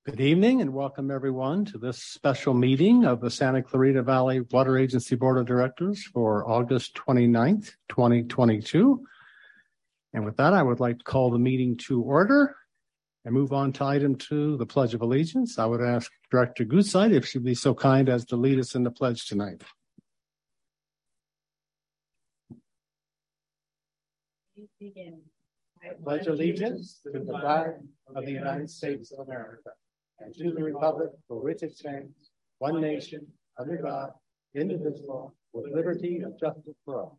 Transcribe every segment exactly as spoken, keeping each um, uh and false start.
Good evening and welcome everyone to this special meeting of the Santa Clarita Valley Water Agency Board of Directors for August twenty-ninth, twenty twenty-two. And with that, I would like to call the meeting to order and move on to item two, the Pledge of Allegiance. I would ask Director Goodside if she'd be so kind as to lead us in the pledge tonight. Begin. I pledge allegiance to the flag of the United States of America and to the republic for which it stands, one nation, under God, indivisible, with liberty and justice for all.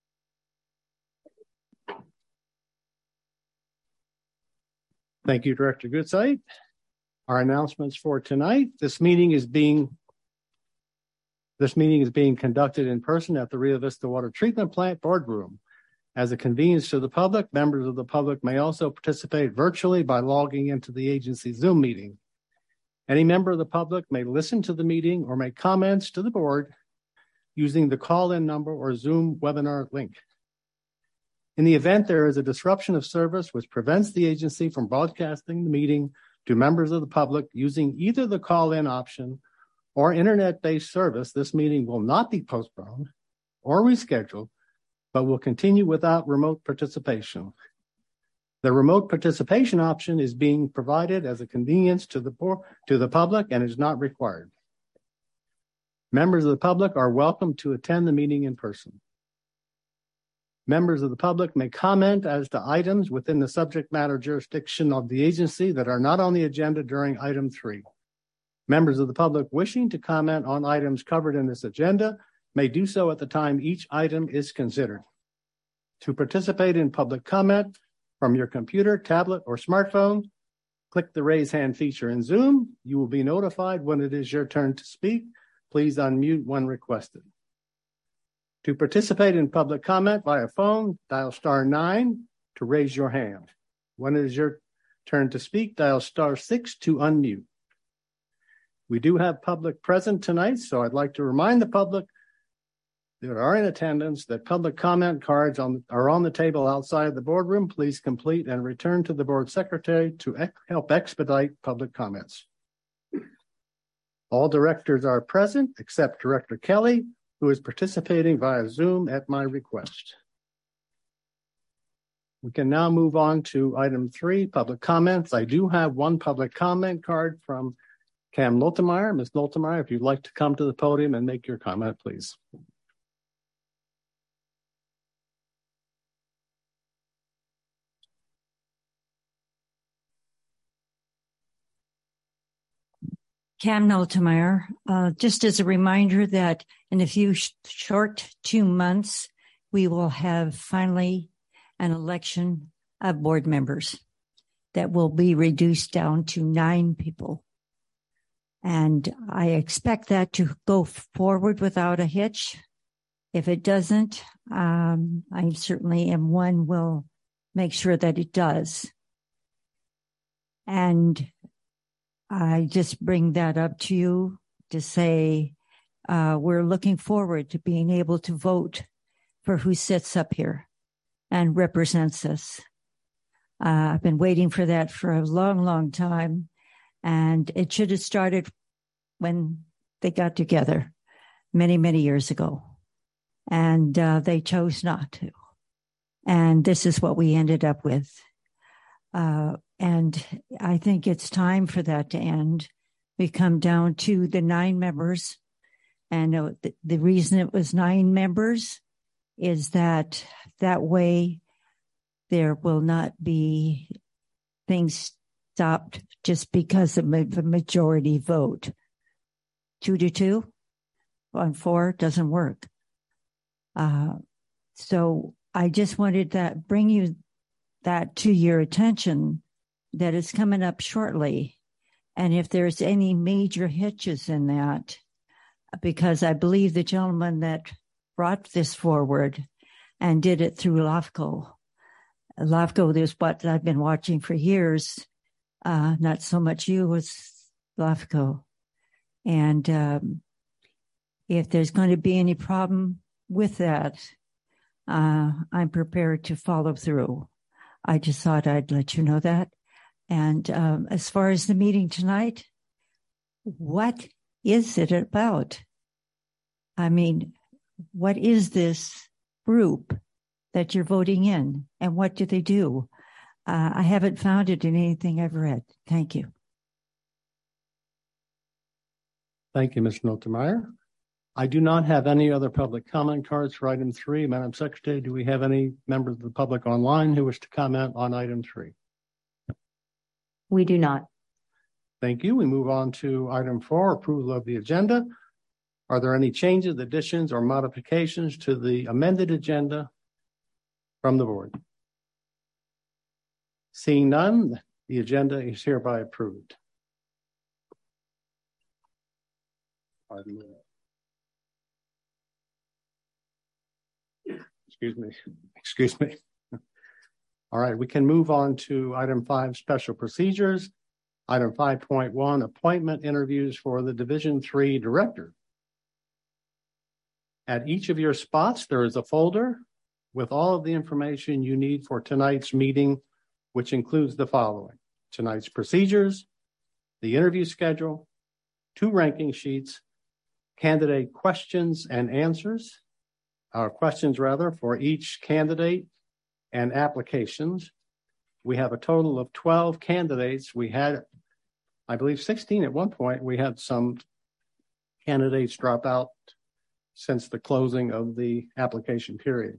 Thank you, Director Goodside. Our announcements for tonight. This meeting is being this meeting is being conducted in person at the Rio Vista Water Treatment Plant boardroom. As a convenience to the public, members of the public may also participate virtually by logging into the agency Zoom meeting. Any member of the public may listen to the meeting or make comments to the board using the call-in number or Zoom webinar link. In the event there is a disruption of service which prevents the agency from broadcasting the meeting to members of the public using either the call-in option or internet-based service, this meeting will not be postponed or rescheduled, but will continue without remote participation. The remote participation option is being provided as a convenience to the to the public and is not required. Members of the public are welcome to attend the meeting in person. Members of the public may comment as to items within the subject matter jurisdiction of the agency that are not on the agenda during item three. Members of the public wishing to comment on items covered in this agenda may do so at the time each item is considered. To participate in public comment from your computer, tablet, or smartphone, click the raise hand feature in Zoom. You will be notified when it is your turn to speak. Please unmute when requested. To participate in public comment via phone, dial star nine to raise your hand. When it is your turn to speak, dial star six to unmute. We do have public present tonight, so I'd like to remind the public that are in attendance that public comment cards on, are on the table outside the boardroom. Please complete and return to the board secretary to ex- help expedite public comments. All directors are present except Director Kelly, who is participating via Zoom at my request. We can now move on to item three, public comments. I do have one public comment card from Cam Noltemeyer. Miz Noltemeyer, if you'd like to come to the podium and make your comment, please. Cam Noltemeyer, uh, just as a reminder that in a few sh- short two months, we will have finally an election of board members that will be reduced down to nine people. And I expect that to go forward without a hitch. If it doesn't, um, I certainly am one will make sure that it does. And I just bring that up to you to say uh, we're looking forward to being able to vote for who sits up here and represents us. Uh, I've been waiting for that for a long, long time, and it should have started when they got together many, many years ago, and uh, they chose not to. And this is what we ended up with. Uh, and I think it's time for that to end. We come down to the nine members. And uh, the, the reason it was nine members is that that way there will not be things stopped just because of the majority vote. Two to two on four doesn't work. Uh, so I just wanted to bring you that to your attention that is coming up shortly. And if there's any major hitches in that, because I believe the gentleman that brought this forward and did it through LAFCO. LAFCO is what I've been watching for years. Uh, not so much you as LAFCO. And um, if there's going to be any problem with that, uh, I'm prepared to follow through. I just thought I'd let you know that. And um, as far as the meeting tonight, what is it about? I mean, what is this group that you're voting in, and what do they do? Uh, I haven't found it in anything I've read. Thank you. Thank you, Miz Notemeyer. I do not have any other public comment cards for item three. Madam Secretary, do we have any members of the public online who wish to comment on item three? We do not. Thank you. We move on to item four, approval of the agenda. Are there any changes, additions, or modifications to the amended agenda from the board? Seeing none, the agenda is hereby approved. Pardon me. Excuse me. Excuse me. All right, we can move on to item five, special procedures. Item five point one, appointment interviews for the Division three director. At each of your spots, there is a folder with all of the information you need for tonight's meeting, which includes the following: tonight's procedures, the interview schedule, two ranking sheets, candidate questions and answers, or questions rather, for each candidate, and applications. We have a total of twelve candidates. We had, I believe, sixteen at one point. We had some candidates drop out since the closing of the application period.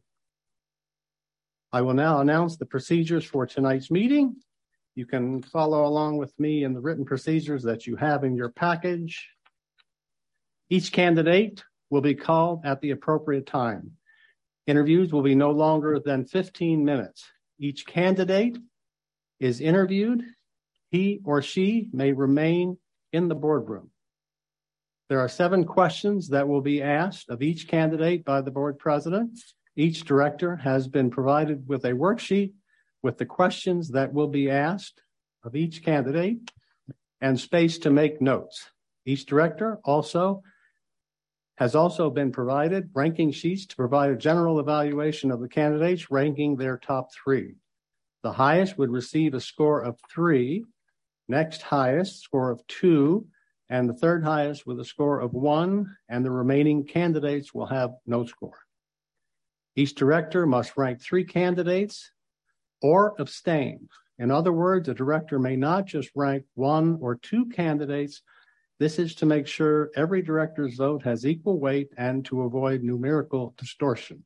I will now announce the procedures for tonight's meeting. You can follow along with me in the written procedures that you have in your package. Each candidate will be called at the appropriate time. Interviews will be no longer than fifteen minutes. Each candidate is interviewed. He or she may remain in the boardroom. There are seven questions that will be asked of each candidate by the board president. Each director has been provided with a worksheet with the questions that will be asked of each candidate and space to make notes. Each director also has also been provided ranking sheets to provide a general evaluation of the candidates, ranking their top three. The highest would receive a score of three, next highest score of two, and the third highest with a score of one, and the remaining candidates will have no score. Each director must rank three candidates or abstain. In other words, a director may not just rank one or two candidates. This is to make sure every director's vote has equal weight and to avoid numerical distortion.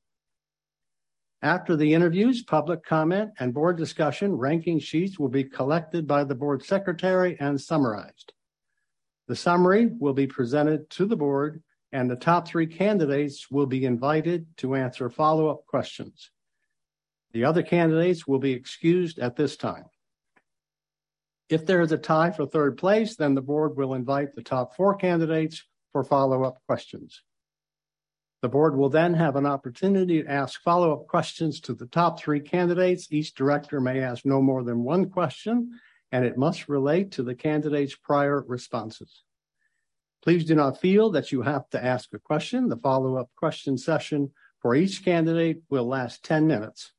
After the interviews, public comment, and board discussion, ranking sheets will be collected by the board secretary and summarized. The summary will be presented to the board, and the top three candidates will be invited to answer follow-up questions. The other candidates will be excused at this time. If there is a tie for third place, then the board will invite the top four candidates for follow-up questions. The board will then have an opportunity to ask follow-up questions to the top three candidates. Each director may ask no more than one question, and it must relate to the candidate's prior responses. Please do not feel that you have to ask a question. The follow-up question session for each candidate will last ten minutes.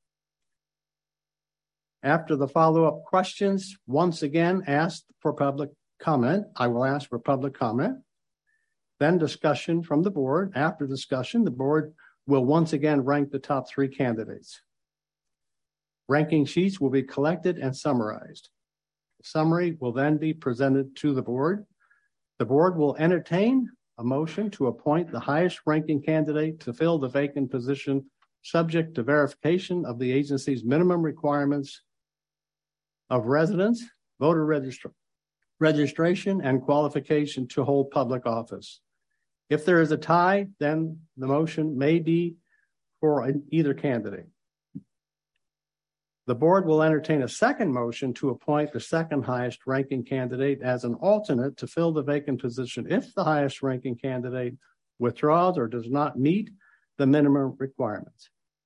After the follow-up questions, once again asked for public comment, I will ask for public comment. Then discussion from the board. After discussion, the board will once again rank the top three candidates. Ranking sheets will be collected and summarized. The summary will then be presented to the board. The board will entertain a motion to appoint the highest ranking candidate to fill the vacant position, subject to verification of the agency's minimum requirements of residence, voter registra- registration, and qualification to hold public office. If there is a tie, then the motion may be for either candidate. The board will entertain a second motion to appoint the second highest ranking candidate as an alternate to fill the vacant position if the highest ranking candidate withdraws or does not meet the minimum requirements.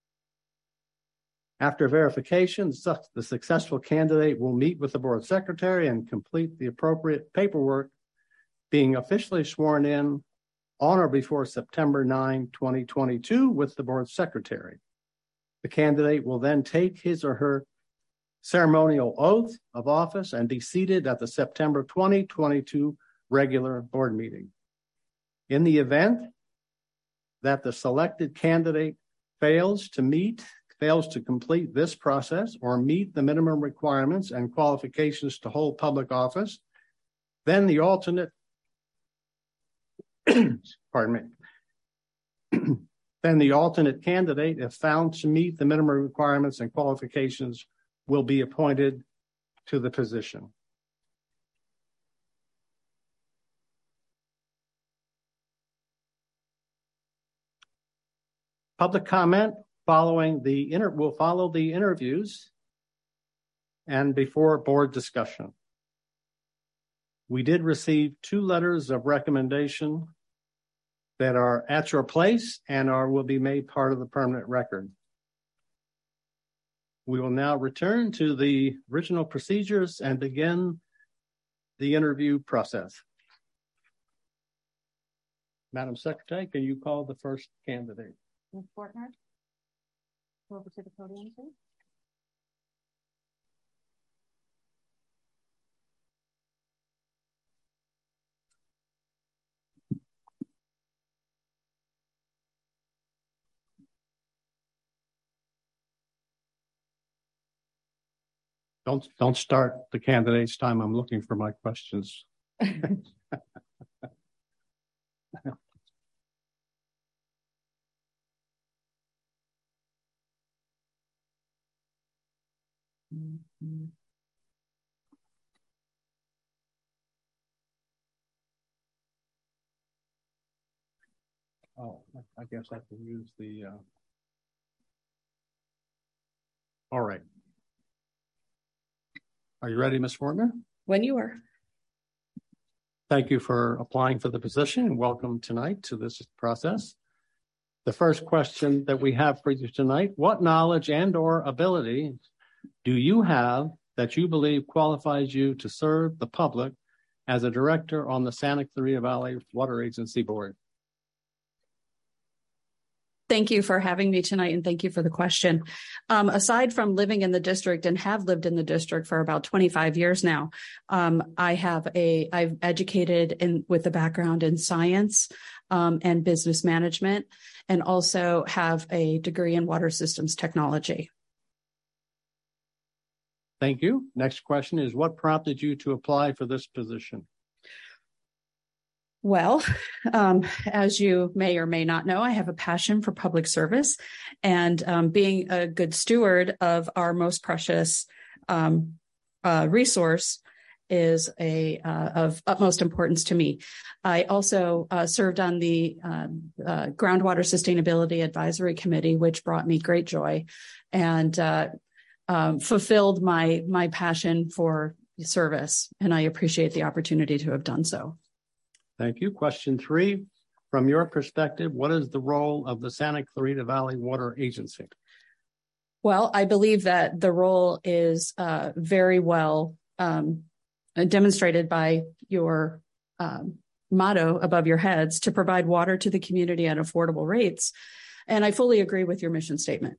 After verification, the successful candidate will meet with the board secretary and complete the appropriate paperwork, being officially sworn in on or before September ninth, twenty twenty-two with the board secretary. The candidate will then take his or her ceremonial oath of office and be seated at the September twenty twenty-two regular board meeting. In the event that the selected candidate fails to meet, fails to complete this process or meet the minimum requirements and qualifications to hold public office, then the alternate, pardon me, then the alternate candidate, if found to meet the minimum requirements and qualifications, will be appointed to the position. Public comment following the inter will follow the interviews and before board discussion. We did receive two letters of recommendation that are at your place and are will be made part of the permanent record. We will now return to the original procedures and begin the interview process. Madam Secretary, can you call the first candidate? Miz Fortner, go over to the podium, please. Don't don't start the candidate's time. I'm looking for my questions. Mm-hmm. Oh, I guess I can use the. Uh... All right. Are you ready, Miz Fortner? When you are. Thank you for applying for the position and welcome tonight to this process. The first question that we have for you tonight, what knowledge and or ability do you have that you believe qualifies you to serve the public as a director on the Santa Clarita Valley Water Agency Board? Thank you for having me tonight, and thank you for the question. Um, aside from living in the district and have lived in the district for about twenty-five years now, um, I have a, I've educated in with a background in science um, and business management, and also have a degree in water systems technology. Thank you. Next question is, what prompted you to apply for this position? Well, um, as you may or may not know, I have a passion for public service, and um, being a good steward of our most precious um, uh, resource is a uh, of utmost importance to me. I also uh, served on the uh, uh, Groundwater Sustainability Advisory Committee, which brought me great joy and uh, um, fulfilled my my passion for service, and I appreciate the opportunity to have done so. Thank you. Question three, from your perspective, what is the role of the Santa Clarita Valley Water Agency? Well, I believe that the role is uh, very well um, demonstrated by your um, motto above your heads, to provide water to the community at affordable rates. And I fully agree with your mission statement.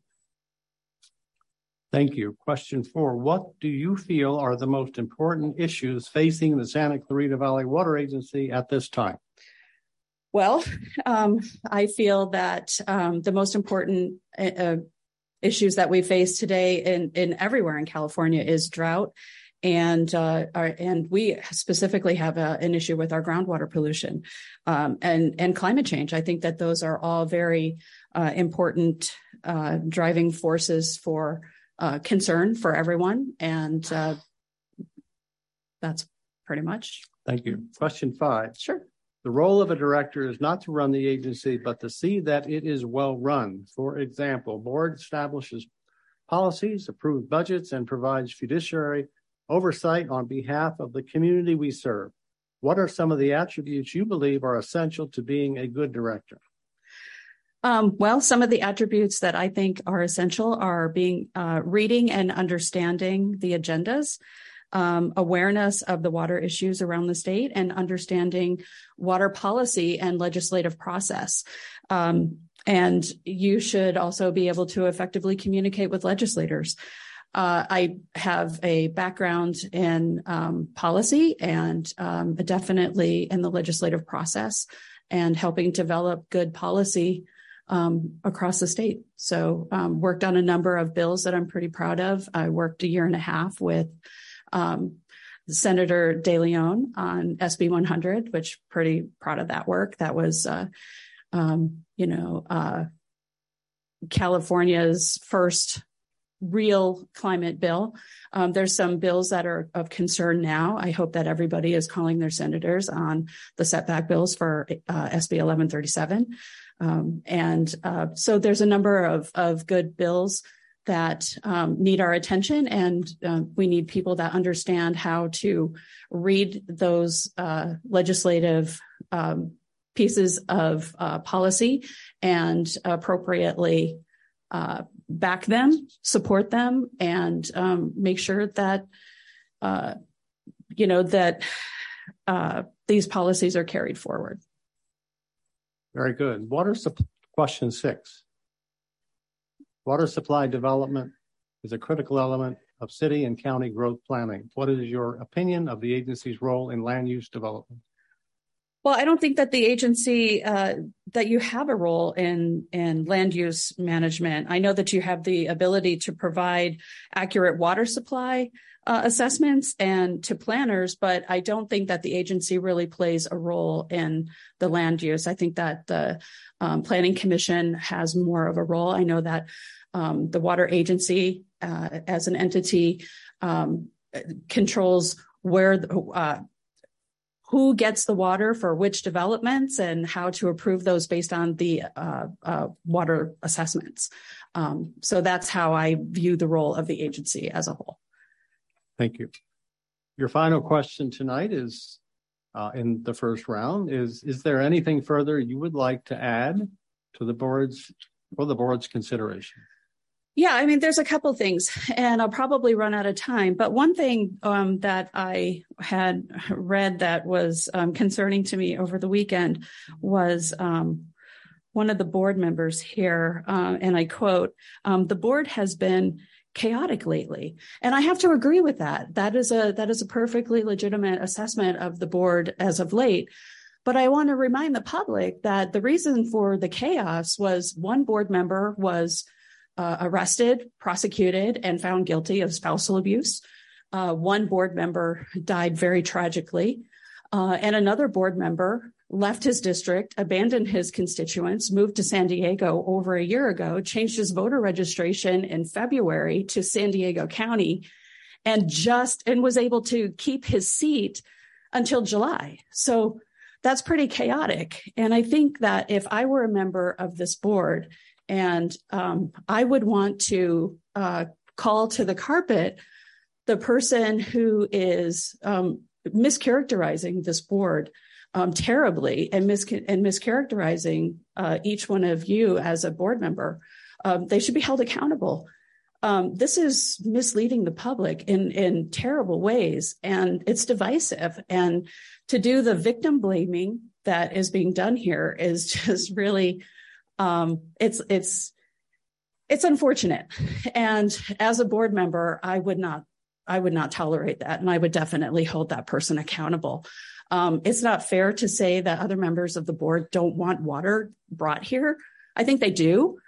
Thank you. Question four, what do you feel are the most important issues facing the Santa Clarita Valley Water Agency at this time? Well, um, I feel that um, the most important uh, issues that we face today in, in everywhere in California is drought. And uh, our, and we specifically have a, an issue with our groundwater pollution um, and, and climate change. I think that those are all very uh, important uh, driving forces for Uh, concern for everyone, and uh, that's pretty much. Thank you. Question five. Sure. The role of a director is not to run the agency, but to see that it is well run. For example, board establishes policies, approves budgets, and provides fiduciary oversight on behalf of the community we serve. What are some of the attributes you believe are essential to being a good director? Um, well, some of the attributes that I think are essential are being uh, reading and understanding the agendas, um, awareness of the water issues around the state, and understanding water policy and legislative process. Um, and you should also be able to effectively communicate with legislators. Uh, I have a background in um, policy and um, definitely in the legislative process and helping develop good policy um, across the state. So um, worked on a number of bills that I'm pretty proud of. I worked a year and a half with um, Senator De Leon on S B one hundred, which pretty proud of that work. That was, uh, um, you know, uh, California's first real climate bill. Um, there's some bills that are of concern now. I hope that everybody is calling their senators on the setback bills for uh, S B eleven thirty-seven. Um, and uh, so there's a number of, of good bills that um, need our attention, and uh, we need people that understand how to read those uh, legislative um, pieces of uh, policy and appropriately uh, back them, support them, and um, make sure that, uh, you know, that uh, these policies are carried forward. Very good. Water sup- question six. Water supply development is a critical element of city and county growth planning. What is your opinion of the agency's role in land use development? Well, I don't think that the agency, uh, that you have a role in, in land use management. I know that you have the ability to provide accurate water supply uh, assessments and to planners, but I don't think that the agency really plays a role in the land use. I think that the um, Planning Commission has more of a role. I know that um, the water agency uh, as an entity um, controls where the, uh, who gets the water for which developments and how to approve those based on the uh, uh, water assessments. Um, so that's how I view the role of the agency as a whole. Thank you. Your final question tonight is uh, in the first round is, is there anything further you would like to add to the board's, for the board's consideration? Yeah, I mean, there's a couple things, and I'll probably run out of time. But one thing um, that I had read that was um, concerning to me over the weekend was um, one of the board members here, uh, and I quote, um, "The board has been chaotic lately," and I have to agree with that. That is a that is a perfectly legitimate assessment of the board as of late. But I want to remind the public that the reason for the chaos was one board member was Uh, arrested, prosecuted, and found guilty of spousal abuse. Uh, one board member died very tragically, uh, and another board member left his district, abandoned his constituents, moved to San Diego over a year ago, changed his voter registration in February to San Diego County, and just and was able to keep his seat until July. So that's pretty chaotic. And I think that if I were a member of this board, and um, I would want to uh, call to the carpet the person who is um, mischaracterizing this board um, terribly and, mis- and mischaracterizing uh, each one of you as a board member. Um, they should be held accountable. Um, this is misleading the public in, in terrible ways, and it's divisive. And to do the victim blaming that is being done here is just really Um, it's, it's, it's unfortunate. And as a board member, I would not, I would not tolerate that. And I would definitely hold that person accountable. Um, it's not fair to say that other members of the board don't want water brought here. I think they do.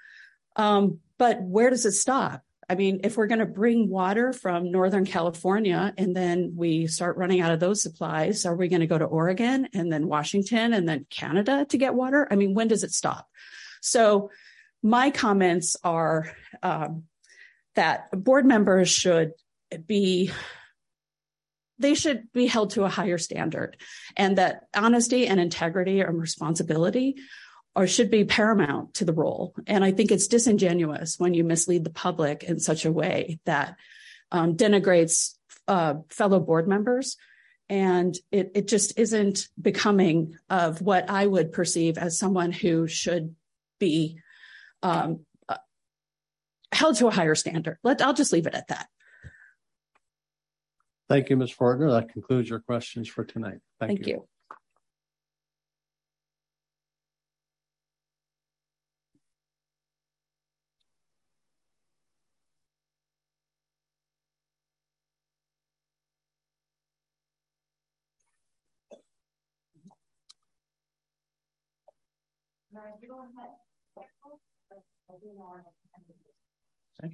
Um, but where does it stop? I mean, if we're going to bring water from Northern California and then we start running out of those supplies, are we going to go to Oregon and then Washington and then Canada to get water? I mean, when does it stop? So my comments are um, that board members should be, they should be held to a higher standard, and that honesty and integrity and responsibility or should be paramount to the role. And I think it's disingenuous when you mislead the public in such a way that um, denigrates uh, fellow board members. And it, it just isn't becoming of what I would perceive as someone who should be um, uh, held to a higher standard. Let, I'll just leave it at that. Thank you, Miz Fortner. That concludes your questions for tonight. Thank, Thank you. you. Okay.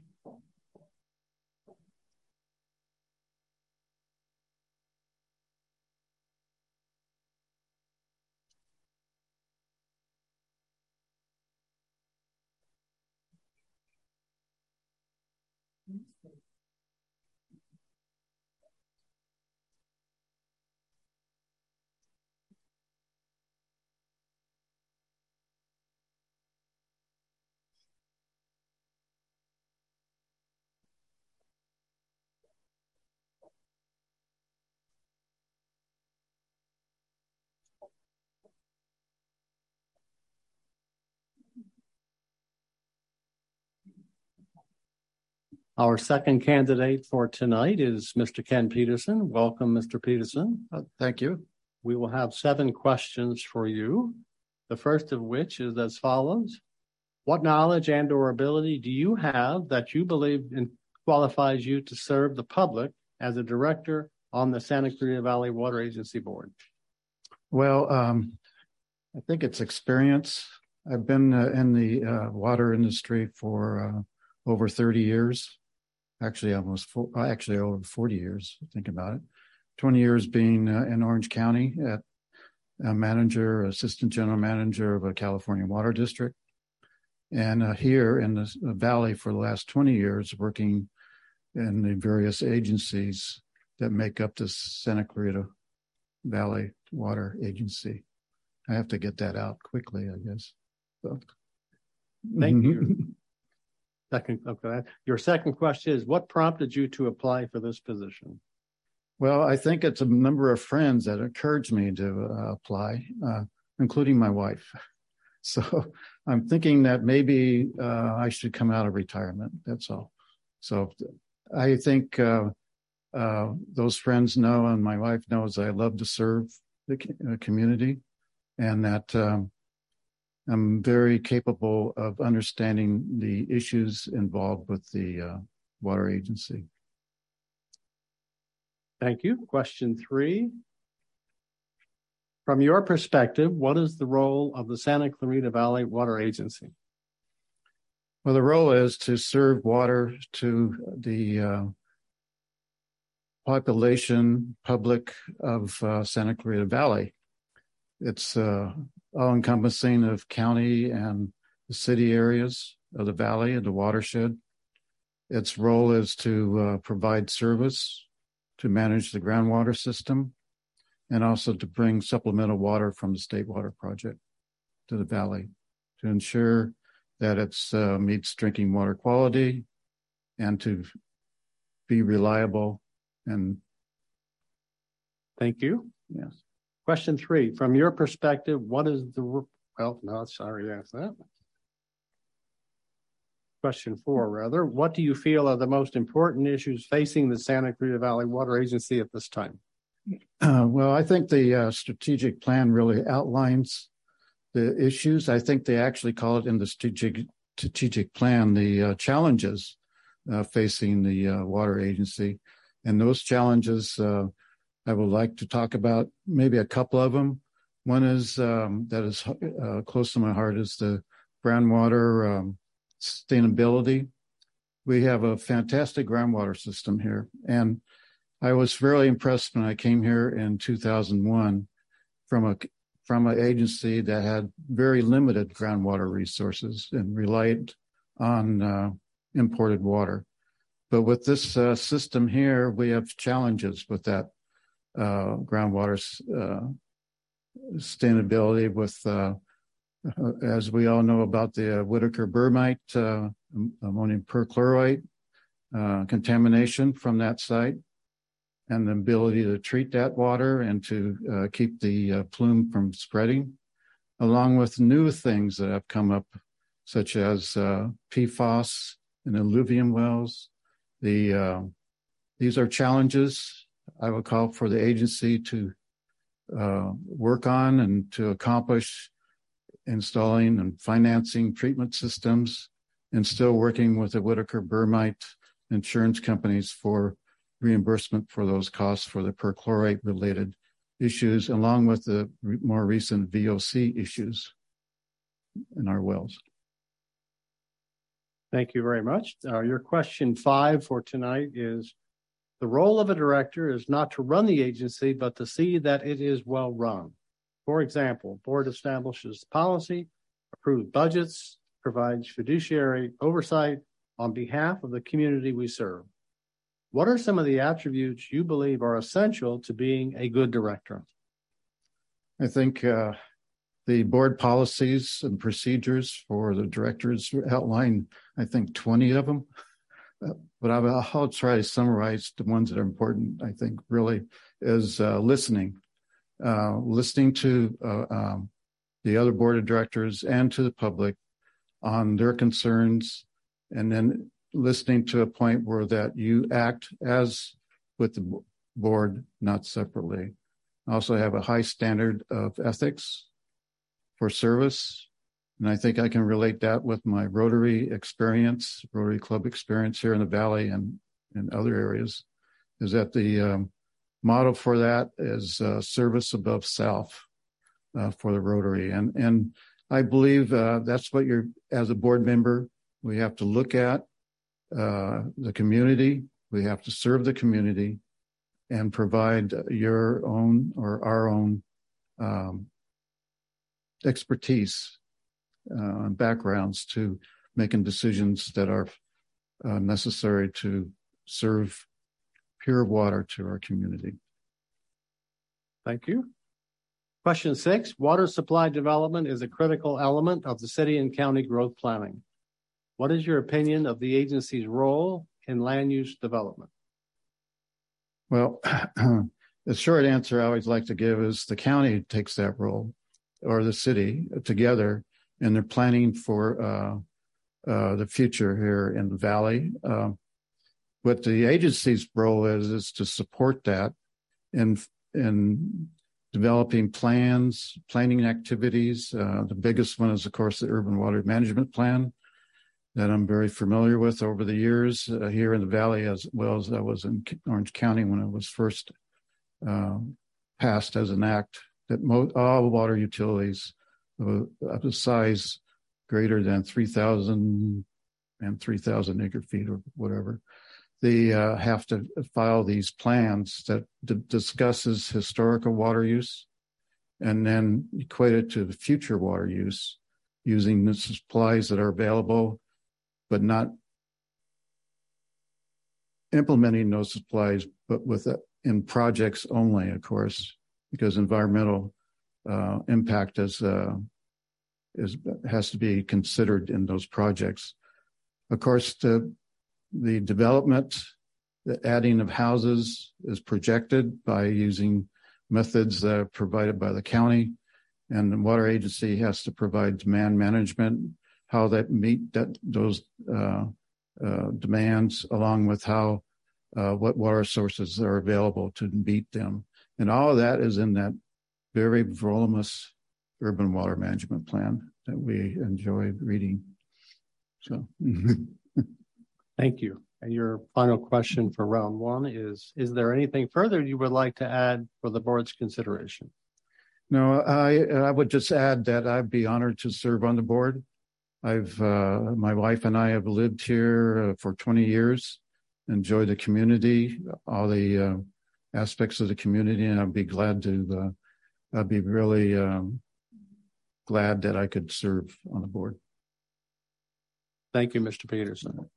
Our second candidate for tonight is Mister Ken Peterson. Welcome, Mister Peterson. Uh, thank you. We will have seven questions for you. The first of which is as follows. What knowledge and or ability do you have that you believe in qualifies you to serve the public as a director on the Santa Clarita Valley Water Agency Board? Well, um, I think it's experience. I've been uh, in the uh, water industry for uh, over thirty years. Actually, almost four, actually over forty years. Think about it. twenty years being uh, in Orange County at a manager, assistant general manager of a California water district. And uh, here in the Valley for the last twenty years, working in the various agencies that make up the Santa Clarita Valley Water Agency. I have to get that out quickly, I guess. So. Thank you. Second, okay. Your second question is, what prompted you to apply for this position? Well, I think it's a number of friends that encouraged me to uh, apply, uh, including my wife. So I'm thinking that maybe uh, I should come out of retirement. That's all. So I think uh, uh, those friends know, and my wife knows, I love to serve the uh, community, and that um, I'm very capable of understanding the issues involved with the uh, water agency. Thank you. Question three. From your perspective, what is the role of the Santa Clarita Valley Water Agency? Well, the role is to serve water to the uh, population, public of uh, Santa Clarita Valley. It's uh, all-encompassing of county and the city areas of the valley and the watershed. Its role is to uh, provide service, to manage the groundwater system, and also to bring supplemental water from the State Water Project to the valley to ensure that it uh, meets drinking water quality and to be reliable. And thank you. Yes. Question three, from your perspective, what is the, well, no, sorry, yes, that. Question four, rather, what do you feel are the most important issues facing the Santa Clarita Valley Water Agency at this time? Uh, well, I think the uh, strategic plan really outlines the issues. I think they actually call it in the strategic strategic plan the uh, challenges uh, facing the uh, water agency, and those challenges uh, I would like to talk about. Maybe a couple of them. One is um, that is uh, close to my heart is the groundwater um, sustainability. We have a fantastic groundwater system here, and I was really impressed when I came here in two thousand one from a from an agency that had very limited groundwater resources and relied on uh, imported water. But with this uh, system here, we have challenges with that uh, groundwater uh, sustainability with, uh, as we all know about the uh, Whitaker Burmite, uh, ammonium perchlorate uh, contamination from that site, and the ability to treat that water and to uh, keep the uh, plume from spreading, along with new things that have come up, such as uh, P F A S and alluvium wells. The uh, these are challenges I would call for the agency to uh, work on and to accomplish installing and financing treatment systems, and still working with the Whitaker Burmite insurance companies for reimbursement for those costs for the perchlorate related issues, along with the re- more recent V O C issues. in our wells. Thank you very much. Uh, your question five for tonight is, the role of a director is not to run the agency, but to see that it is well run. For example, board establishes policy, approves budgets, provides fiduciary oversight on behalf of the community we serve. What are some of the attributes you believe are essential to being a good director? I think uh, the board policies and procedures for the directors outline, I think, twenty of them. Uh, but I'll, I'll try to summarize the ones that are important, I think, really, is uh, listening. Uh, listening to uh, um, the other board of directors and to the public on their concerns, and then listening to a point where that you act as with the board, not separately. Also have a high standard of ethics for service. And I think I can relate that with my Rotary experience, Rotary Club experience here in the Valley and in other areas, is that the um, model for that is uh, service above self uh, for the Rotary. And, and I believe uh, that's what you're, as a board member, we have to look at uh, the community. We have to serve the community and provide your own or our own um, expertise uh, and backgrounds to making decisions that are uh, necessary to serve pure water to our community. Thank you. Question six, water supply development is a critical element of the city and county growth planning. What is your opinion of the agency's role in land use development? Well, the short answer I always like to give is the county takes that role, or the city together, and they're planning for uh, uh, the future here in the Valley. Uh, what the agency's role is, is to support that in, in developing plans, planning activities. Uh, the biggest one is, of course, the Urban Water Management Plan that I'm very familiar with over the years uh, here in the Valley, as well as I was in Orange County when it was first uh, passed as an act that mo- all water utilities of a, of a size greater than three thousand and three thousand acre feet or whatever, they uh, have to file these plans that d- discusses historical water use and then equate it to the future water use using the supplies that are available, but not implementing those supplies, but with uh, in projects only, of course, because environmental uh, impact is uh, is has to be considered in those projects. Of course, the the development, the adding of houses is projected by using methods that are provided by the county, and the water agency has to provide demand management, how that meet that those uh, uh, demands, along with how uh, what water sources are available to meet them, and all of that is in that very voluminous urban water management plan that we enjoy reading. So, thank you. And your final question for round one is: is there anything further you would like to add for the board's consideration? No, I I would just add that I'd be honored to serve on the board. I've, uh, my wife and I have lived here uh, for twenty years, enjoyed the community, all the uh, aspects of the community, and I'd be glad to, uh, I'd be really um, glad that I could serve on the board. Thank you, Mister Peterson.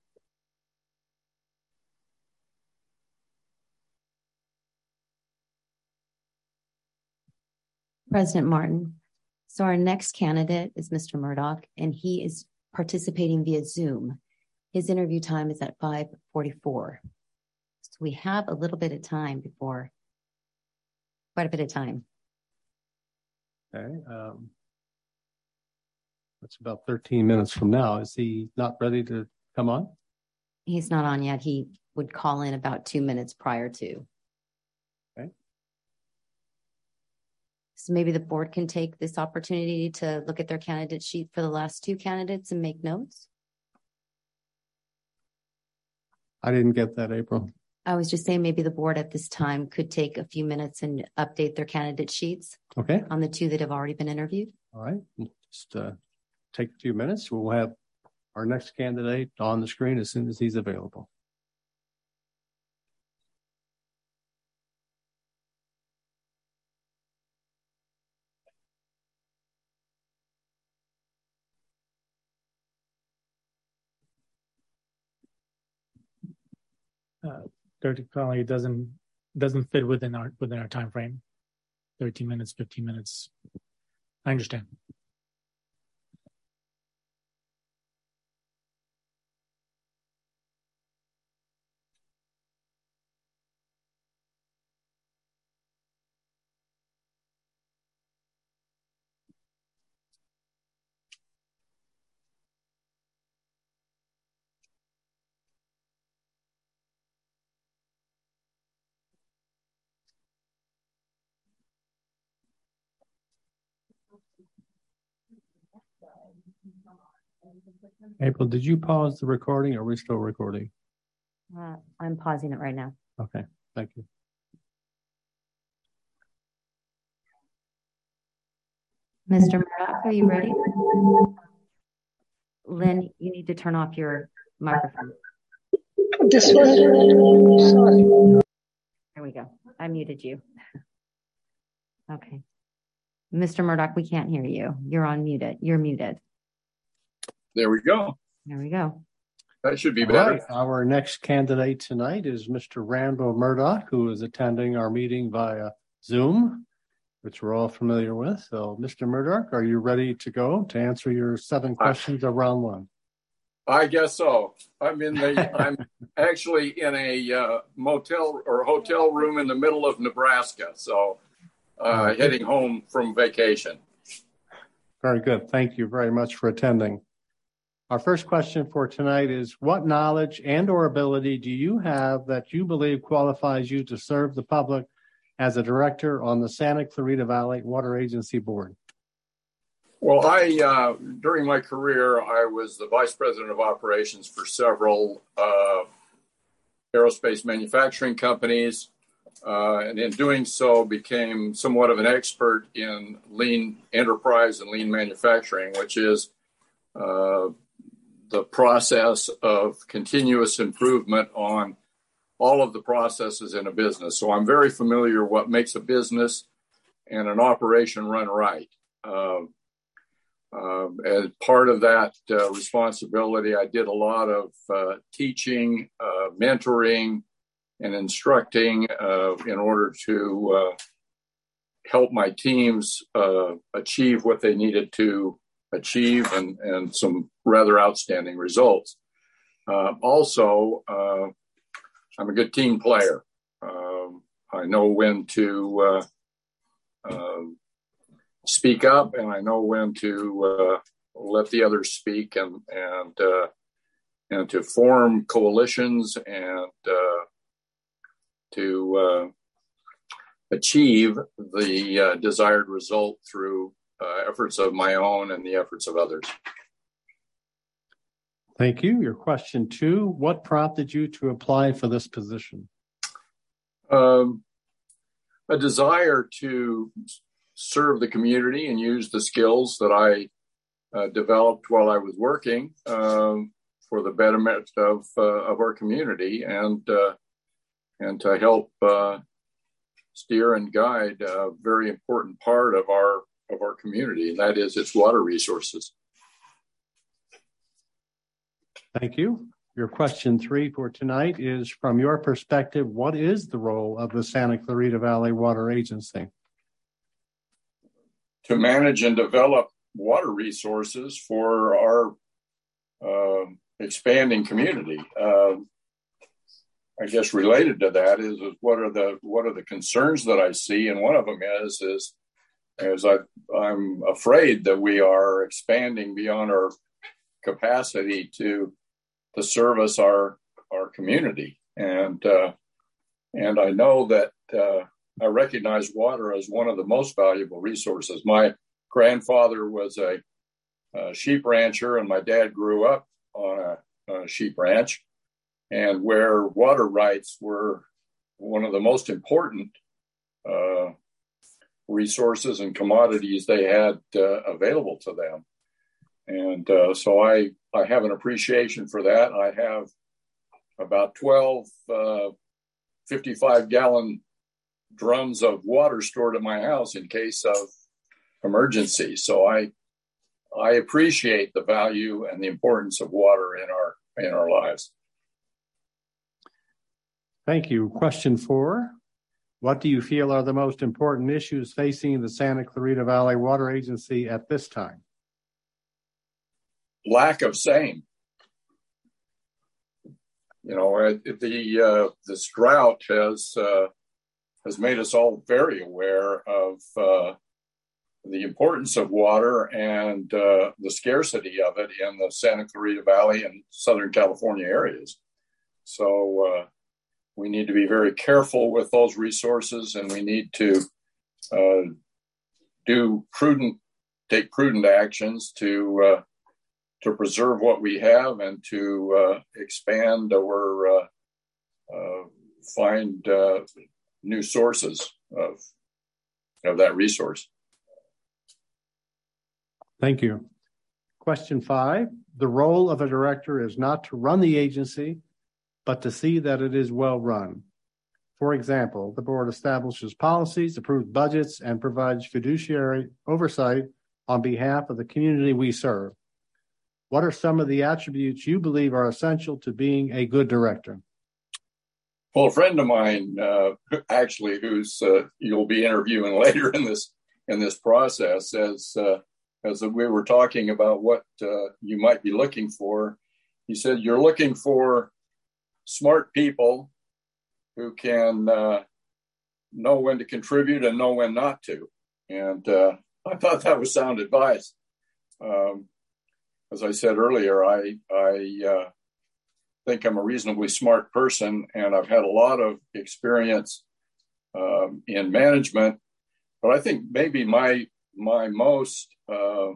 President Martin. So our next candidate is Mister Murdoch, and he is participating via Zoom. His interview time is at five forty-four. So we have a little bit of time before, quite a bit of time. Okay. Um, that's about thirteen minutes from now. Is he not ready to come on? He's not on yet. He would call in about two minutes prior to. Okay. So maybe the board can take this opportunity to look at their candidate sheet for the last two candidates and make notes. I didn't get that, April. I was just saying maybe the board at this time could take a few minutes and update their candidate sheets Okay. on the two that have already been interviewed. All right. Just uh, take a few minutes. We'll have our next candidate on the screen as soon as he's available. Uh, Director Connolly, it doesn't doesn't fit within our within our time frame. thirteen minutes, fifteen minutes. I understand. April, did you pause the recording or are we still recording? Uh, I'm pausing it right now. Okay, thank you. Mister Murdock, are you ready? Lynn, you need to turn off your microphone. This one? Sorry. There we go. I muted you. Okay. Mister Murdock, we can't hear you. You're on muted. You're muted. There we go. There we go. That should be All better. right. Our next candidate tonight is Mister Randall Murdock, who is attending our meeting via Zoom, which we're all familiar with. So, Mister Murdock, are you ready to go to answer your seven questions of round one? I guess so. I'm in the. I'm actually in a uh, motel or hotel room in the middle of Nebraska. So, uh, heading home from vacation. Very good. Thank you very much for attending. Our first question for tonight is, what knowledge and or ability do you have that you believe qualifies you to serve the public as a director on the Santa Clarita Valley Water Agency Board? Well, I uh, during my career, I was the vice president of operations for several uh, aerospace manufacturing companies, uh, and in doing so, became somewhat of an expert in lean enterprise and lean manufacturing, which is uh, the process of continuous improvement on all of the processes in a business. So I'm very familiar what makes a business and an operation run right. Uh, uh, as part of that uh, responsibility, I did a lot of uh, teaching, uh, mentoring, and instructing uh, in order to uh, help my teams uh, achieve what they needed to achieve and, and some rather outstanding results. Uh, also, uh, I'm a good team player. Um, I know when to uh, uh, speak up, and I know when to uh, let the others speak, and and uh, and to form coalitions and uh, to uh, achieve the uh, desired result through uh, efforts of my own and the efforts of others. Thank you. Your question two, what prompted you to apply for this position? Um, a desire to serve the community and use the skills that I uh, developed while I was working um, for the betterment of uh, of our community, and uh, and to help uh, steer and guide a very important part of our of our community, and that is its water resources. Thank you. Your question three for tonight is, from your perspective, what is the role of the Santa Clarita Valley Water Agency? To manage and develop water resources for our uh, expanding community. Uh, I guess related to that is, is what are the what are the concerns that I see, and one of them is is as I I'm afraid that we are expanding beyond our capacity to to service our our community, and uh, and I know that uh, I recognize water as one of the most valuable resources. My grandfather was a, a sheep rancher, and my dad grew up on a, a sheep ranch, and where water rights were one of the most important uh, resources and commodities they had uh, available to them. And uh, so I, I have an appreciation for that. I have about twelve uh, fifty-five gallon drums of water stored at my house in case of emergency. So I I appreciate the value and the importance of water in our in our lives. Thank you. Question four. What do you feel are the most important issues facing the Santa Clarita Valley Water Agency at this time? Lack of same. You know, the uh, this drought has uh, has made us all very aware of uh, the importance of water and uh, the scarcity of it in the Santa Clarita Valley and Southern California areas. So uh, we need to be very careful with those resources, and we need to uh, do prudent, take prudent actions to uh, to preserve what we have and to uh, expand or uh, uh, find uh, new sources of, of that resource. Thank you. Question five. The role of a director is not to run the agency, but to see that it is well run. For example, the board establishes policies, approves budgets, and provides fiduciary oversight on behalf of the community we serve. What are some of the attributes you believe are essential to being a good director? Well, a friend of mine, uh, actually, who's uh, you'll be interviewing later in this in this process, as uh, as we were talking about what uh, you might be looking for, he said you're looking for smart people who can uh, know when to contribute and know when not to. And uh, I thought that was sound advice. Um, as I said earlier, I I uh, think I'm a reasonably smart person, and I've had a lot of experience um, in management. But I think maybe my my most uh,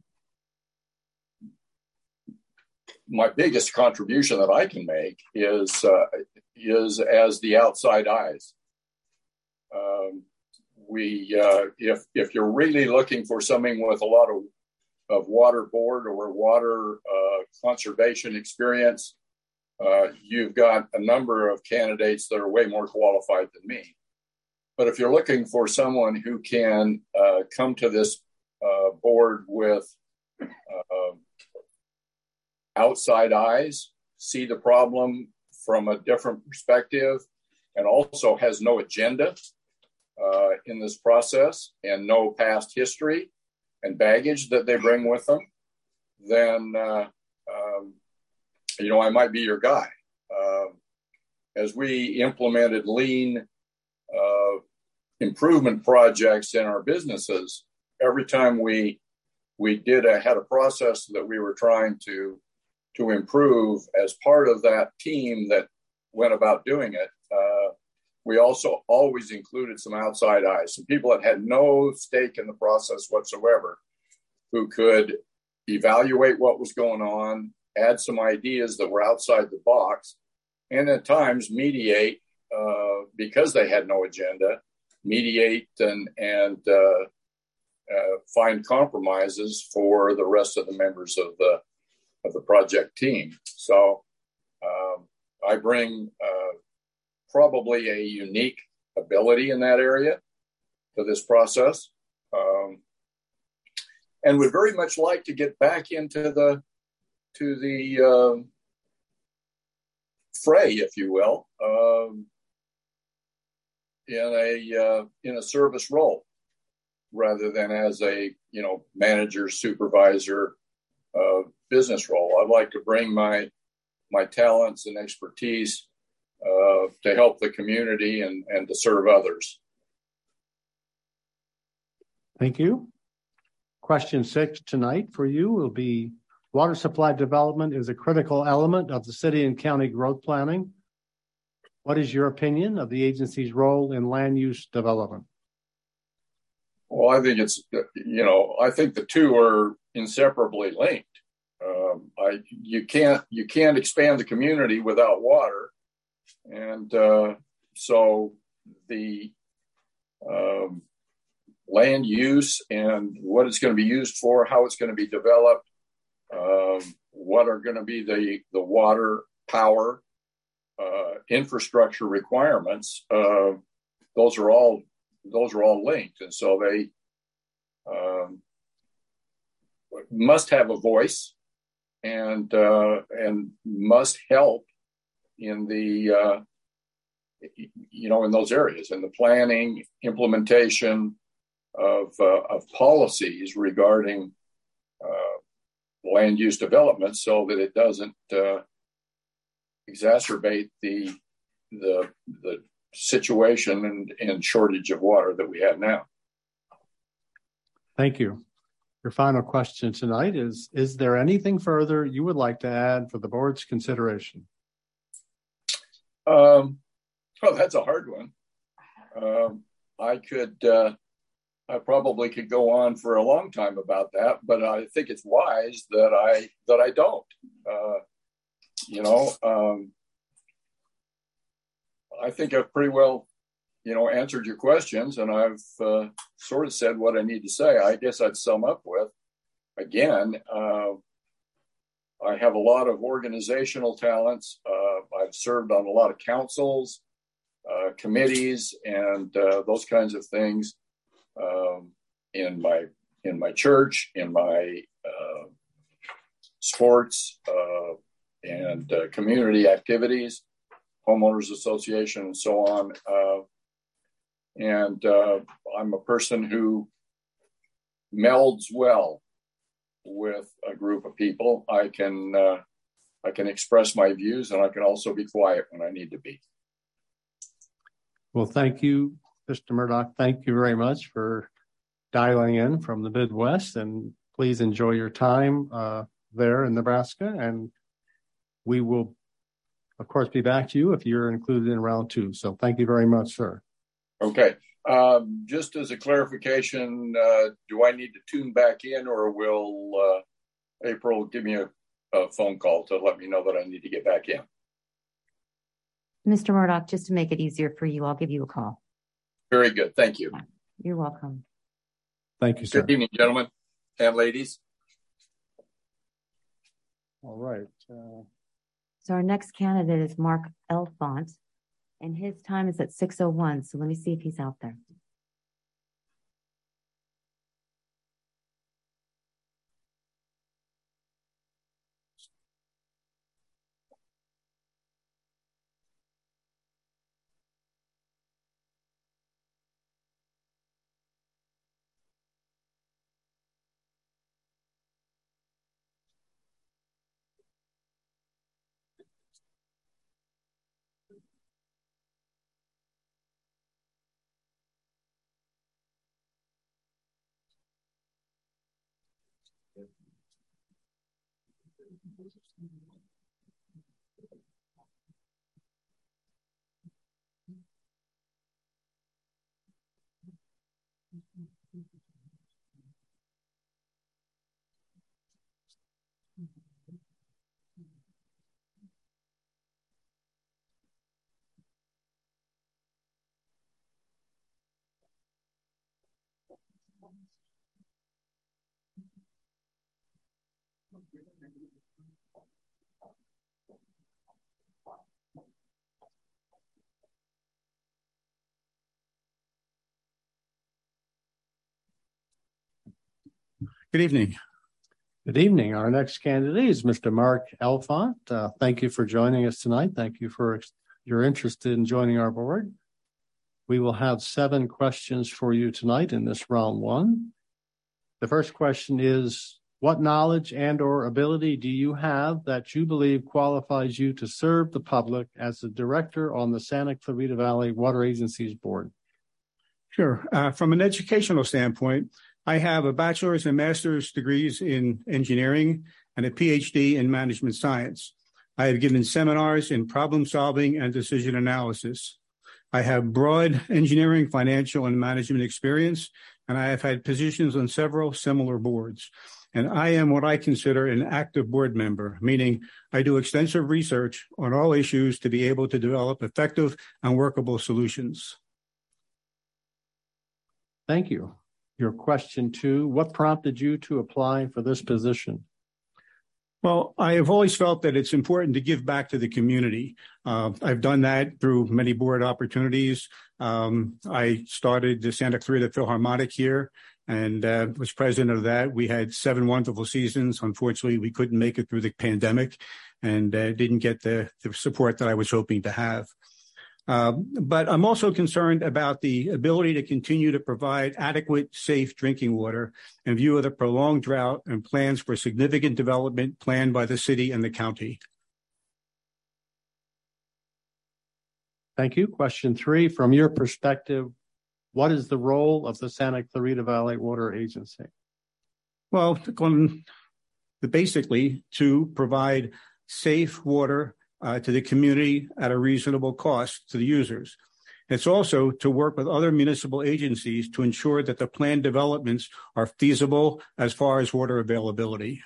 my biggest contribution that I can make is uh, is as the outside eyes. Um, we uh, if if you're really looking for something with a lot of of water board or water uh, conservation experience, uh, you've got a number of candidates that are way more qualified than me. But if you're looking for someone who can uh, come to this uh, board with uh, outside eyes, see the problem from a different perspective, and also has no agenda uh, in this process and no past history and baggage that they bring with them, then, uh, um, you know, I might be your guy. Uh, as we implemented lean uh, improvement projects in our businesses, every time we we did a, had a process that we were trying to to improve as part of that team that went about doing it, uh, we also always included some outside eyes, some people that had no stake in the process whatsoever, who could evaluate what was going on, add some ideas that were outside the box, and at times mediate, uh, because they had no agenda, mediate and, and uh, uh, find compromises for the rest of the members of the of the project team. So um, I bring uh, probably a unique ability in that area to this process, um, and would very much like to get back into the to the uh, fray, if you will, um, in a uh, in a service role, rather than as a you know manager, supervisor, uh, business role. I'd like to bring my my talents and expertise uh, to help the community and, and to serve others. Thank you. Question six tonight for you will be: water supply development is a critical element of the city and county growth planning. What is your opinion of the agency's role in land use development? Well, I think it's, you know, I think the two are inseparably linked. Um, I, you can't, you can't expand the community without water. And uh, so the um, land use and what it's going to be used for, how it's going to be developed, um, what are going to be the, the water power uh, infrastructure requirements. Uh, those are all those are all linked, and so they um, must have a voice and uh, and must help in the uh, you know in those areas, in the planning, implementation of uh, of policies regarding uh, land use development, so that it doesn't uh, exacerbate the the the situation and, and shortage of water that we have now. Thank you. Your final question tonight is, is there anything further you would like to add for the board's consideration? Um, well, that's a hard one. Um, I could, uh, I probably could go on for a long time about that, but I think it's wise that I, that I don't, uh, you know, um, I think I've pretty well, you know, answered your questions, and I've uh, sort of said what I need to say. I guess I'd sum up with, again, uh, I have a lot of organizational talents. Uh, I've served on a lot of councils, uh, committees, and uh, those kinds of things um, in my in my church, in my uh, sports uh, and uh, community activities, homeowners association, and so on. Uh, and uh, I'm a person who melds well with a group of people. I can uh, I can express my views, and I can also be quiet when I need to be. Well, thank you, Mister Murdock. Thank you very much for dialing in from the Midwest, and please enjoy your time uh, there in Nebraska. And we will, of course, be back to you if you're included in round two. So thank you very much, sir. Okay. Um, just as a clarification, uh, do I need to tune back in, or will uh, April give me a, a phone call to let me know that I need to get back in? Mister Murdock, just to make it easier for you, I'll give you a call. Very good. Thank you. You're welcome. Thank you, sir. Good evening, gentlemen and ladies. All right. Uh, So our next candidate is Mark Elfont, and his time is at six oh one. So let me see if he's out there. Good evening. Good evening. Our next candidate is Mister Mark Elfont. Uh, thank you for joining us tonight. Thank you for ex- your interest in joining our board. We will have seven questions for you tonight in this round one. The first question is, what knowledge and or ability do you have that you believe qualifies you to serve the public as the director on the Santa Clarita Valley Water Agencies Board? Sure. Uh, from an educational standpoint, I have a bachelor's and master's degrees in engineering and a P H D in management science. I have given seminars in problem solving and decision analysis. I have broad engineering, financial, and management experience, and I have had positions on several similar boards. And I am what I consider an active board member, meaning I do extensive research on all issues to be able to develop effective and workable solutions. Thank you. Your question two, what prompted you to apply for this position? Well, I have always felt that it's important to give back to the community. Uh, I've done that through many board opportunities. Um, I started the Santa Clarita Philharmonic here and uh, was president of that. We had seven wonderful seasons. Unfortunately, we couldn't make it through the pandemic and uh, didn't get the, the support that I was hoping to have. Uh, but I'm also concerned about the ability to continue to provide adequate, safe drinking water in view of the prolonged drought and plans for significant development planned by the city and the county. Thank you. Question three, from your perspective, what is the role of the Santa Clarita Valley Water Agency? Well, basically to provide safe water Uh, to the community at a reasonable cost to the users. It's also to work with other municipal agencies to ensure that the planned developments are feasible as far as water availability.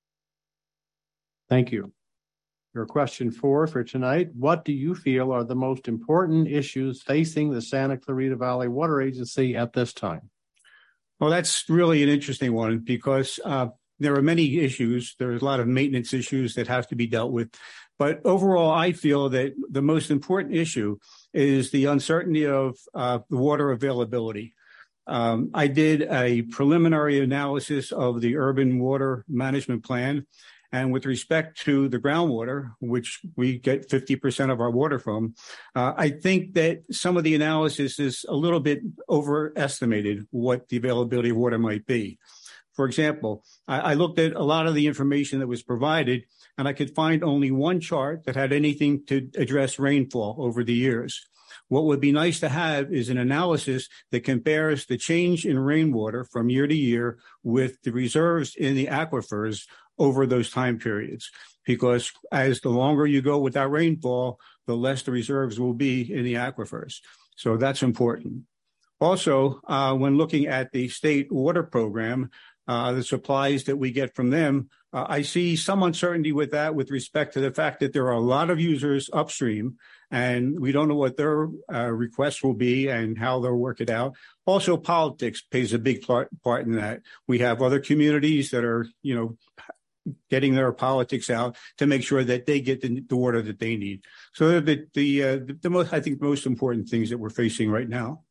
Thank you. Your question four for tonight, what do you feel are the most important issues facing the Santa Clarita Valley Water Agency at this time? Well, that's really an interesting one because uh, there are many issues. There's a lot of maintenance issues that have to be dealt with. But overall, I feel that the most important issue is the uncertainty of uh, the water availability. Um, I did a preliminary analysis of the urban water management plan. And with respect to the groundwater, which we get fifty percent of our water from, uh, I think that some of the analysis is a little bit overestimated what the availability of water might be. For example, I, I looked at a lot of the information that was provided, and I could find only one chart that had anything to address rainfall over the years. What would be nice to have is an analysis that compares the change in rainwater from year to year with the reserves in the aquifers over those time periods. Because as the longer you go without rainfall, the less the reserves will be in the aquifers. So that's important. Also, uh, when looking at the state water program, Uh, the supplies that we get from them, uh, I see some uncertainty with that with respect to the fact that there are a lot of users upstream, and we don't know what their uh, requests will be and how they'll work it out. Also, politics plays a big part, part in that. We have other communities that are, you know, getting their politics out to make sure that they get the, the water that they need. So the the, uh, the the most, I think, most important things that we're facing right now.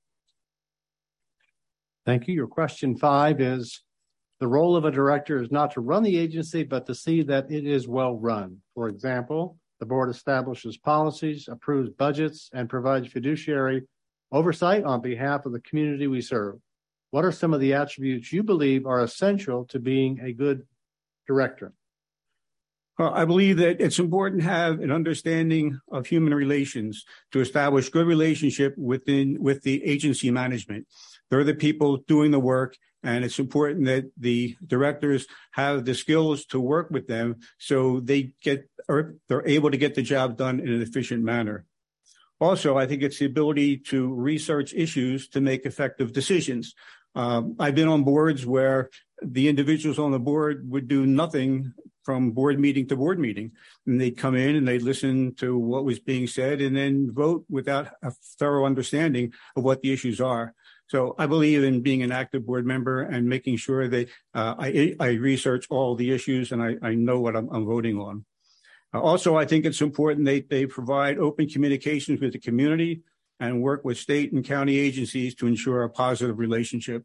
Thank you. Your question five is, the role of a director is not to run the agency, but to see that it is well run. For example, the board establishes policies, approves budgets, and provides fiduciary oversight on behalf of the community we serve. What are some of the attributes you believe are essential to being a good director? Well, I believe that it's important to have an understanding of human relations to establish good relationship within with the agency management. They're the people doing the work, and it's important that the directors have the skills to work with them so they get or they're able to get the job done in an efficient manner. Also, I think it's the ability to research issues to make effective decisions. Um, I've been on boards where the individuals on the board would do nothing from board meeting to board meeting. And they'd come in and they'd listen to what was being said and then vote without a thorough understanding of what the issues are. So I believe in being an active board member and making sure that uh, I, I research all the issues and I, I know what I'm, I'm voting on. Uh, also, I think it's important that they provide open communications with the community and work with state and county agencies to ensure a positive relationship.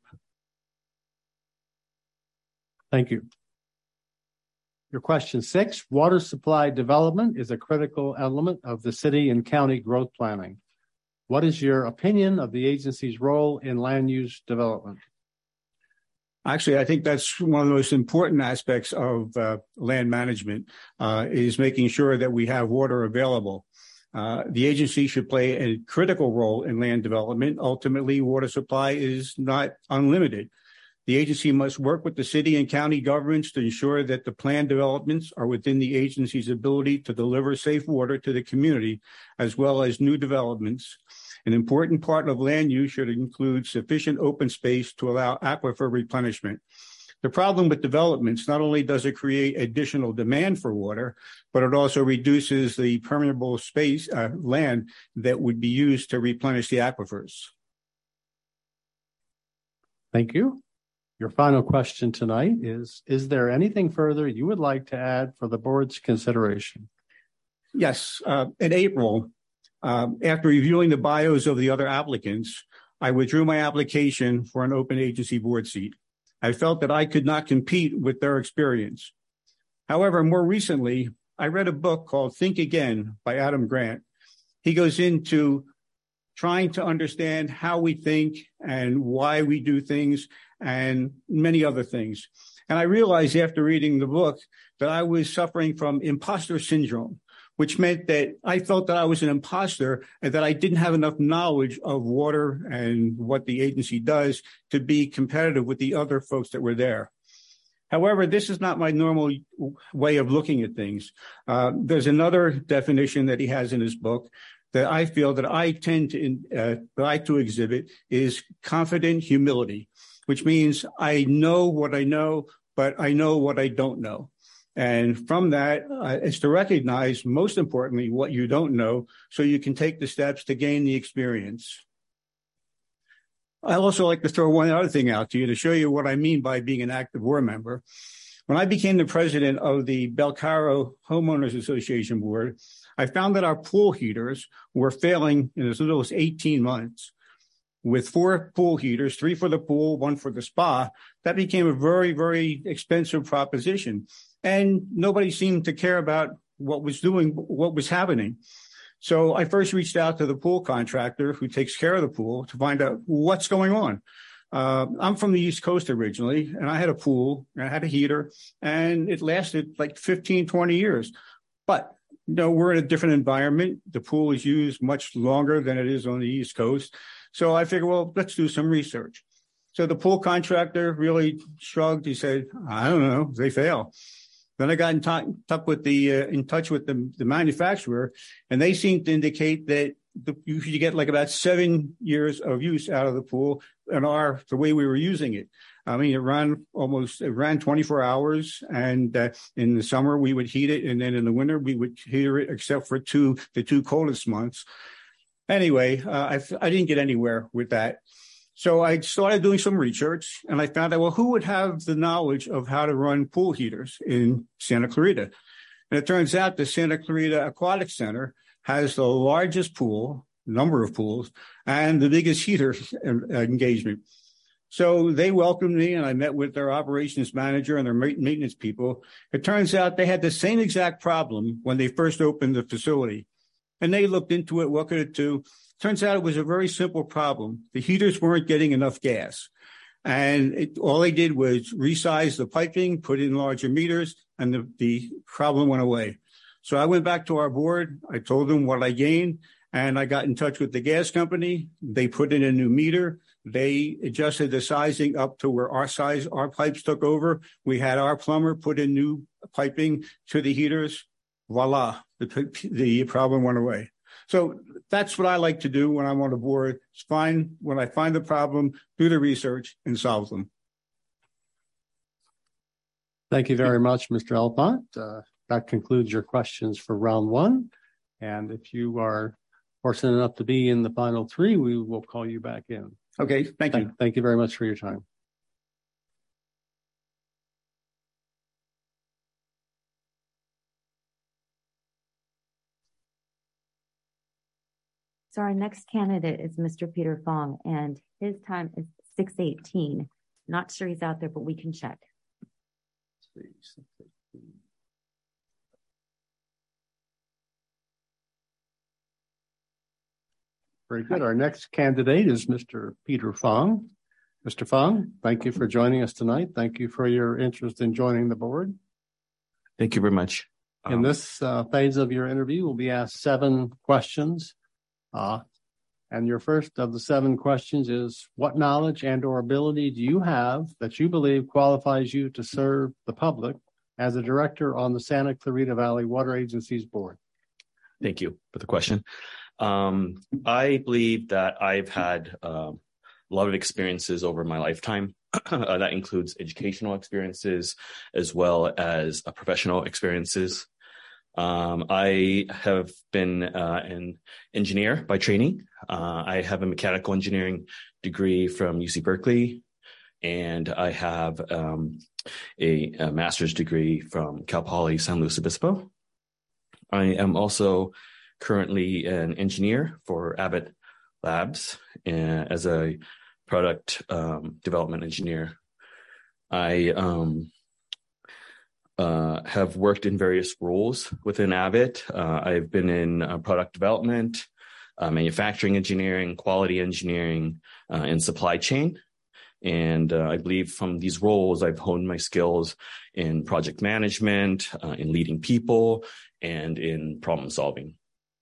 Thank you. Your question six, water supply development is a critical element of the city and county growth planning. What is your opinion of the agency's role in land use development? Actually, I think that's one of the most important aspects of uh, land management uh, is making sure that we have water available. Uh, the agency should play a critical role in land development. Ultimately, water supply is not unlimited. The agency must work with the city and county governments to ensure that the planned developments are within the agency's ability to deliver safe water to the community, as well as new developments. An important part of land use should include sufficient open space to allow aquifer replenishment. The problem with developments, not only does it create additional demand for water, but it also reduces the permeable space, uh, land that would be used to replenish the aquifers. Thank you. Your final question tonight is, is there anything further you would like to add for the board's consideration? Yes. Uh, in April, um, after reviewing the bios of the other applicants, I withdrew my application for an open agency board seat. I felt that I could not compete with their experience. However, more recently, I read a book called Think Again by Adam Grant. He goes into trying to understand how we think and why we do things and many other things. And I realized after reading the book that I was suffering from imposter syndrome, which meant that I felt that I was an imposter and that I didn't have enough knowledge of water and what the agency does to be competitive with the other folks that were there. However, this is not my normal way of looking at things. Uh, there's another definition that he has in his book that I feel that I tend to uh, like to exhibit is confident humility, which means I know what I know, but I know what I don't know. And from that, uh, it's to recognize, most importantly, what you don't know so you can take the steps to gain the experience. I also like to throw one other thing out to you to show you what I mean by being an active board member. When I became the president of the Belcaro Homeowners Association board, I found that our pool heaters were failing in as little as eighteen months. With four pool heaters, three for the pool, one for the spa, that became a very, very expensive proposition. And nobody seemed to care about what was doing, what was happening. So I first reached out to the pool contractor who takes care of the pool to find out what's going on. Uh, I'm from the East Coast originally, and I had a pool, and I had a heater, and it lasted like fifteen, twenty years. But, you know, we're in a different environment. The pool is used much longer than it is on the East Coast. So I figured, well, let's do some research. So the pool contractor really shrugged. He said, I don't know, they fail. Then I got in, t- touch with the uh, in touch with the, the manufacturer, and they seemed to indicate that the, you should get like about seven years of use out of the pool, and our the way we were using it. I mean, it ran almost it ran twenty-four hours, and uh, in the summer we would heat it, and then in the winter we would heat it, except for two the two coldest months. Anyway, uh, I I didn't get anywhere with that. So I started doing some research, and I found out, well, who would have the knowledge of how to run pool heaters in Santa Clarita? And it turns out the Santa Clarita Aquatic Center has the largest pool, number of pools, and the biggest heater engagement. So they welcomed me, and I met with their operations manager and their maintenance people. It turns out they had the same exact problem when they first opened the facility. And they looked into it, what could it do? Turns out it was a very simple problem. The heaters weren't getting enough gas. And it, all they did was resize the piping, put in larger meters, and the, the problem went away. So I went back to our board. I told them what I gained, and I got in touch with the gas company. They put in a new meter. They adjusted the sizing up to where our size, our pipes took over. We had our plumber put in new piping to the heaters. Voila, the, the problem went away. So that's what I like to do when I'm on the board. It's find when I find the problem, do the research, and solve them. Thank you very much, Mister Alpont. Uh, that concludes your questions for round one. And if you are fortunate enough to be in the final three, we will call you back in. Okay, thank you. Thank, thank you very much for your time. So our next candidate is Mister Peter Fong, and his time is six eighteen. Not sure he's out there, but we can check. Very good. Our next candidate is Mister Peter Fong. Mister Fong, thank you for joining us tonight. Thank you for your interest in joining the board. Thank you very much. In um, this uh, phase of your interview, we'll be asked seven questions. Uh, and your first of the seven questions is, what knowledge and or ability do you have that you believe qualifies you to serve the public as a director on the Santa Clarita Valley Water Agency's board? Thank you for the question. Um, I believe that I've had uh, a lot of experiences over my lifetime. uh, that includes educational experiences as well as uh, professional experiences. Um, I have been uh, an engineer by training. Uh, I have a mechanical engineering degree from U C Berkeley, and I have um, a, a master's degree from Cal Poly San Luis Obispo. I am also currently an engineer for Abbott Labs uh, as a product um, development engineer. I um, uh, have worked in various roles within Abbott. Uh, I've been in uh, product development, uh, manufacturing engineering, quality engineering, uh, and supply chain. And uh, I believe from these roles, I've honed my skills in project management, uh, in leading people, and in problem solving.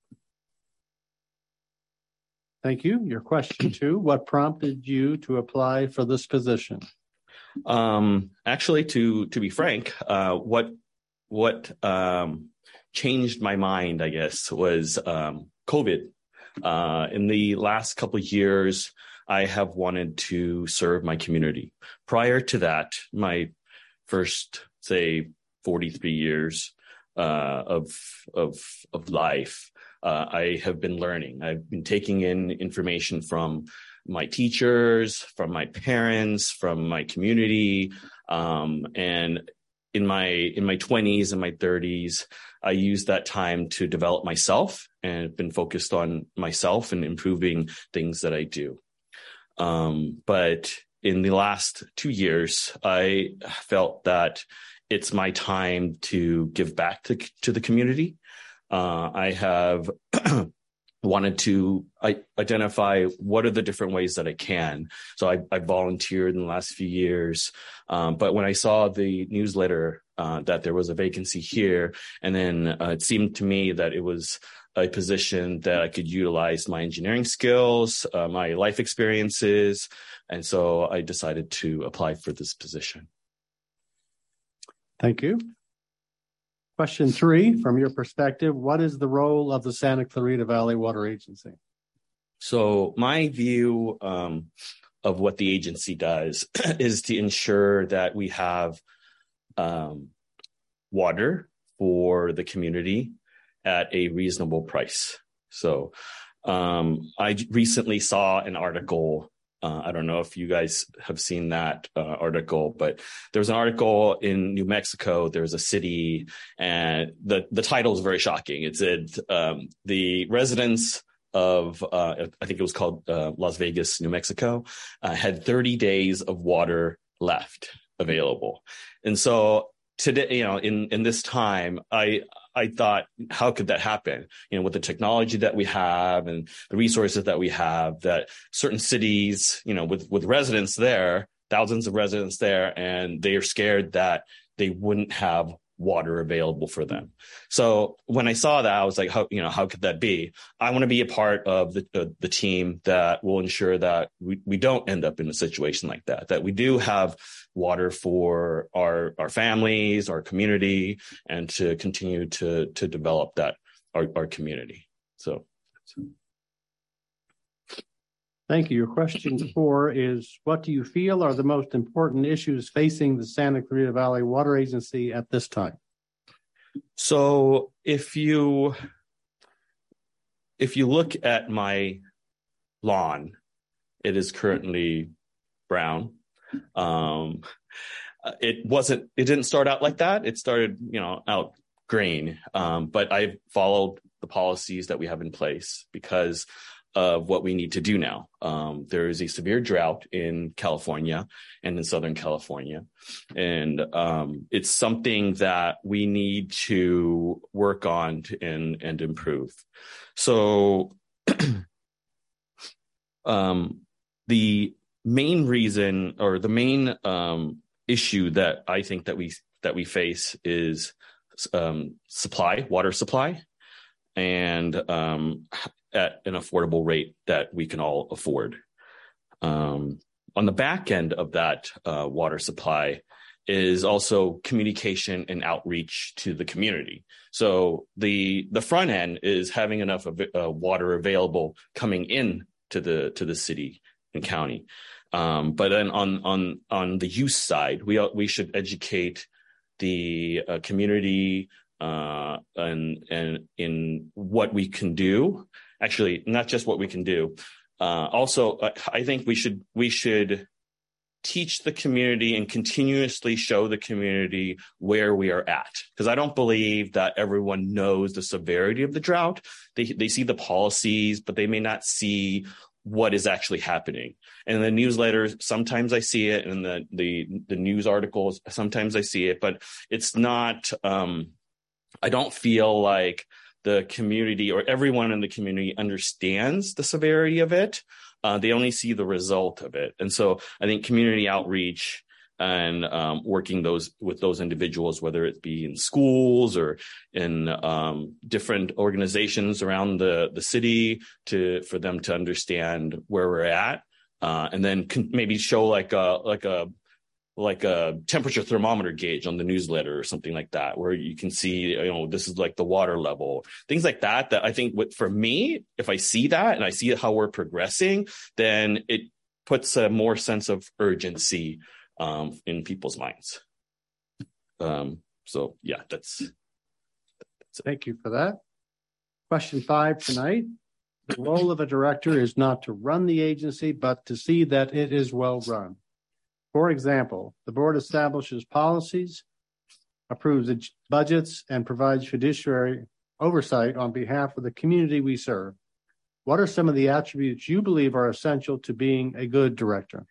Thank you. Your question two, what prompted you to apply for this position? Um, actually, to to be frank, uh, what what um, changed my mind, I guess, was um, COVID. Uh, in the last couple of years, I have wanted to serve my community. Prior to that, my first, say, forty-three years uh, of of of life, uh, I have been learning. I've been taking in information from my teachers, from my parents, from my community, um, and in my in my twenties and my thirties, I used that time to develop myself and have been focused on myself and improving things that I do. Um, but in the last two years, I felt that it's my time to give back to, to the community. Uh, I have wanted to I, identify what are the different ways that I can. So I, I volunteered in the last few years. Um, but when I saw the newsletter uh, that there was a vacancy here, and then uh, it seemed to me that it was a position that I could utilize my engineering skills, uh, my life experiences. And so I decided to apply for this position. Thank you. Question three, from your perspective, what is the role of the Santa Clarita Valley Water Agency? So my view um, of what the agency does is to ensure that we have um, water for the community at a reasonable price. So um, I recently saw an article. Uh, I don't know if you guys have seen that uh, article, but there was an article in New Mexico. There's a city, and the, the title is very shocking. It said um, the residents of, uh, I think it was called uh, Las Vegas, New Mexico, uh, had thirty days of water left available. And so today, you know, in, in this time, I, I thought, how could that happen? You know, with the technology that we have and the resources that we have, that certain cities, you know, with, with residents there, thousands of residents there, and they are scared that they wouldn't have water available for them. So when I saw that, I was like, how, you know, how could that be? I want to be a part of the, uh, the team that will ensure that we, we don't end up in a situation like that, that we do have water for our, our families, our community, and to continue to, to develop that, our, our community. So. Thank you. Your question four is, what do you feel are the most important issues facing the Santa Clarita Valley Water Agency at this time? So if you, if you look at my lawn, it is currently brown. Um, it wasn't, it didn't start out like that. It started, you know, out green. Um, but I've followed the policies that we have in place because of what we need to do now. Um, there is a severe drought in California and in Southern California. And um, it's something that we need to work on to, and, and improve. So um, the main reason or the main um, issue that I think that we that we face is um, supply, water supply, and um, at an affordable rate that we can all afford. Um, on the back end of that uh, water supply is also communication and outreach to the community. So the the front end is having enough of, uh, water available coming in to the to the city and county. Um, but then on on on the use side, we we should educate the uh, community uh, and and in what we can do. Actually, not just what we can do. Uh, also, uh, I think we should we should teach the community and continuously show the community where we are at. Because I don't believe that everyone knows the severity of the drought. They they see the policies, but they may not see what is actually happening. And in the newsletters, sometimes I see it, and the the the news articles, sometimes I see it, but it's not. Um, I don't feel like the community or everyone in the community understands the severity of it. Uh, they only see the result of it. And so I think community outreach and um, working those with those individuals, whether it be in schools or in um, different organizations around the, the city, to for them to understand where we're at, uh, and then can maybe show like a like a like a temperature thermometer gauge on the newsletter or something like that, where you can see, you know, this is like the water level, things like that, that I think with, for me, if I see that and I see how we're progressing, then it puts a more sense of urgency um, in people's minds. Um, so yeah, that's, that's it. Thank you for that. Question five tonight. The role of a director is not to run the agency, but to see that it is well run. For example, the board establishes policies, approves budgets, and provides fiduciary oversight on behalf of the community we serve. What are some of the attributes you believe are essential to being a good director?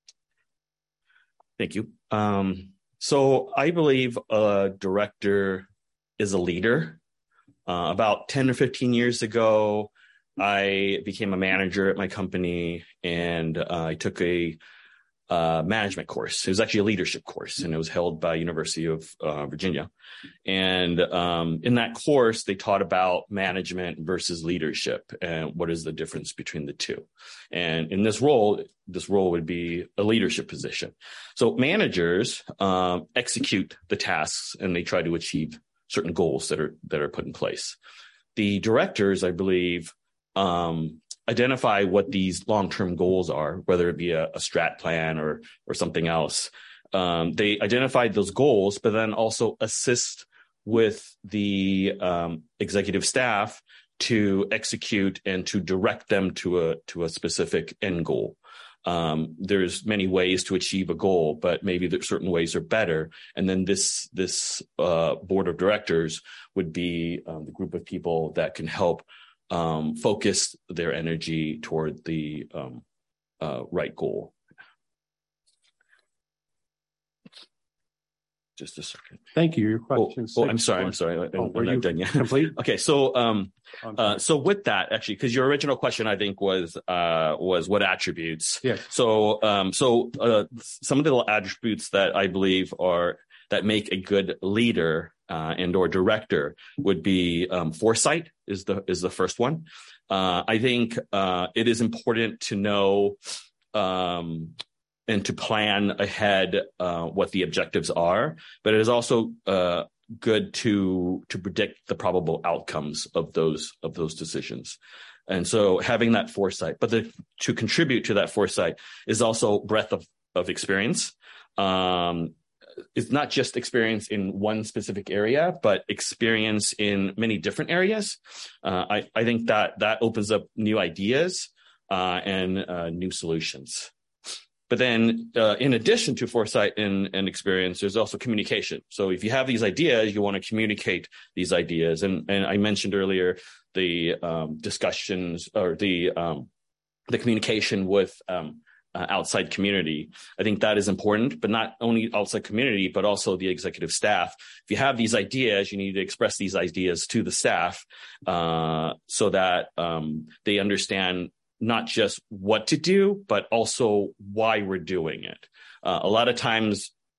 Thank you. Um, so I believe a director is a leader. Uh, about ten or fifteen years ago, I became a manager at my company, and uh, I took a Uh, management course. It was actually a leadership course, and it was held by University of uh, Virginia. And um, in that course, they taught about management versus leadership and what is the difference between the two. And in this role, this role would be a leadership position. So managers um, execute the tasks, and they try to achieve certain goals that are that are put in place. The directors, I believe, um, identify what these long-term goals are, whether it be a, a strat plan or or something else. Um, they identify those goals, but then also assist with the um, executive staff to execute and to direct them to a to a specific end goal. Um, there's many ways to achieve a goal, but maybe there certain ways are better. And then this this uh, board of directors would be um, the group of people that can help Um, focus their energy toward the um, uh, right goal. Just a second. Thank you. Your question. Oh, oh I'm sorry. I'm sorry. I'm, oh, I'm not done yet. Complete? Okay. So, um, uh, so with that, actually, because your original question, I think, was uh, was what attributes. Yes. So, um, so uh, some of the attributes that I believe are that make a good leader uh, and or director would be um, foresight is the is the first one. Uh, I think uh, it is important to know um, and to plan ahead uh, what the objectives are, but it is also uh, good to to predict the probable outcomes of those of those decisions. And so having that foresight, but the, to contribute to that foresight is also breadth of, of experience. Um, It's not just experience in one specific area, but experience in many different areas. Uh, I, I think that that opens up new ideas uh, and uh, new solutions. But then uh, in addition to foresight and, and experience, there's also communication. So if you have these ideas, you want to communicate these ideas. And, and I mentioned earlier the um, discussions or the, um, the communication with um, Uh, outside community. I think that is important, but not only outside community, but also the executive staff. If you have these ideas, you need to express these ideas to the staff uh, so that um, they understand not just what to do, but also why we're doing it. Uh, a lot of times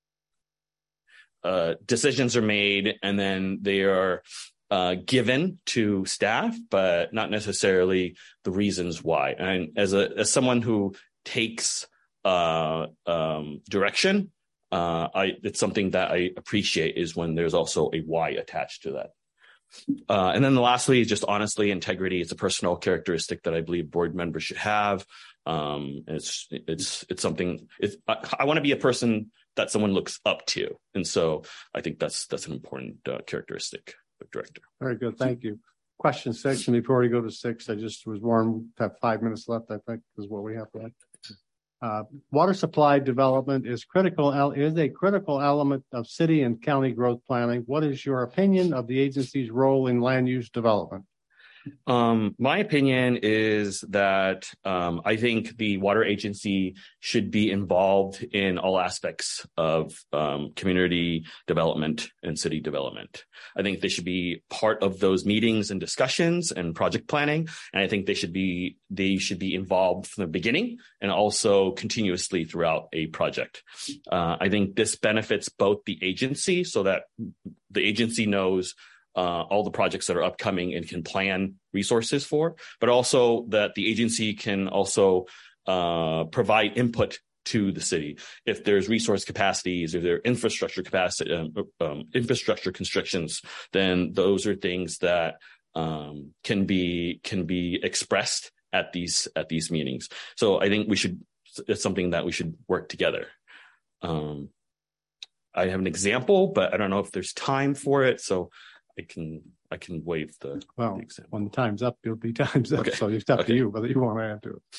uh, decisions are made and then they are uh, given to staff, but not necessarily the reasons why. And as a as someone who takes uh, um, direction, uh, I, it's something that I appreciate is when there's also a why attached to that. Uh, and then lastly, just honestly, integrity. It's a personal characteristic that I believe board members should have. Um, it's it's it's something. It's, I, I want to be a person that someone looks up to, and so I think that's that's an important uh, characteristic of director. Very good, thank you. Question six, and before we go to six, I just was warned to have five minutes left. I think is what we have left. Uh, water supply development is critical is a critical element of city and county growth planning. What is your opinion of the agency's role in land use development? Um, my opinion is that um, I think the water agency should be involved in all aspects of um, community development and city development. I think they should be part of those meetings and discussions and project planning, and I think they should be they should be involved from the beginning and also continuously throughout a project. Uh, I think this benefits both the agency, so that the agency knows Uh, all the projects that are upcoming and can plan resources for, but also that the agency can also uh, provide input to the city. If there's resource capacities, if there are infrastructure capacity, um, um, infrastructure constrictions, then those are things that um, can be can be expressed at these at these meetings. So I think we should. It's something that we should work together. Um, I have an example, but I don't know if there's time for it. So. I can I can waive the, well, the example. When the time's up, it'll be time's up. Okay. So it's up okay. to you whether you want to add to it.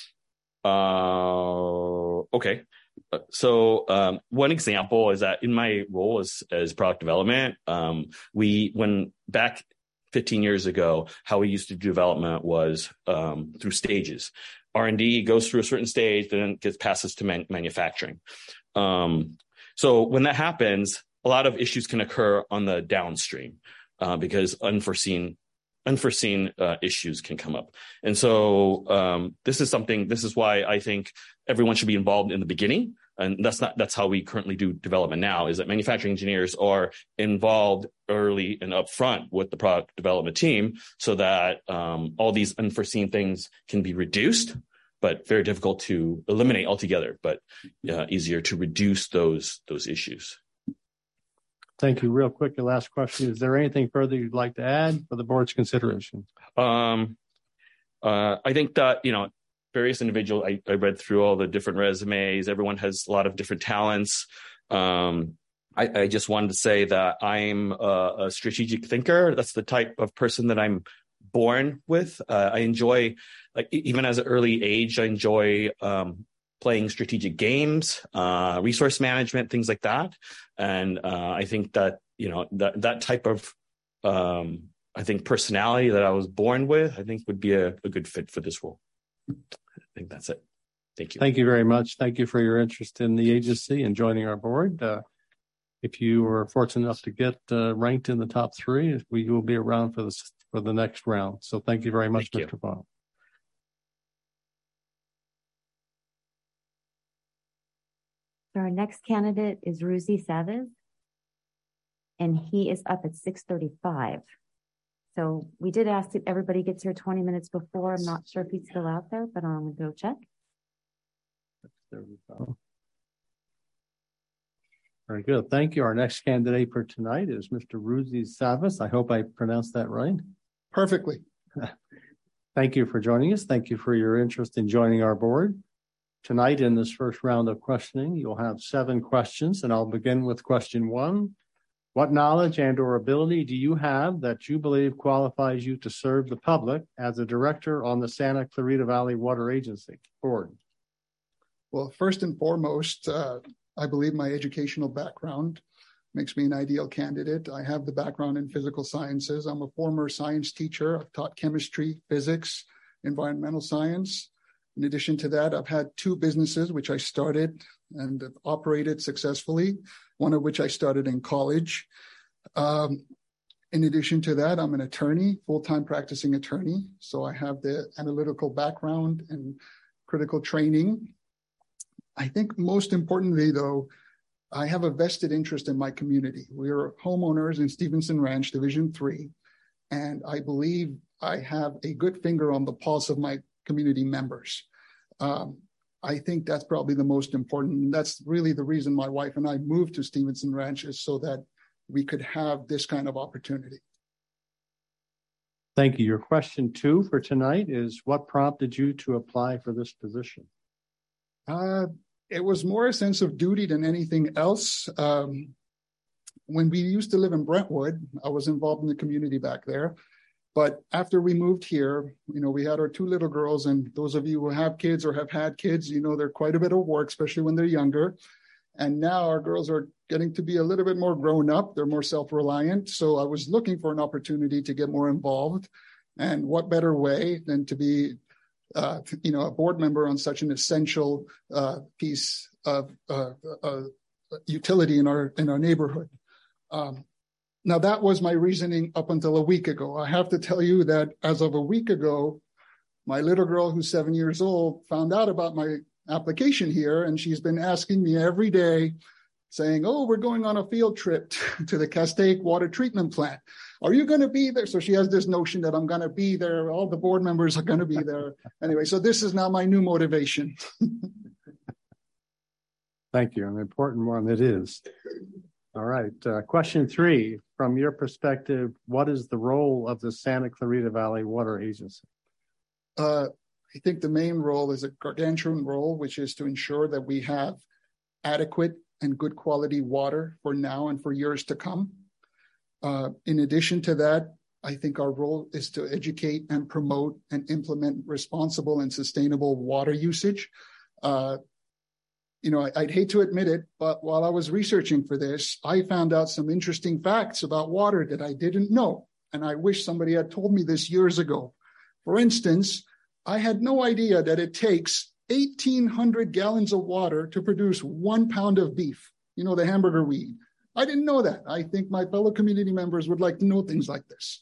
Uh, okay. So um, one example is that in my role as as product development, um, we when back fifteen years ago, how we used to do development was um, through stages. R and D goes through a certain stage, then it gets passes to man- manufacturing. Um, so when that happens, a lot of issues can occur on the downstream. Uh, because unforeseen, unforeseen uh, issues can come up, and so um, this is something. This is why I think everyone should be involved in the beginning, and that's not. That's how we currently do development now. Is that manufacturing engineers are involved early and upfront with the product development team, so that um, all these unforeseen things can be reduced, but very difficult to eliminate altogether. But uh, easier to reduce those those issues. Thank you. Real quick, the last question. Is there anything further you'd like to add for the board's consideration? Um, uh, I think that, you know, various individuals, I, I read through all the different resumes. Everyone has a lot of different talents. Um, I, I just wanted to say that I'm a, a strategic thinker. That's the type of person that I'm born with. Uh, I enjoy, like, even as an early age, I enjoy um, playing strategic games, uh, resource management, things like that. And uh, I think that, you know, that, that type of, um, I think, personality that I was born with, I think would be a, a good fit for this role. I think that's it. Thank you. Thank you very much. Thank you for your interest in the agency and joining our board. Uh, if you were fortunate enough to get uh, ranked in the top three, we will be around for this for the next round. So thank you very much, Mister Bond. Our next candidate is Ruzi Savas, and he is up at six thirty-five. So we did ask that everybody gets here twenty minutes before. I'm not sure if he's still out there, but I'm going to go check. Very good. Thank you. Our next candidate for tonight is Mister Ruzi Savas. I hope I pronounced that right. Perfectly. Thank you for joining us. Thank you for your interest in joining our board. Tonight, in this first round of questioning, you'll have seven questions, and I'll begin with question one. What knowledge and or ability do you have that you believe qualifies you to serve the public as a director on the Santa Clarita Valley Water Agency Board? Well, first and foremost, uh, I believe my educational background makes me an ideal candidate. I have the background in physical sciences. I'm a former science teacher. I've taught chemistry, physics, environmental science. In addition to that, I've had two businesses which I started and have operated successfully, one of which I started in college. Um, in addition to that, I'm an attorney, full-time practicing attorney. So I have the analytical background and critical training. I think most importantly, though, I have a vested interest in my community. We are homeowners in Stevenson Ranch, Division three, and I believe I have a good finger on the pulse of my community members. Um, I think that's probably the most important. That's really the reason my wife and I moved to Stevenson Ranch, is so that we could have this kind of opportunity. Thank you. Your question two for tonight is, what prompted you to apply for this position? Uh, it was more a sense of duty than anything else. Um, when we used to live in Brentwood, I was involved in the community back there. But after we moved here, you know, we had our two little girls, and those of you who have kids or have had kids, you know, they're quite a bit of work, especially when they're younger. And now our girls are getting to be a little bit more grown up. They're more self-reliant. So I was looking for an opportunity to get more involved. And what better way than to be, uh, you know, a board member on such an essential uh, piece of uh, uh, utility in our in our neighborhood. Um, now, that was my reasoning up until a week ago. I have to tell you that as of a week ago, my little girl, who's seven years old, found out about my application here, and she's been asking me every day, saying, oh, we're going on a field trip to the Castaic water treatment plant. Are you going to be there? So she has this notion that I'm going to be there. All the board members are going to be there. Anyway, so this is now my new motivation. Thank you. An important one it is. All right. Uh, question three, from your perspective, what is the role of the Santa Clarita Valley Water Agency? Uh, I think the main role is a gargantuan role, which is to ensure that we have adequate and good quality water for now and for years to come. Uh, in addition to that, I think our role is to educate and promote and implement responsible and sustainable water usage. Uh, you know, I, I'd hate to admit it, but while I was researching for this, I found out some interesting facts about water that I didn't know. And I wish somebody had told me this years ago. For instance, I had no idea that it takes eighteen hundred gallons of water to produce one pound of beef, you know, the hamburger we eat. I didn't know that. I think my fellow community members would like to know things like this.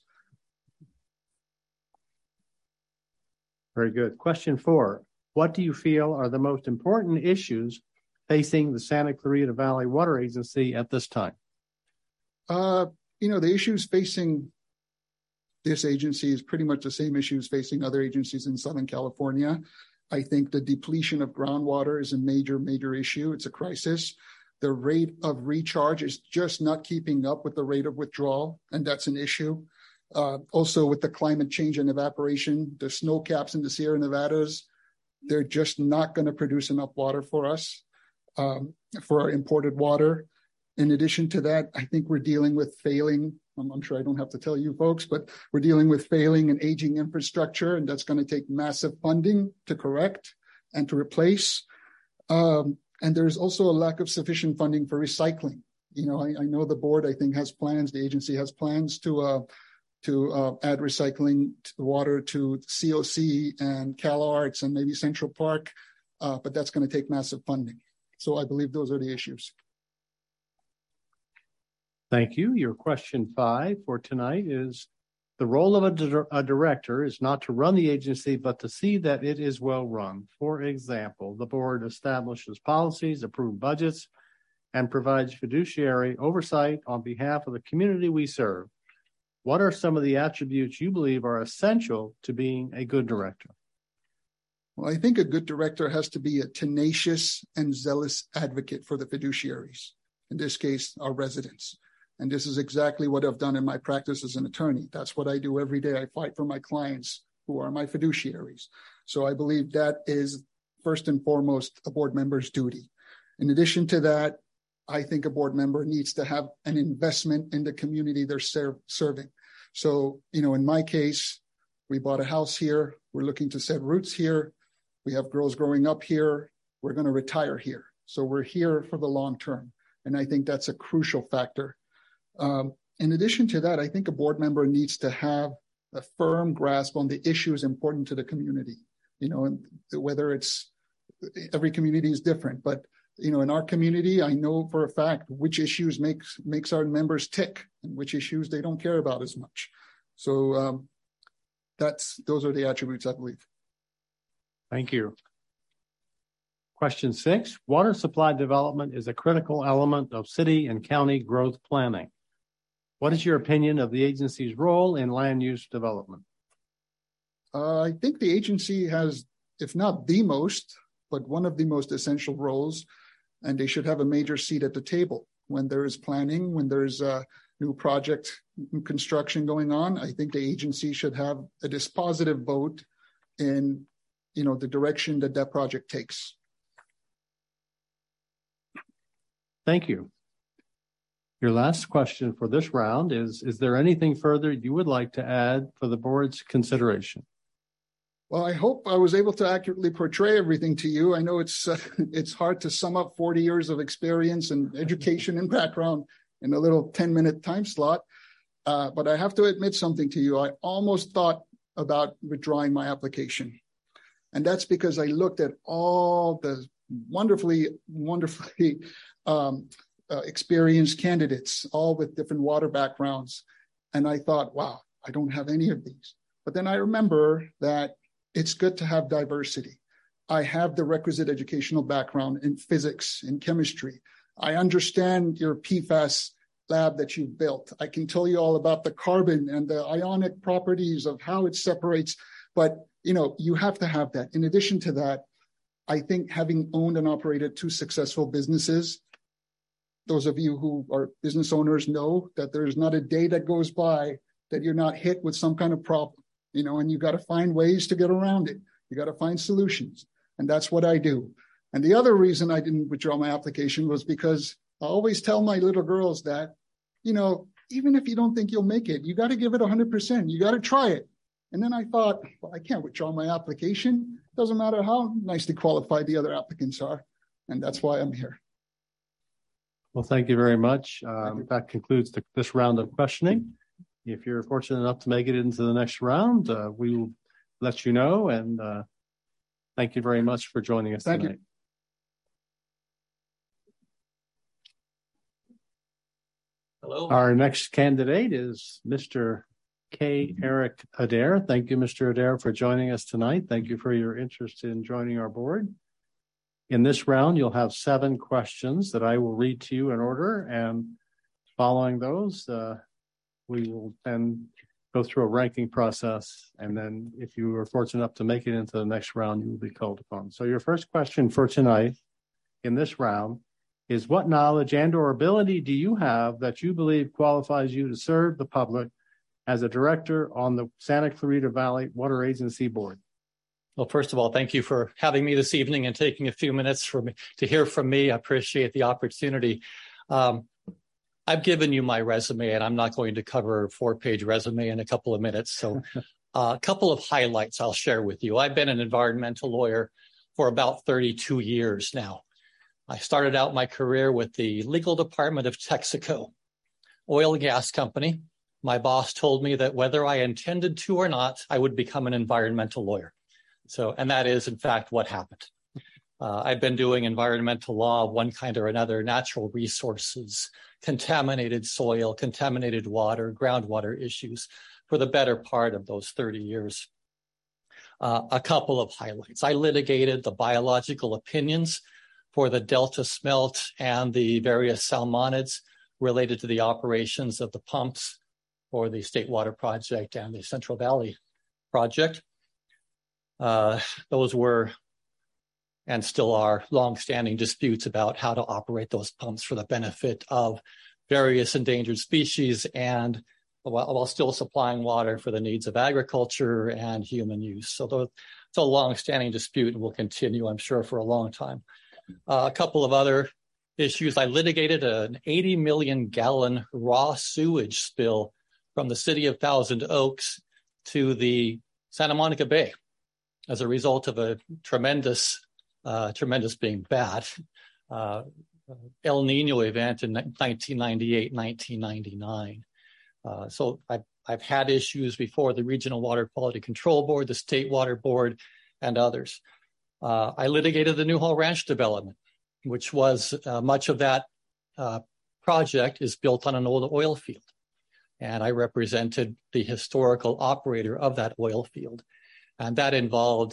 Very good. Question four, what do you feel are the most important issues facing the Santa Clarita Valley Water Agency at this time? Uh, you know, the issues facing this agency is pretty much the same issues facing other agencies in Southern California. I think the depletion of groundwater is a major, major issue. It's a crisis. The rate of recharge is just not keeping up with the rate of withdrawal, and that's an issue. Uh, also, with the climate change and evaporation, the snow caps in the Sierra Nevadas, they're just not going to produce enough water for us, um, for our imported water. In addition to that, I think we're dealing with failing, I'm, I'm sure I don't have to tell you folks, but we're dealing with failing and aging infrastructure, and that's going to take massive funding to correct and to replace. Um, and there's also a lack of sufficient funding for recycling. You know, I, I know the board, I think, has plans, the agency has plans to uh, to uh, add recycling to water to C O C and CalArts and maybe Central Park, uh, but that's going to take massive funding. So I believe those are the issues. Thank you. Your question five for tonight is, the role of a, di- a director is not to run the agency, but to see that it is well run. For example, the board establishes policies, approves budgets, and provides fiduciary oversight on behalf of the community we serve. What are some of the attributes you believe are essential to being a good director? Well, I think a good director has to be a tenacious and zealous advocate for the fiduciaries, in this case, our residents. And this is exactly what I've done in my practice as an attorney. That's what I do every day. I fight for my clients who are my fiduciaries. So I believe that is first and foremost a board member's duty. In addition to that, I think a board member needs to have an investment in the community they're ser- serving. So, you know, in my case, we bought a house here. We're looking to set roots here. We have girls growing up here. We're going to retire here. So we're here for the long term. And I think that's a crucial factor. Um, in addition to that, I think a board member needs to have a firm grasp on the issues important to the community. You know, and whether it's, every community is different, but you know, in our community, I know for a fact which issues makes makes our members tick and which issues they don't care about as much. So um, that's those are the attributes I believe. Thank you. Question six, water supply development is a critical element of city and county growth planning. What is your opinion of the agency's role in land use development? Uh, I think the agency has, if not the most, but one of the most essential roles, and they should have a major seat at the table when there is planning, when there's a new project construction going on. I think the agency should have a dispositive vote in, you know, the direction that that project takes. Thank you. Your last question for this round is, is there anything further you would like to add for the board's consideration? Well, I hope I was able to accurately portray everything to you. I know it's uh, it's hard to sum up forty years of experience and education and background in a little ten minute time slot. Uh, but I have to admit something to you. I almost thought about withdrawing my application. And that's because I looked at all the wonderfully, wonderfully um, uh, experienced candidates, all with different water backgrounds. And I thought, wow, I don't have any of these. But then I remember that it's good to have diversity. I have the requisite educational background in physics, in chemistry. I understand your P FAS lab that you've built. I can tell you all about the carbon and the ionic properties of how it separates. But, you know, you have to have that. In addition to that, I think having owned and operated two successful businesses, those of you who are business owners know that there's not a day that goes by that you're not hit with some kind of problem, you know, and you got to find ways to get around it. You got to find solutions. And that's what I do. And the other reason I didn't withdraw my application was because I always tell my little girls that, you know, even if you don't think you'll make it, you got to give it one hundred percent. You got to try it. And then I thought, well, I can't withdraw my application. Doesn't matter how nicely qualified the other applicants are. And that's why I'm here. Well, thank you very much. Um, that concludes the, this round of questioning. If you're fortunate enough to make it into the next round, uh, we will let you know. And uh, thank you very much for joining us thank tonight. You. Hello. Our next candidate is Mister K. Eric Adair. Thank you, Mister Adair, for joining us tonight. Thank you for your interest in joining our board. In this round, you'll have seven questions that I will read to you in order, and following those, uh, we will then go through a ranking process, and then if you are fortunate enough to make it into the next round, you will be called upon. So your first question for tonight in this round is, what knowledge and or ability do you have that you believe qualifies you to serve the public as a director on the Santa Clarita Valley Water Agency Board? Well, first of all, thank you for having me this evening and taking a few minutes for me to hear from me. I appreciate the opportunity. Um, I've given you my resume, and I'm not going to cover a four-page resume in a couple of minutes. So uh, a couple of highlights I'll share with you. I've been an environmental lawyer for about thirty-two years now. I started out my career with the legal department of Texaco, oil and gas company. My boss told me that whether I intended to or not, I would become an environmental lawyer. So, and that is, in fact, what happened. Uh, I've been doing environmental law of one kind or another, natural resources, contaminated soil, contaminated water, groundwater issues for the better part of those thirty years. Uh, a couple of highlights. I litigated the biological opinions for the Delta smelt and the various salmonids related to the operations of the pumps for the State Water Project and the Central Valley Project. Uh, those were and still are longstanding disputes about how to operate those pumps for the benefit of various endangered species and while, while still supplying water for the needs of agriculture and human use. So those, it's a longstanding dispute and will continue, I'm sure, for a long time. Uh, a couple of other issues. I litigated an eighty million gallon raw sewage spill from the city of Thousand Oaks to the Santa Monica Bay as a result of a tremendous, uh, tremendous being bad, uh, El Nino event in nineteen ninety-eight, nineteen ninety-nine. Uh, so I've, I've had issues before the Regional Water Quality Control Board, the State Water Board, and others. Uh, I litigated the Newhall Ranch development, which was uh, much of that uh, project is built on an old oil field. And I represented the historical operator of that oil field. And that involved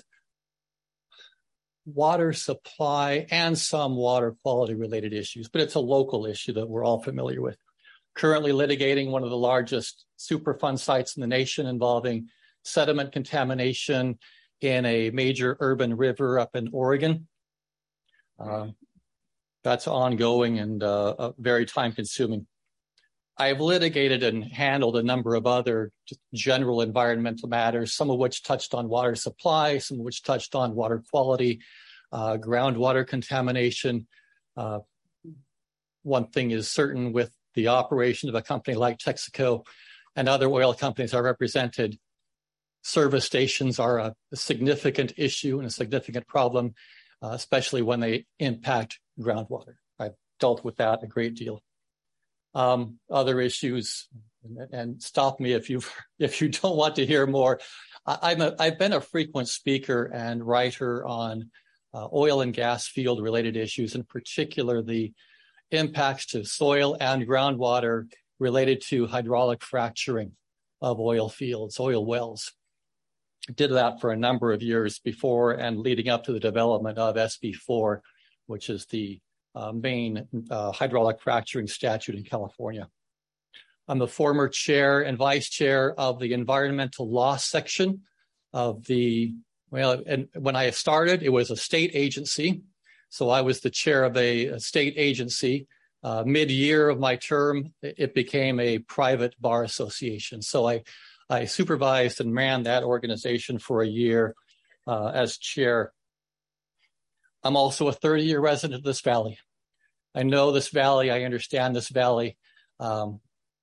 water supply and some water quality related issues, but it's a local issue that we're all familiar with. Currently litigating one of the largest Superfund sites in the nation involving sediment contamination in a major urban river up in Oregon. Um, that's ongoing and uh, uh, very time consuming. I've litigated and handled a number of other general environmental matters, some of which touched on water supply, some of which touched on water quality, uh, groundwater contamination. Uh, one thing is certain with the operation of a company like Texaco and other oil companies are represented, service stations are a, a significant issue and a significant problem, uh, especially when they impact groundwater. I've dealt with that a great deal. Um, other issues, and, and stop me if you if you don't want to hear more. I, I'm a, I've been a frequent speaker and writer on uh, oil and gas field related issues, in particular the impacts to soil and groundwater related to hydraulic fracturing of oil fields, oil wells. I did that for a number of years before and leading up to the development of S B four, which is the uh, main uh, hydraulic fracturing statute in California. I'm the former chair and vice chair of the environmental law section of the, well, and when I started, it was a state agency. So I was the chair of a, a state agency. Uh, mid-year of my term, it became a private bar association. So I, I supervised and ran that organization for a year uh, as chair. I'm also a thirty-year resident of this valley. I know this valley. I understand this valley. Um,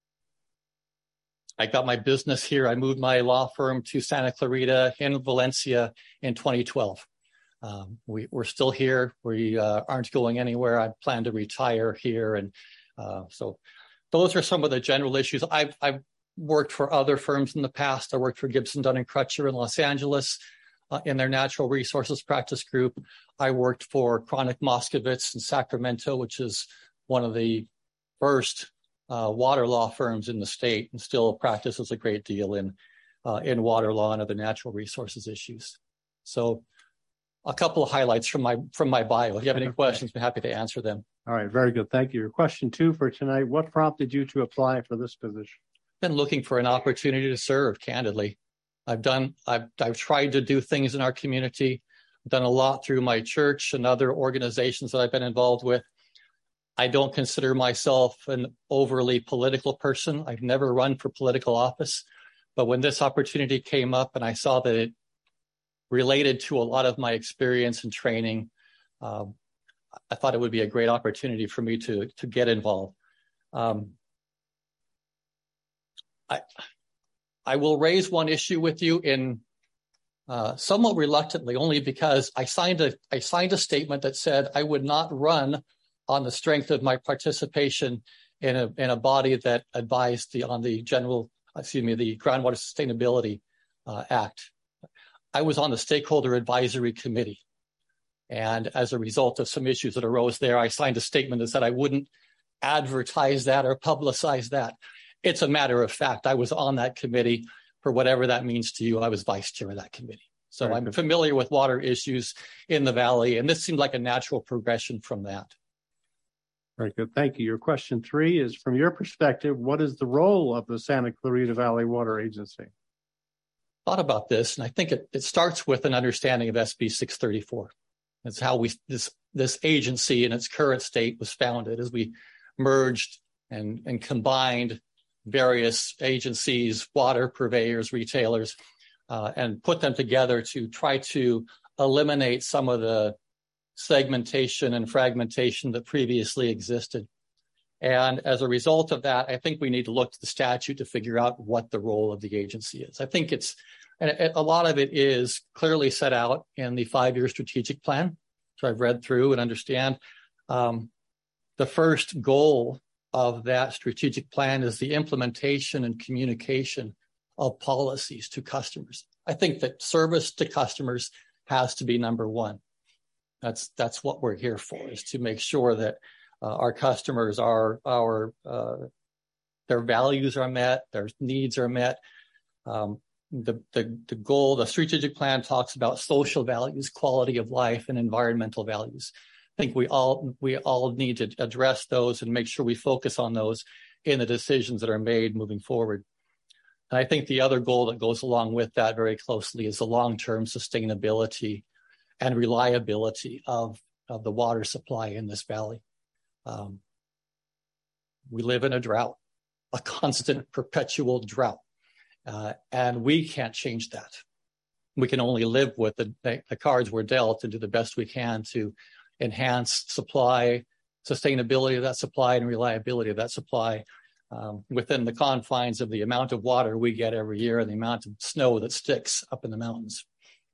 I got my business here. I moved my law firm to Santa Clarita in Valencia in twenty twelve. Um, we, we're still here. We uh, aren't going anywhere. I plan to retire here. And uh, so those are some of the general issues. I've, I've worked for other firms in the past. I worked for Gibson, Dunn and Crutcher in Los Angeles uh, in their natural resources practice group. I worked for Chronic Moskovitz in Sacramento, which is one of the first uh, water law firms in the state, and still practices a great deal in uh, in water law and other natural resources issues. So a couple of highlights from my from my bio. If you have any questions, I'm happy to answer them. All right, very good. Thank you. Question two for tonight. What prompted you to apply for this position? Been looking for an opportunity to serve, candidly. I've done, I've, I've tried to do things in our community. I've done a lot through my church and other organizations that I've been involved with. I don't consider myself an overly political person. I've never run for political office. But when this opportunity came up and I saw that it related to a lot of my experience and training, um, I thought it would be a great opportunity for me to, to get involved. Um, I, I will raise one issue with you in uh, somewhat reluctantly, only because I signed a I signed a statement that said I would not run on the strength of my participation in a in a body that advised the on the general excuse me the Groundwater Sustainability uh, Act. I was on the Stakeholder Advisory Committee, and as a result of some issues that arose there, I signed a statement that said I wouldn't advertise that or publicize that. It's a matter of fact. I was on that committee. For whatever that means to you, I was vice chair of that committee. So Very I'm good. familiar with water issues in the valley, and this seemed like a natural progression from that. Very good. Thank you. Your question three is, from your perspective, what is the role of the Santa Clarita Valley Water Agency? Thought about this, and I think it, it starts with an understanding of S B six thirty-four. That's how we this this agency in its current state was founded, as we merged and, and combined various agencies, water purveyors, retailers, uh, and put them together to try to eliminate some of the segmentation and fragmentation that previously existed. And as a result of that, I think we need to look to the statute to figure out what the role of the agency is. I think it's, and a lot of it is clearly set out in the five-year strategic plan, which I've read through and understand. Um, the first goal of that strategic plan is the implementation and communication of policies to customers. I think that service to customers has to be number one. That's that's what we're here for, is to make sure that uh, our customers are our uh, their values are met, their needs are met. Um, the, the the goal, the strategic plan talks about social values, quality of life, and environmental values. I think we all we all need to address those and make sure we focus on those in the decisions that are made moving forward. And I think the other goal that goes along with that very closely is the long-term sustainability and reliability of, of the water supply in this valley. Um, we live in a drought, a constant, perpetual drought, uh, and we can't change that. We can only live with the, the cards we're dealt and do the best we can to enhance supply sustainability of that supply and reliability of that supply um, within the confines of the amount of water we get every year and the amount of snow that sticks up in the mountains.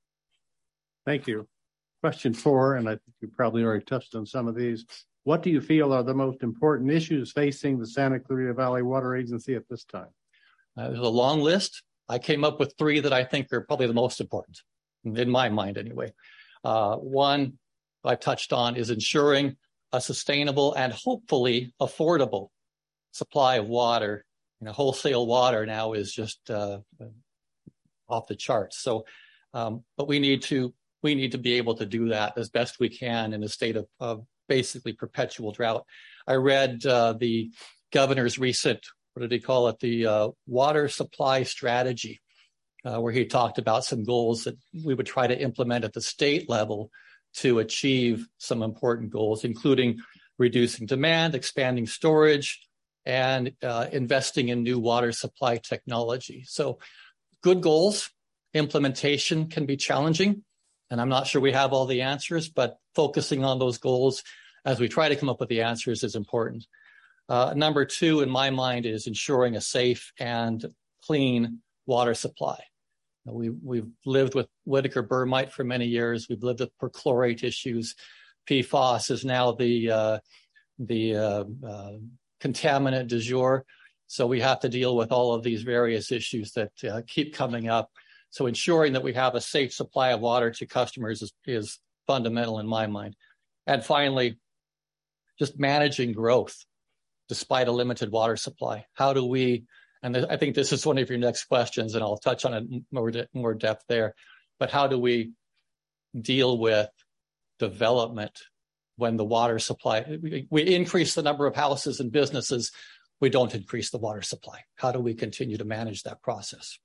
Thank you. Question four, and I think you probably already touched on some of these. What do you feel are the most important issues facing the Santa Clarita Valley Water Agency at this time? Uh, there's a long list. I came up with three that I think are probably the most important, in my mind anyway. Uh, one I touched on is ensuring a sustainable and hopefully affordable supply of water. You know, wholesale water now is just uh, off the charts. So, um, but we need to we need to be able to do that as best we can in a state of, of basically perpetual drought. I read uh, the governor's recent, what did he call it, the uh, water supply strategy, uh, where he talked about some goals that we would try to implement at the state level to achieve some important goals, including reducing demand, expanding storage, and uh, investing in new water supply technology. So good goals. Implementation can be challenging, and I'm not sure we have all the answers, but focusing on those goals as we try to come up with the answers is important. Uh, number two, in my mind, is ensuring a safe and clean water supply. We, we've lived with Whitaker Burmite for many years. We've lived with perchlorate issues. P FAS is now the uh, the uh, uh, contaminant du jour. So we have to deal with all of these various issues that uh, keep coming up. So ensuring that we have a safe supply of water to customers is, is fundamental in my mind. And finally, just managing growth despite a limited water supply. How do we, and I think this is one of your next questions, and I'll touch on it more, de- more depth there, but how do we deal with development when the water supply, we, we increase the number of houses and businesses, we don't increase the water supply. How do we continue to manage that process?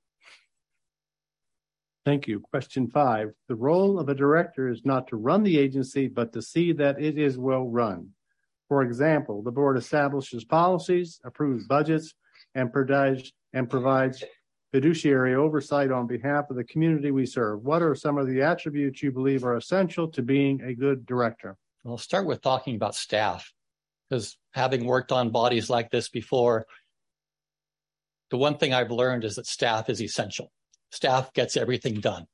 Thank you. Question five. The role of a director is not to run the agency, but to see that it is well run. For example, the board establishes policies, approves budgets, and provides, and provides fiduciary oversight on behalf of the community we serve. What are some of the attributes you believe are essential to being a good director? I'll start with talking about staff, because having worked on bodies like this before, the one thing I've learned is that staff is essential. Staff gets everything done.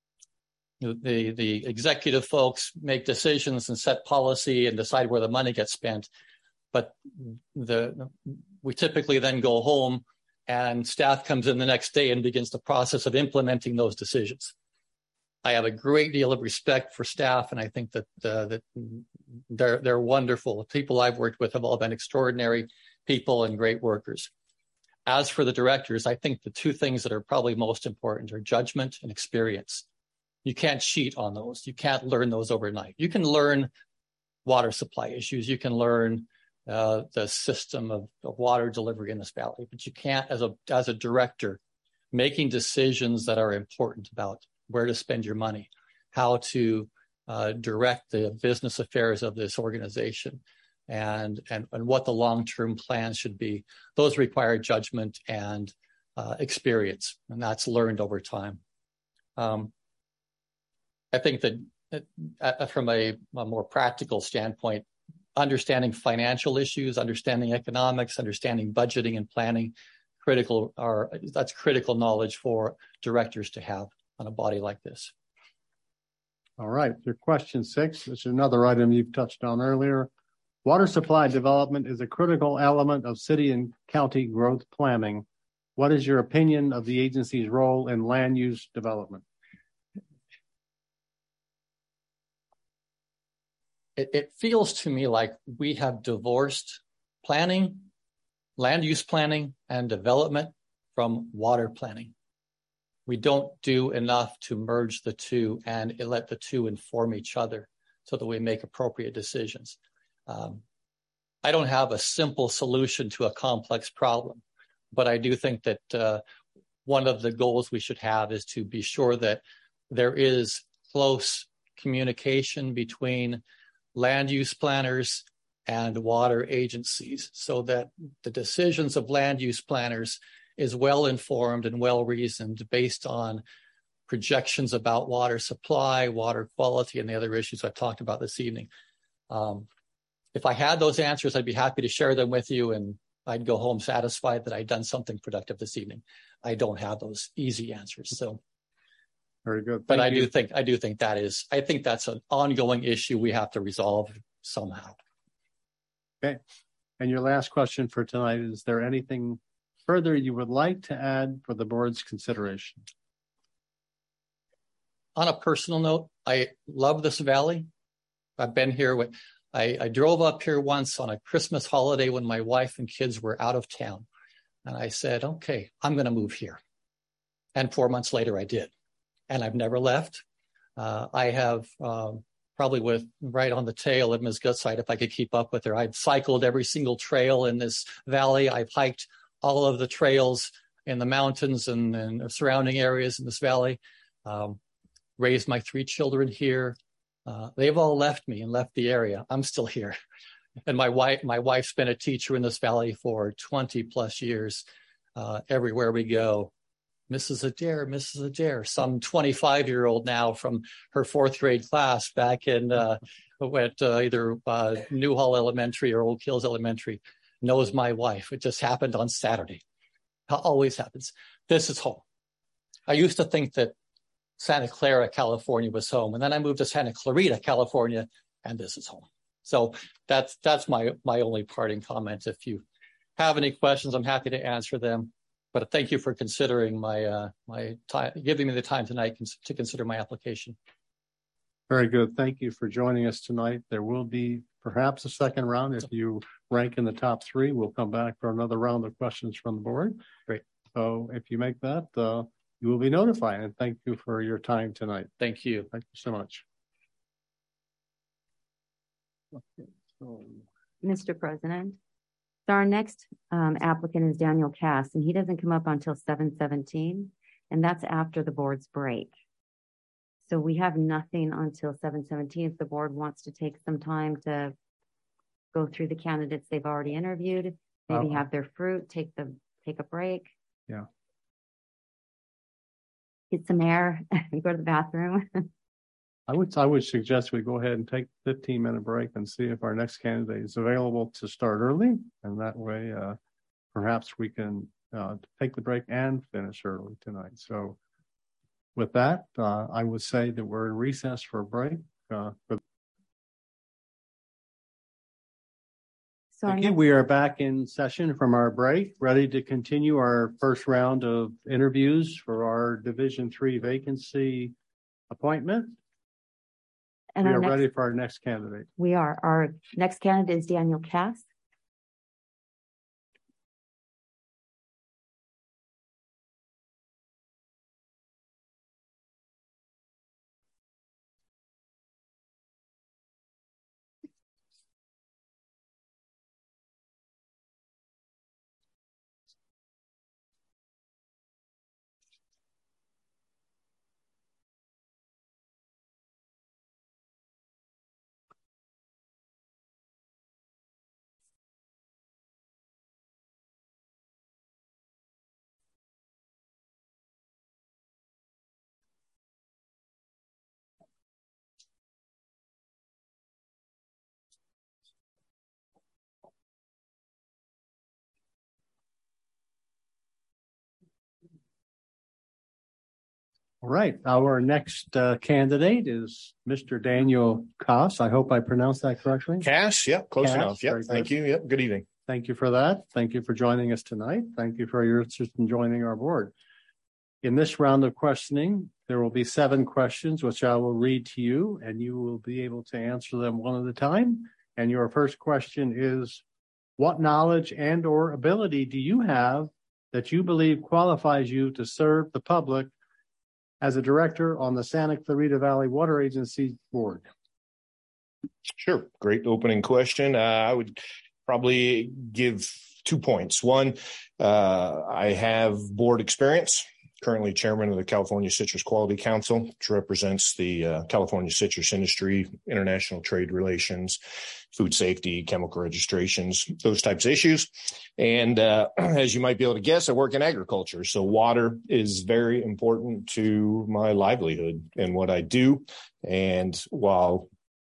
The, the executive folks make decisions and set policy and decide where the money gets spent. But the we typically then go home and staff comes in the next day and begins the process of implementing those decisions. I have a great deal of respect for staff, and I think that, uh, that they're, they're wonderful. The people I've worked with have all been extraordinary people and great workers. As for the directors, I think the two things that are probably most important are judgment and experience. You can't cheat on those. You can't learn those overnight. You can learn water supply issues. You can learn uh, the system of, of water delivery in this valley, but you can't, as a as a director, making decisions that are important about where to spend your money, how to uh, direct the business affairs of this organization, and and, and what the long-term plan should be. Those require judgment and uh, experience, and that's learned over time. Um, I think that uh, from a, a more practical standpoint, understanding financial issues, understanding economics, understanding budgeting and planning, critical are that's critical knowledge for directors to have on a body like this. All right, your question six, which is another item you've touched on earlier. Water supply development is a critical element of city and county growth planning. What is your opinion of the agency's role in land use development? It, it feels to me like we have divorced planning, land use planning, and development from water planning. We don't do enough to merge the two and let the two inform each other so that we make appropriate decisions. Um, I don't have a simple solution to a complex problem, but I do think that uh, one of the goals we should have is to be sure that there is close communication between land use planners and water agencies so that the decisions of land use planners is well informed and well reasoned based on projections about water supply, water quality, and the other issues I've talked about this evening. Um, if I had those answers, I'd be happy to share them with you, and I'd go home satisfied that I'd done something productive this evening. I don't have those easy answers. So very good. Thank but I you. do think I do think that is I think that's an ongoing issue we have to resolve somehow. Okay. And your last question for tonight, is there anything further you would like to add for the board's consideration? On a personal note, I love this valley. I've been here with I, I drove up here once on a Christmas holiday when my wife and kids were out of town. And I said, okay, I'm going to move here. And four months later, I did. And I've never left. Uh, I have um, probably with right on the tail of Miz Goodside, if I could keep up with her. I've cycled every single trail in this valley. I've hiked all of the trails in the mountains and, and surrounding areas in this valley. Um, raised my three children here. Uh, they've all left me and left the area. I'm still here. And my wife, my wife's been a teacher in this valley for twenty plus years. Uh, everywhere we go, Missus Adair, Missus Adair, some twenty-five year old now from her fourth grade class back in, uh, at uh, either uh, Newhall Elementary or Old Hills Elementary, knows my wife. It just happened on Saturday. It always happens. This is home. I used to think that Santa Clara, California was home. And then I moved to Santa Clarita, California, and this is home. So that's that's my my only parting comment. If you have any questions, I'm happy to answer them. But thank you for considering my uh, my time, giving me the time tonight to consider my application. Very good. Thank you for joining us tonight. There will be perhaps a second round. If you rank in the top three, we'll come back for another round of questions from the board. Great. So if you make that, uh, you will be notified. And thank you for your time tonight. Thank you. Thank you so much. Okay, so. Mister President, so our next um, applicant is Daniel Cass, and he doesn't come up until seven seventeen, and that's after the board's break. So we have nothing until seven seventeen. If the board wants to take some time to go through the candidates they've already interviewed, maybe Uh, have their fruit, take the take a break. Yeah. Get some air and go to the bathroom. I would I would suggest we go ahead and take a fifteen minute break and see if our next candidate is available to start early. And that way, uh, perhaps we can uh, take the break and finish early tonight. So with that, uh, I would say that we're in recess for a break. Uh, for So Thank you. We are back in session from our break, ready to continue our first round of interviews for our Division Three vacancy appointment. And we our are next, ready for our next candidate. We are. Our next candidate is Daniel Cass. All right. Our next uh, candidate is Mister Daniel Cass. I hope I pronounced that correctly. Cass, yep, close Cass, enough. Yep, very thank good. you. Yep, good evening. Thank you for that. Thank you for joining us tonight. Thank you for your interest in joining our board. In this round of questioning, there will be seven questions, which I will read to you, and you will be able to answer them one at a time. And your first question is, what knowledge and or ability do you have that you believe qualifies you to serve the public as a director on the Santa Clarita Valley Water Agency Board? Sure. Great opening question. Uh, I would probably give two points. One, uh, I have board experience, currently chairman of the California Citrus Quality Council, which represents the uh, California citrus industry, international trade relations, food safety, chemical registrations, those types of issues. And uh, as you might be able to guess, I work in agriculture. So water is very important to my livelihood and what I do. And while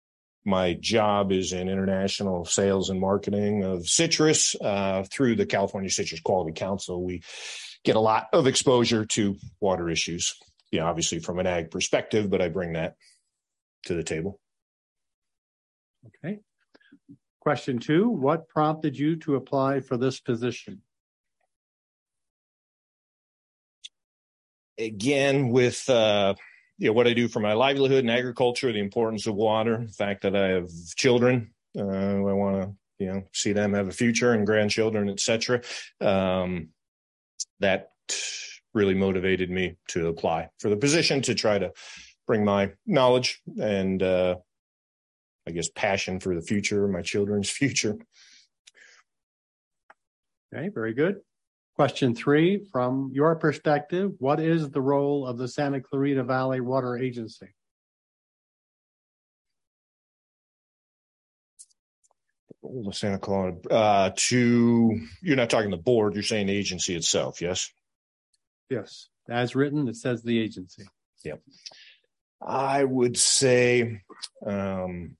my job is in international sales and marketing of citrus. Uh, through the California Citrus Quality Council, we get a lot of exposure to water issues, you know, obviously from an ag perspective, but I bring that to the table. Okay. Question two, what prompted you to apply for this position? Again, with uh, you know, what I do for my livelihood in agriculture, the importance of water, the fact that I have children, uh, I want to, you know, see them have a future and grandchildren, et cetera. Um, that really motivated me to apply for the position, to try to bring my knowledge and, uh, I guess, passion for the future, my children's future. Okay, very good. Question three, from your perspective, what is the role of the Santa Clarita Valley Water Agency? The Santa Clarita, uh, to, you're not talking the board, you're saying the agency itself, yes? Yes, as written, it says the agency. Yep. I would say um,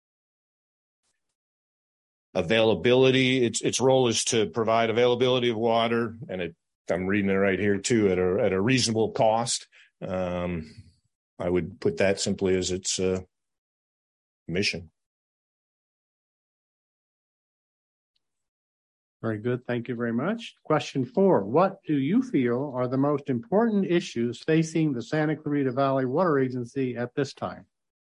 availability. Its its role is to provide availability of water, and it, I'm reading it right here too, at a at a reasonable cost. Um, I would put that simply as its uh, mission. Very good. Thank you very much. Question four, what do you feel are the most important issues facing the Santa Clarita Valley Water Agency at this time?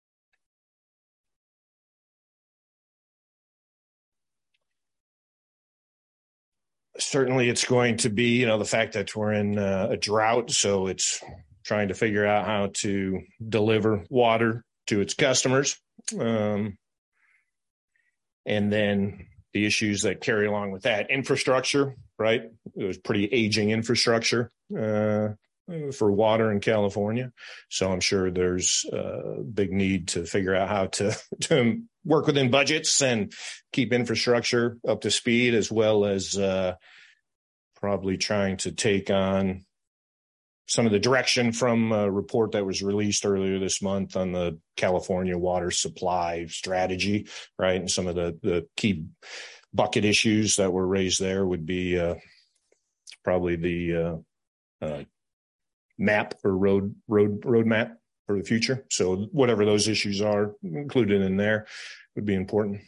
Certainly it's going to be, you know, the fact that we're in uh, a drought, so it's trying to figure out how to deliver water to its customers. Um, and then the issues that carry along with that, infrastructure, right? It was pretty aging infrastructure uh, for water in California. So I'm sure there's a big need to figure out how to, to work within budgets and keep infrastructure up to speed, as well as uh, probably trying to take on some of the direction from a report that was released earlier this month on the California water supply strategy, right? And some of the, the key bucket issues that were raised there would be uh, probably the uh, uh, map or road road roadmap for the future. So whatever those issues are included in there would be important.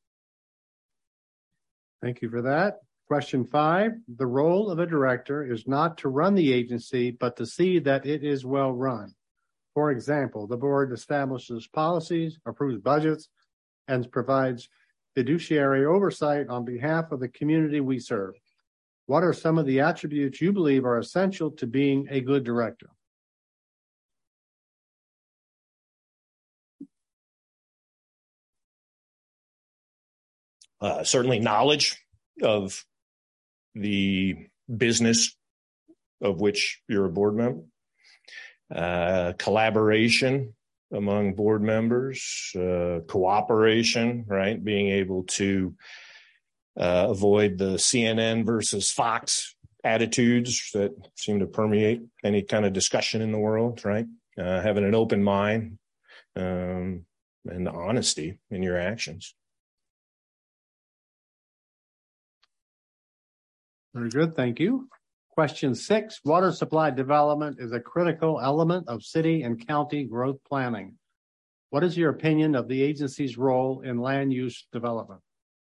Thank you for that. Question five, the role of a director is not to run the agency, but to see that it is well run. For example, the board establishes policies, approves budgets, and provides fiduciary oversight on behalf of the community we serve. What are some of the attributes you believe are essential to being a good director? Uh, certainly knowledge of the business of which you're a board member, uh, collaboration among board members, uh, cooperation, right? Being able to uh, avoid the C N N versus Fox attitudes that seem to permeate any kind of discussion in the world, right? Uh, having an open mind um, and honesty in your actions. Very good. Thank you. Question six, water supply development is a critical element of city and county growth planning. What is your opinion of the agency's role in land use development?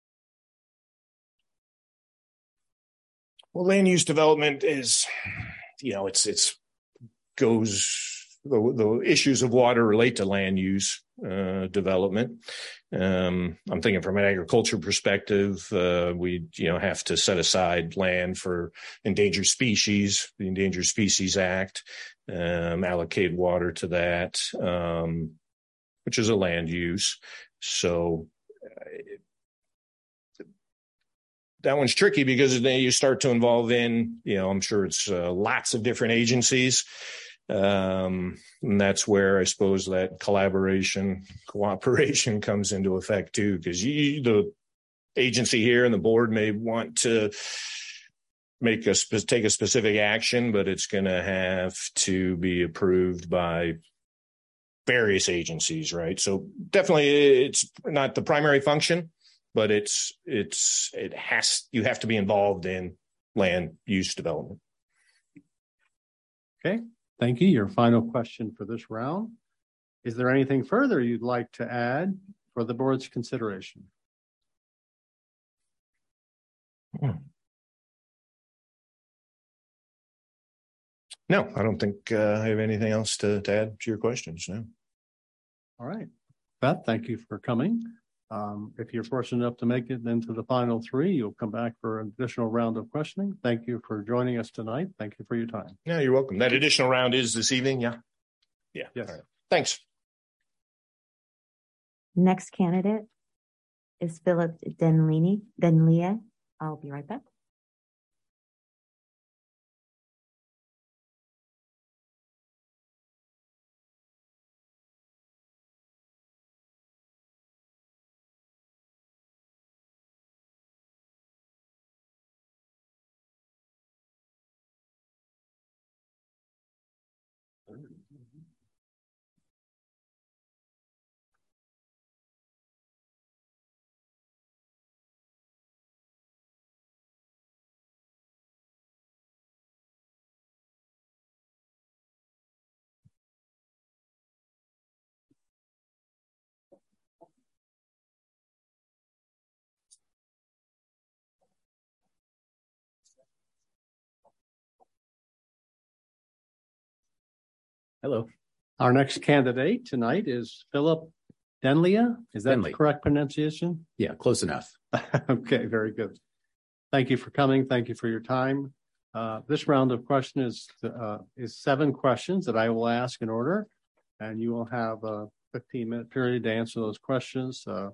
Well, land use development is, you know, it's, it's goes, the, the issues of water relate to land use uh, development. Um, I'm thinking from an agriculture perspective, uh, we, you know, have to set aside land for endangered species, the Endangered Species Act, um, allocate water to that, um, which is a land use. So uh, that one's tricky because then you start to involve in, you know, I'm sure it's uh, lots of different agencies. Um, and that's where I suppose that collaboration, cooperation comes into effect too, because you, the agency here and the board may want to make a take a specific action, but it's going to have to be approved by various agencies, right? So definitely it's not the primary function, but it's, it's, it has, you have to be involved in land use development. Okay. Thank you. Your final question for this round. Is there anything further you'd like to add for the board's consideration? Hmm. No, I don't think uh, I have anything else to, to add to your questions. No. All right. Beth, thank you for coming. Um, if you're fortunate enough to make it into the final three, you'll come back for an additional round of questioning. Thank you for joining us tonight. Thank you for your time. Yeah, you're welcome. That additional round is this evening. Yeah. Yeah. Yes. All right. Thanks. Next candidate is Philip Denlini, Denlia. I'll be right back. Hello. Our next candidate tonight is Philip Denlia. Is that Denley. the correct pronunciation? Yeah, close enough. Okay, very good. Thank you for coming. Thank you for your time. Uh, this round of question is uh, is seven questions that I will ask in order, and you will have a fifteen minute period to answer those questions. Uh,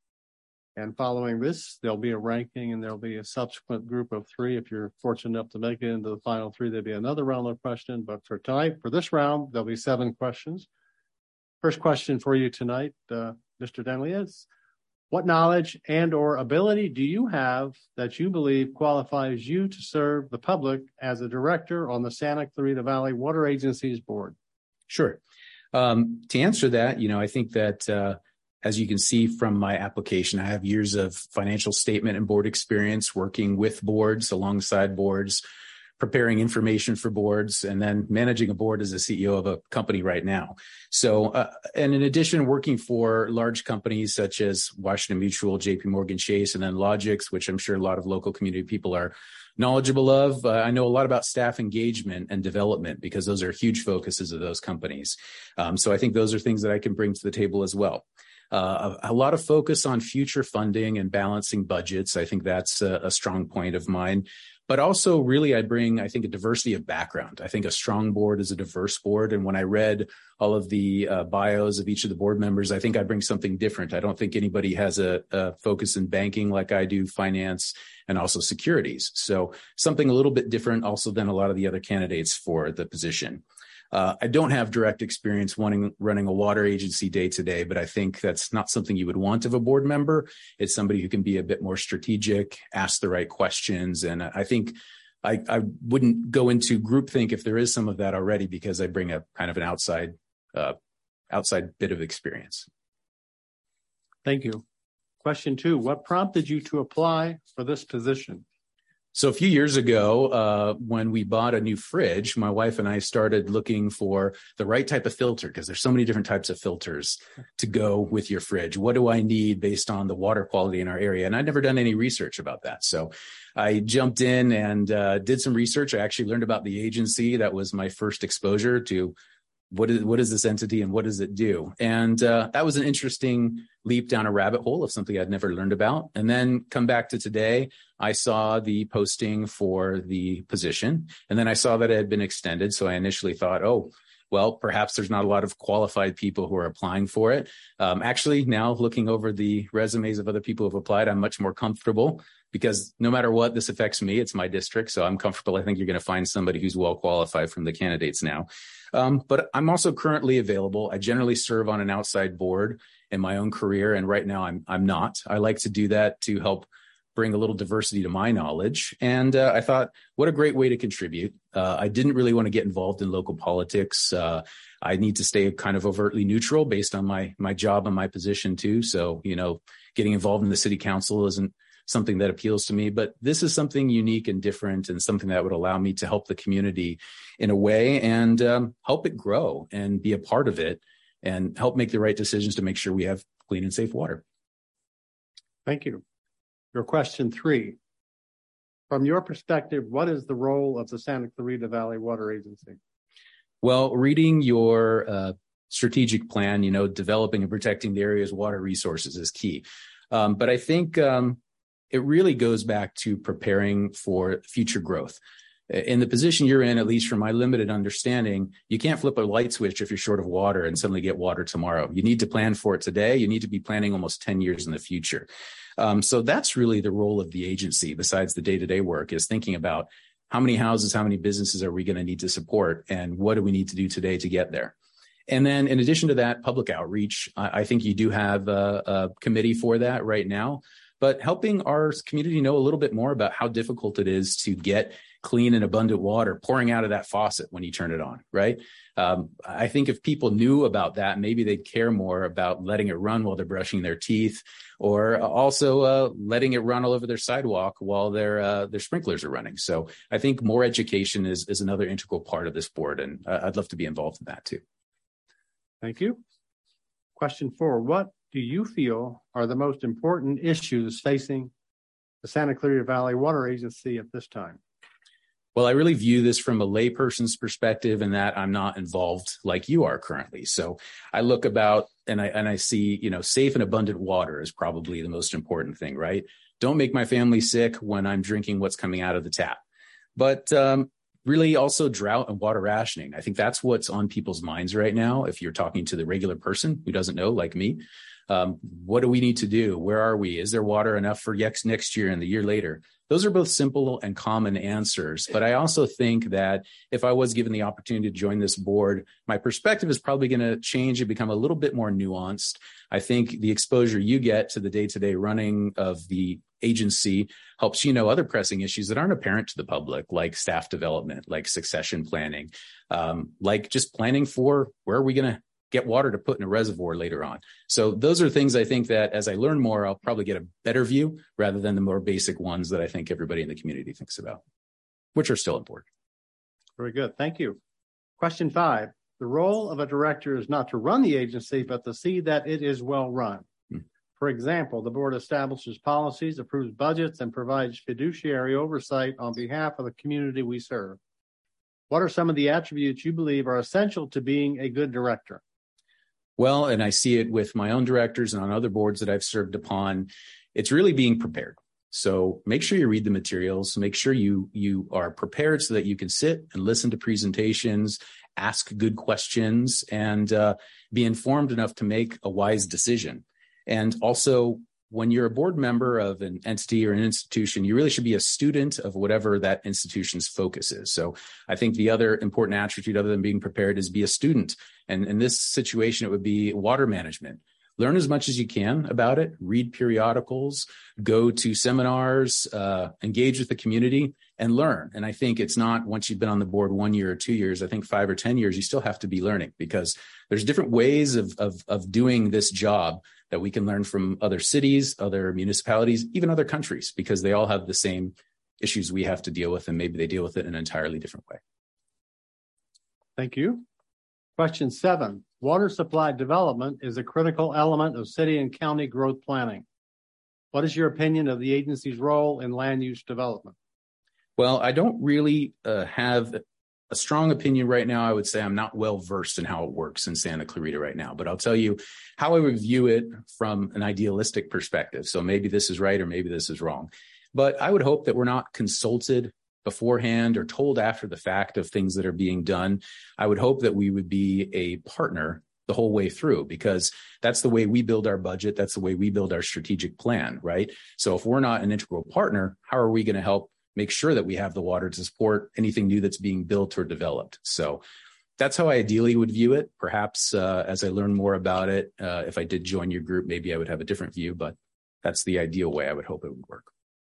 and following this, there'll be a ranking, and there'll be a subsequent group of three. If you're fortunate enough to make it into the final three, there'll be another round of question. But for tonight, for this round, there'll be seven questions. First question for you tonight, uh, Mister Denley, is what knowledge and or ability do you have that you believe qualifies you to serve the public as a director on the Santa Clarita Valley Water Agencies Board? Sure. Um, to answer that, you know, I think that uh, as you can see from my application, I have years of financial statement and board experience working with boards, alongside boards, preparing information for boards, and then managing a board as a C E O of a company right now. So, uh, and in addition, working for large companies such as Washington Mutual, J P Morgan Chase, and then Logix, which I'm sure a lot of local community people are knowledgeable of. Uh, I know a lot about staff engagement and development because those are huge focuses of those companies. Um, so I think those are things that I can bring to the table as well. Uh, a, a lot of focus on future funding and balancing budgets. I think that's a, a strong point of mine. But also, really, I bring, I think, a diversity of background. I think a strong board is a diverse board. And when I read all of the uh, bios of each of the board members, I think I bring something different. I don't think anybody has a, a focus in banking like I do, finance, and also securities. So something a little bit different also than a lot of the other candidates for the position. Uh, I don't have direct experience wanting, running a water agency day to day, but I think that's not something you would want of a board member. It's somebody who can be a bit more strategic, ask the right questions. And I think I, I wouldn't go into groupthink if there is some of that already, because I bring a kind of an outside, uh, outside bit of experience. Thank you. Question two, what prompted you to apply for this position? So a few years ago, uh, when we bought a new fridge, my wife and I started looking for the right type of filter, because there's so many different types of filters to go with your fridge. What do I need based on the water quality in our area? And I'd never done any research about that. So I jumped in and uh, did some research. I actually learned about the agency. That was my first exposure to what is what is this entity and what does it do? And uh, that was an interesting leap down a rabbit hole of something I'd never learned about. And then come back to today, I saw the posting for the position, and then I saw that it had been extended. So I initially thought, oh, well, perhaps there's not a lot of qualified people who are applying for it. Um, actually, now looking over the resumes of other people who have applied, I'm much more comfortable, because no matter what, this affects me. It's my district, so I'm comfortable. I think you're going to find somebody who's well qualified from the candidates now. Um, but I'm also currently available. I generally serve on an outside board in my own career, and right now I'm I'm not. I like to do that to help bring a little diversity to my knowledge. And uh, I thought, what a great way to contribute. Uh, I didn't really want to get involved in local politics. Uh, I need to stay kind of overtly neutral based on my my job and my position too. So, you know, getting involved in the city council isn't something that appeals to me, but this is something unique and different and something that would allow me to help the community in a way and um, help it grow and be a part of it and help make the right decisions to make sure we have clean and safe water. Thank you. Your question three. From your perspective, what is the role of the Santa Clarita Valley Water Agency? Well, reading your uh, strategic plan, you know, developing and protecting the area's water resources is key. Um, but I think um, it really goes back to preparing for future growth. In the position you're in, at least from my limited understanding, you can't flip a light switch if you're short of water and suddenly get water tomorrow. You need to plan for it today. You need to be planning almost ten years in the future. Um, so that's really the role of the agency, besides the day-to-day work, is thinking about how many houses, how many businesses are we going to need to support, and what do we need to do today to get there? And then in addition to that, public outreach, I, I think you do have a, a committee for that right now, but helping our community know a little bit more about how difficult it is to get clean and abundant water pouring out of that faucet when you turn it on, right? Um, I think if people knew about that, maybe they'd care more about letting it run while they're brushing their teeth, or also uh, letting it run all over their sidewalk while their uh, their sprinklers are running. So I think more education is is another integral part of this board, and uh, I'd love to be involved in that too. Thank you. Question four, what do you feel are the most important issues facing the Santa Clarita Valley Water Agency at this time? Well, I really view this from a layperson's perspective, in that I'm not involved like you are currently. So I look about and I and I see, you know, safe and abundant water is probably the most important thing, right? Don't make my family sick when I'm drinking what's coming out of the tap. But um, really also drought and water rationing. I think that's what's on people's minds right now. If you're talking to the regular person who doesn't know, like me, um, what do we need to do? Where are we? Is there water enough for next next year and the year later? Those are both simple and common answers. But I also think that if I was given the opportunity to join this board, my perspective is probably going to change and become a little bit more nuanced. I think the exposure you get to the day-to-day running of the agency helps you know other pressing issues that aren't apparent to the public, like staff development, like succession planning, um, like just planning for where are we going to get water to put in a reservoir later on. So those are things I think that as I learn more, I'll probably get a better view rather than the more basic ones that I think everybody in the community thinks about, which are still important. Very good. Thank you. Question five. The role of a director is not to run the agency, but to see that it is well run. Hmm. For example, the board establishes policies, approves budgets, and provides fiduciary oversight on behalf of the community we serve. What are some of the attributes you believe are essential to being a good director? Well, and I see it with my own directors and on other boards that I've served upon, it's really being prepared. So make sure you read the materials, make sure you you are prepared so that you can sit and listen to presentations, ask good questions, and uh, be informed enough to make a wise decision. And also, when you're a board member of an entity or an institution, you really should be a student of whatever that institution's focus is. So I think the other important attribute other than being prepared is be a student. And in this situation, it would be water management. Learn as much as you can about it, read periodicals, go to seminars, uh, engage with the community, and learn. And I think it's not once you've been on the board one year or two years, I think five or ten years, you still have to be learning, because there's different ways of, of, of doing this job that we can learn from other cities, other municipalities, even other countries, because they all have the same issues we have to deal with, and maybe they deal with it in an entirely different way. Thank you. Question seven. Water supply development is a critical element of city and county growth planning. What is your opinion of the agency's role in land use development? Well, I don't really uh, have a strong opinion right now. I would say I'm not well versed in how it works in Santa Clarita right now, but I'll tell you how I would view it from an idealistic perspective. So maybe this is right or maybe this is wrong, but I would hope that we're not consulted beforehand or told after the fact of things that are being done. I would hope that we would be a partner the whole way through, because that's the way we build our budget. That's the way we build our strategic plan, right? So if we're not an integral partner, how are we going to help make sure that we have the water to support anything new that's being built or developed? So that's how I ideally would view it. Perhaps uh, as I learn more about it, uh, if I did join your group, maybe I would have a different view, but that's the ideal way I would hope it would work.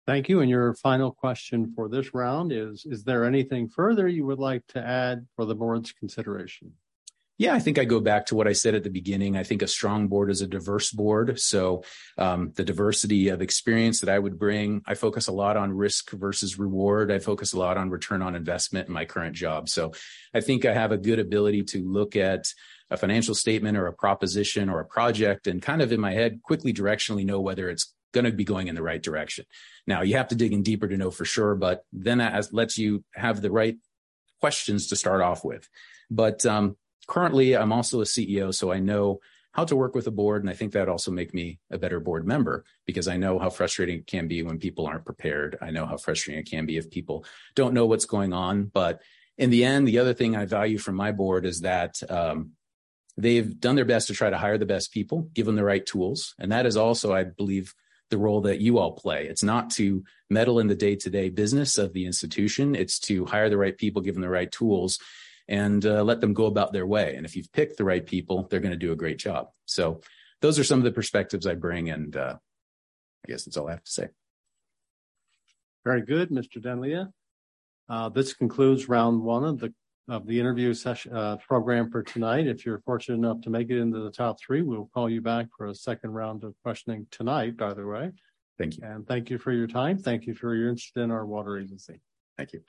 Thank you. And your final question for this round is, is there anything further you would like to add for the board's consideration? Yeah, I think I go back to what I said at the beginning. I think a strong board is a diverse board. So um, the diversity of experience that I would bring, I focus a lot on risk versus reward. I focus a lot on return on investment in my current job. So I think I have a good ability to look at a financial statement or a proposition or a project and kind of in my head quickly directionally know whether it's going to be going in the right direction. Now, you have to dig in deeper to know for sure, but then that lets you have the right questions to start off with. But um, currently, I'm also a C E O, so I know how to work with a board, and I think that also make me a better board member because I know how frustrating it can be when people aren't prepared. I know how frustrating it can be if people don't know what's going on. But in the end, the other thing I value from my board is that um, they've done their best to try to hire the best people, give them the right tools, and that is also, I believe, the role that you all play. It's not to meddle in the day-to-day business of the institution. It's to hire the right people, give them the right tools, and uh, let them go about their way. And if you've picked the right people, they're going to do a great job. So those are some of the perspectives I bring. And uh, I guess that's all I have to say. Very good, Mister Denlia. Uh, this concludes round one of the of the interview session uh, program for tonight. If you're fortunate enough to make it into the top three, we'll call you back for a second round of questioning tonight, by the way. Thank you. And thank you for your time. Thank you for your interest in our water agency. Thank you.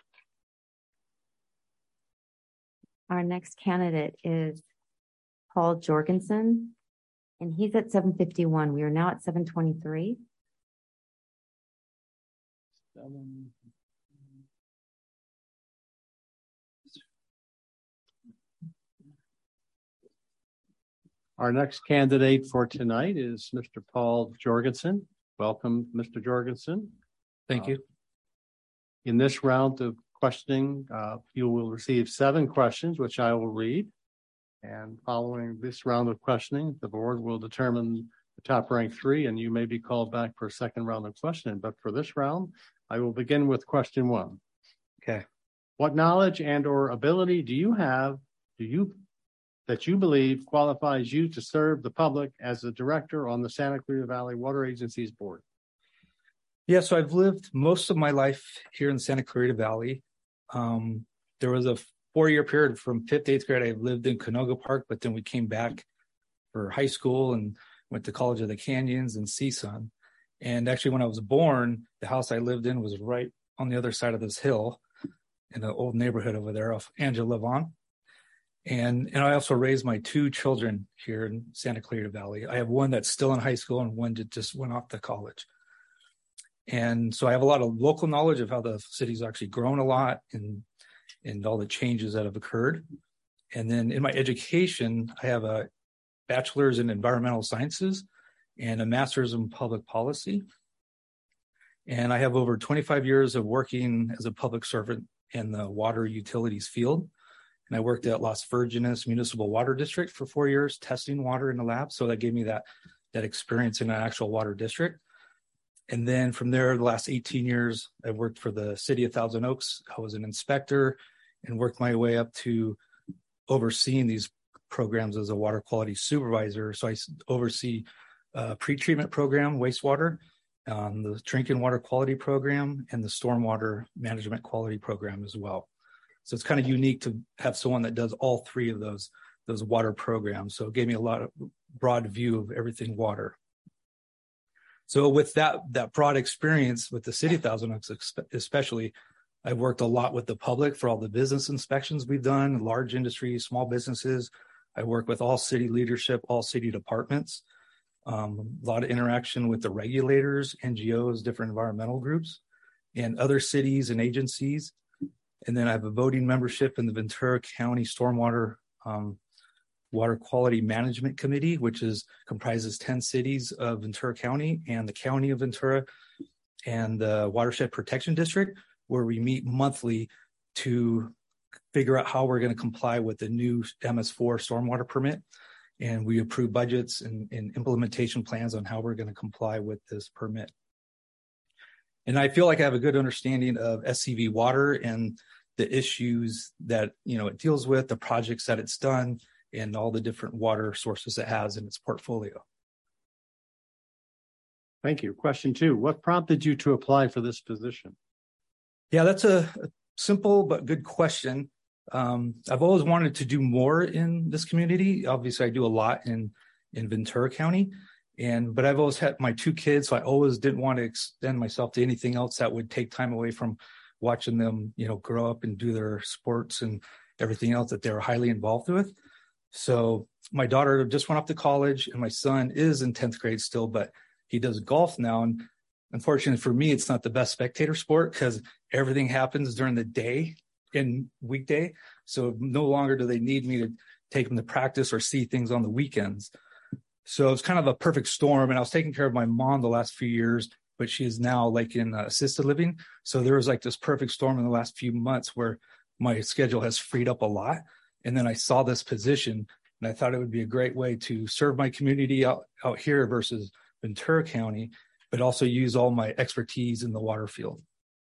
Our next candidate is Paul Jorgensen, and he's at seven fifty-one. We are now at seven twenty-three. Seven. Our next candidate for tonight is Mister Paul Jorgensen. Welcome, Mister Jorgensen. Thank you. Uh, in this round of questioning, uh, you will receive seven questions, which I will read. And following this round of questioning, the board will determine the top ranked three, and you may be called back for a second round of questioning. But for this round, I will begin with question one. Okay. What knowledge and or ability do you have, do you that you believe qualifies you to serve the public as a director on the Santa Clarita Valley Water Agency's board? Yeah, so I've lived most of my life here in Santa Clarita Valley. Um, there was a four-year period from fifth to eighth grade. I lived in Canoga Park, but then we came back for high school and went to College of the Canyons and C S U N. And actually, when I was born, the house I lived in was right on the other side of this hill in the old neighborhood over there of Angela Levon. And and I also raised my two children here in Santa Clarita Valley. I have one that's still in high school and one that just went off to college. And so I have a lot of local knowledge of how the city's actually grown a lot and and all the changes that have occurred. And then in my education, I have a bachelor's in environmental sciences and a master's in public policy. And I have over twenty-five years of working as a public servant in the water utilities field. And I worked at Las Virgenes Municipal Water District for four years, testing water in the lab. So that gave me that, that experience in an actual water district. And then from there, the last eighteen years, I worked for the city of Thousand Oaks. I was an inspector and worked my way up to overseeing these programs as a water quality supervisor. So I oversee a pre-treatment program, wastewater, um, the drinking water quality program, and the stormwater management quality program as well. So it's kind of unique to have someone that does all three of those, those water programs. So it gave me a lot of broad view of everything water. So with that, that broad experience with the city of Thousand Oaks, especially, I've worked a lot with the public for all the business inspections we've done, large industry, small businesses. I work with all city leadership, all city departments, um, a lot of interaction with the regulators, N G Os, different environmental groups, and other cities and agencies. And then I have a voting membership in the Ventura County Stormwater um, Water Quality Management Committee, which is comprises ten cities of Ventura County and the County of Ventura and the Watershed Protection District, where we meet monthly to figure out how we're going to comply with the new M S four stormwater permit. And we approve budgets and, and implementation plans on how we're going to comply with this permit. And I feel like I have a good understanding of S C V water and the issues that, you know, it deals with, the projects that it's done, and all the different water sources it has in its portfolio. Thank you. Question two, what prompted you to apply for this position? Yeah, that's a, a simple but good question. Um, I've always wanted to do more in this community. Obviously, I do a lot in, in Ventura County, and but I've always had my two kids, so I always didn't want to extend myself to anything else that would take time away from watching them, you know, grow up and do their sports and everything else that they're highly involved with. So my daughter just went off to college, and my son is in tenth grade still, but he does golf now. And unfortunately for me, it's not the best spectator sport because everything happens during the day and weekday. So no longer do they need me to take them to practice or see things on the weekends. So it's kind of a perfect storm. And I was taking care of my mom the last few years, but she is now like in uh, assisted living. So there was like this perfect storm in the last few months where my schedule has freed up a lot. And then I saw this position, and I thought it would be a great way to serve my community out, out here versus Ventura County, but also use all my expertise in the water field.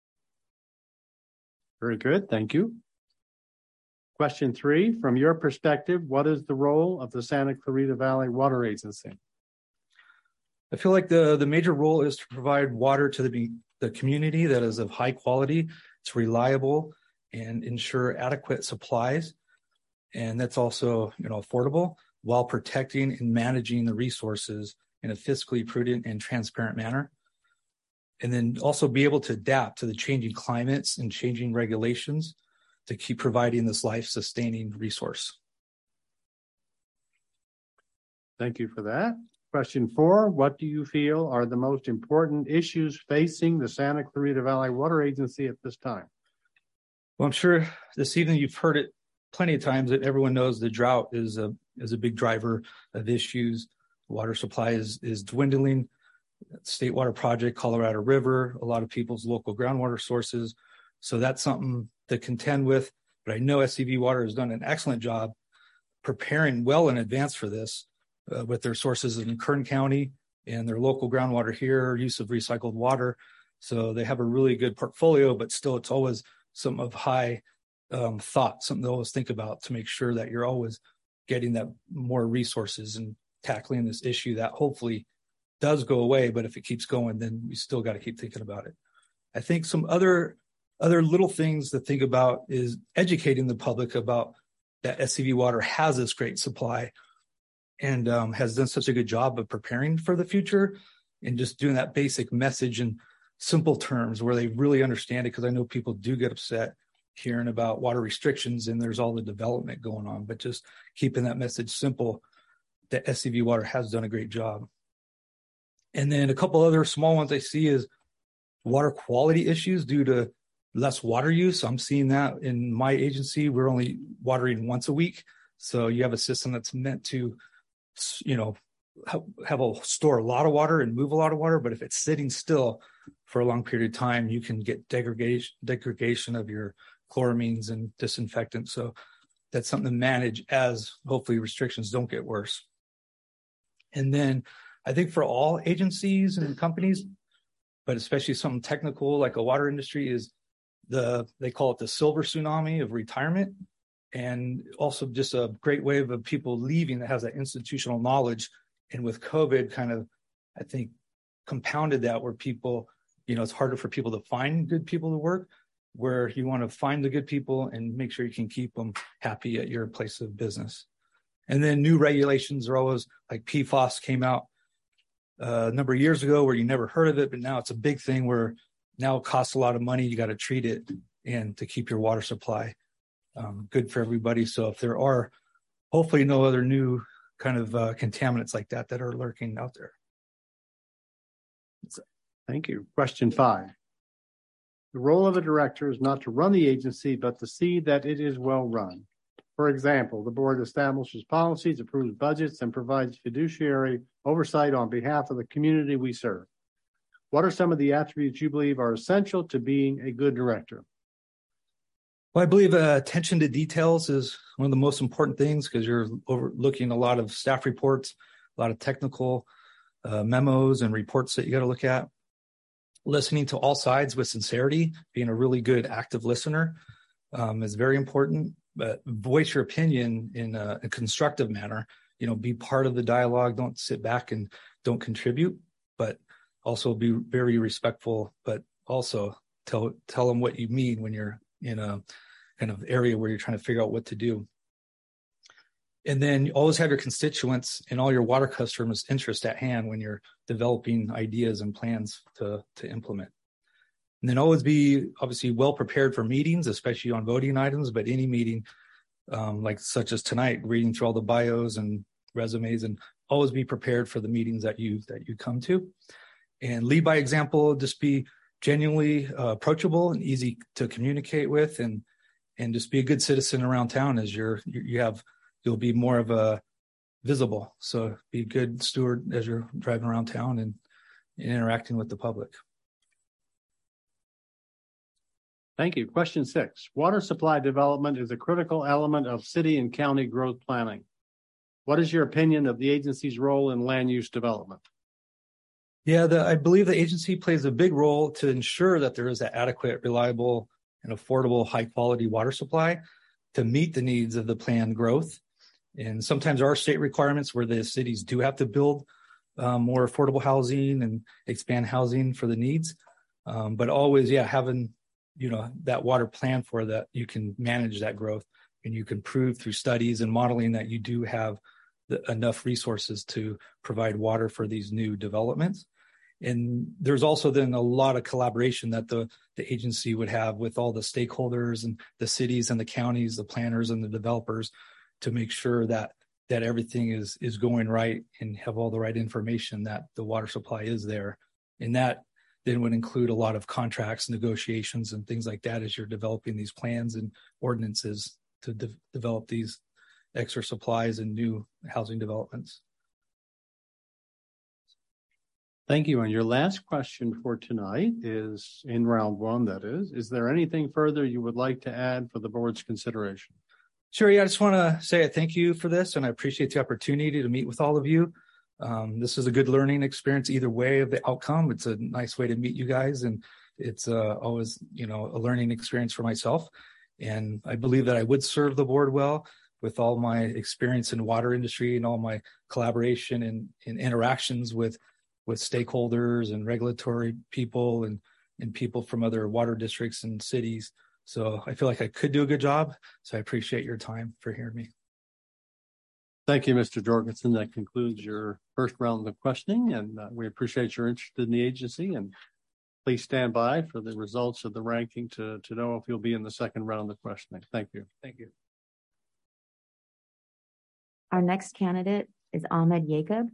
Very good. Thank you. Question three, from your perspective, what is the role of the Santa Clarita Valley Water Agency? I feel like the, the major role is to provide water to the, the community that is of high quality, it's reliable, and ensure adequate supplies. And that's also, you know, affordable while protecting and managing the resources in a fiscally prudent and transparent manner. And then also be able to adapt to the changing climates and changing regulations to keep providing this life-sustaining resource. Thank you for that. Question four, what do you feel are the most important issues facing the Santa Clarita Valley Water Agency at this time? Well, I'm sure this evening you've heard it plenty of times that everyone knows the drought is a is a big driver of issues. Water supply is is dwindling. State Water Project, Colorado River, a lot of people's local groundwater sources. So that's something to contend with. But I know S C V Water has done an excellent job preparing well in advance for this uh, with their sources in Kern County and their local groundwater here, use of recycled water. So they have a really good portfolio, but still it's always some of high um, thought, something to always think about to make sure that you're always getting that more resources and tackling this issue that hopefully does go away. But if it keeps going, then we still got to keep thinking about it. I think some other other little things to think about is educating the public about that S C V Water has this great supply and um, has done such a good job of preparing for the future and just doing that basic message in simple terms where they really understand it. Because I know people do get upset hearing about water restrictions and there's all the development going on, but just keeping that message simple, that S C V Water has done a great job. And then a couple other small ones I see is water quality issues due to less water use. I'm seeing that in my agency. We're only watering once a week. So you have a system that's meant to, you know, have a store a lot of water and move a lot of water. But if it's sitting still for a long period of time, you can get degradation, degradation of your chloramines and disinfectants. So that's something to manage as hopefully restrictions don't get worse. And then I think for all agencies and companies, but especially something technical like a water industry, is the, they call it the silver tsunami of retirement. And also just a great wave of people leaving that has that institutional knowledge. And with COVID kind of, I think, compounded that where people, you know, it's harder for people to find good people to work, where you want to find the good people and make sure you can keep them happy at your place of business. And then new regulations are always like P FAS came out uh, a number of years ago where you never heard of it, but now it's a big thing where now it costs a lot of money. You got to treat it and to keep your water supply um, good for everybody. So if there are hopefully no other new kind of uh, contaminants like that that are lurking out there. Thank you. Question five. The role of a director is not to run the agency, but to see that it is well run. For example, the board establishes policies, approves budgets, and provides fiduciary oversight on behalf of the community we serve. What are some of the attributes you believe are essential to being a good director? Well, I believe uh, attention to details is one of the most important things because you're overlooking a lot of staff reports, a lot of technical uh, memos and reports that you got to look at. Listening to all sides with sincerity, being a really good active listener um, is very important. But voice your opinion in a, a constructive manner. You know, be part of the dialogue. Don't sit back and don't contribute. But Also be very respectful, but also tell tell them what you mean when you're in a kind of area where you're trying to figure out what to do. And then you always have your constituents and all your water customers' interest at hand when you're developing ideas and plans to, to implement. And then always be obviously well prepared for meetings, especially on voting items, but any meeting um, like such as tonight, reading through all the bios and resumes, and always be prepared for the meetings that you that you come to. And lead by example, just be genuinely uh, approachable and easy to communicate with, and and just be a good citizen around town as you're you have you'll be more of a visible. So be a good steward as you're driving around town and, and interacting with the public. Thank you. Question six. Water supply development is a critical element of city and county growth planning. What is your opinion of the agency's role in land use development? Yeah, the, I believe the agency plays a big role to ensure that there is an adequate, reliable, and affordable, high-quality water supply to meet the needs of the planned growth. And sometimes there are state requirements where the cities do have to build um, more affordable housing and expand housing for the needs. Um, but always, yeah, having, you know, that water plan for that, you can manage that growth, and you can prove through studies and modeling that you do have the, enough resources to provide water for these new developments. And there's also then a lot of collaboration that the, the agency would have with all the stakeholders and the cities and the counties, the planners and the developers, to make sure that that everything is is going right and have all the right information that the water supply is there. And that then would include a lot of contracts, negotiations, and things like that as you're developing these plans and ordinances to de- develop these extra supplies and new housing developments. Thank you. And your last question for tonight is, in round one, that is, is there anything further you would like to add for the board's consideration? Sure. Yeah, I just want to say a thank you for this, and I appreciate the opportunity to meet with all of you. Um, this is a good learning experience either way of the outcome. It's a nice way to meet you guys, and it's uh, always, you know, a learning experience for myself. And I believe that I would serve the board well with all my experience in water industry and all my collaboration and, and interactions with with stakeholders and regulatory people and, and people from other water districts and cities. So I feel like I could do a good job. So I appreciate your time for hearing me. Thank you, Mister Jorgensen. That concludes your first round of questioning, and uh, we appreciate your interest in the agency. And please stand by for the results of the ranking to, to know if you'll be in the second round of questioning. Thank you. Thank you. Our next candidate is Ahmed Yacob.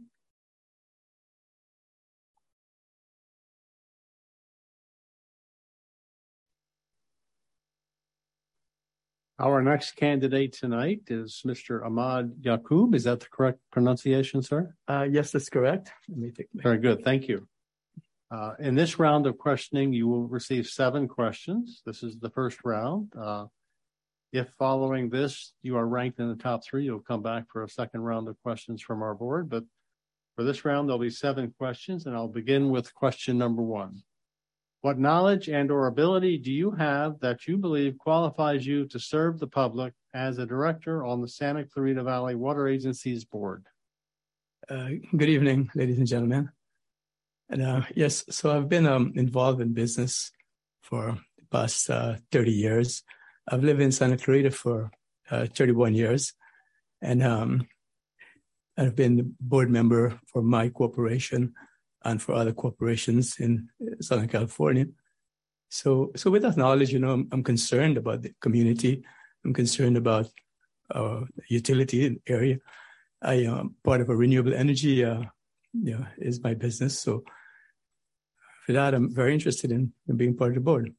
Our next candidate tonight is Mister Ahmad Yacoub. Is that the correct pronunciation, sir? Uh, yes, that's correct. Let me take my... Very good. Thank you. Uh, in this round of questioning, you will receive seven questions. This is the first round. Uh, if following this, you are ranked in the top three, you'll come back for a second round of questions from our board. But for this round, there'll be seven questions, and I'll begin with question number one. What knowledge and or ability do you have that you believe qualifies you to serve the public as a director on the Santa Clarita Valley Water Agency's board? Uh, good evening, ladies and gentlemen. And uh, yes, so I've been um, involved in business for the past uh, thirty years. I've lived in Santa Clarita for uh, thirty-one years. And um, I've been board member for my corporation and for other corporations in Southern California. So, so with that knowledge, you know, I'm, I'm concerned about the community. I'm concerned about our utility area. I am part of a renewable energy, uh, you know, is my business. So for that, I'm very interested in, in being part of the board.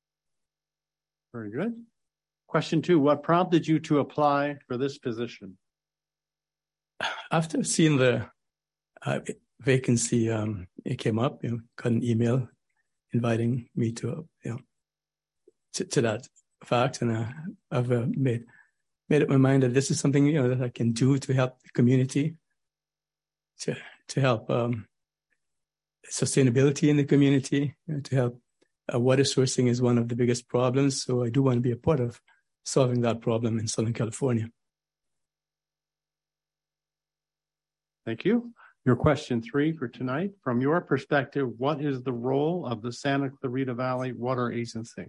Very good. Question two, what prompted you to apply for this position? After seeing the uh, vacancy, um, it came up, you know, got an email inviting me to, you know, to, to that fact. And uh, I've uh, made, made up my mind that this is something, you know, that I can do to help the community, to, to help, um, sustainability in the community, you know, to help uh, water sourcing is one of the biggest problems. So I do want to be a part of solving that problem in Southern California. Thank you. Your question three for tonight. From your perspective, what is the role of the Santa Clarita Valley Water Agency?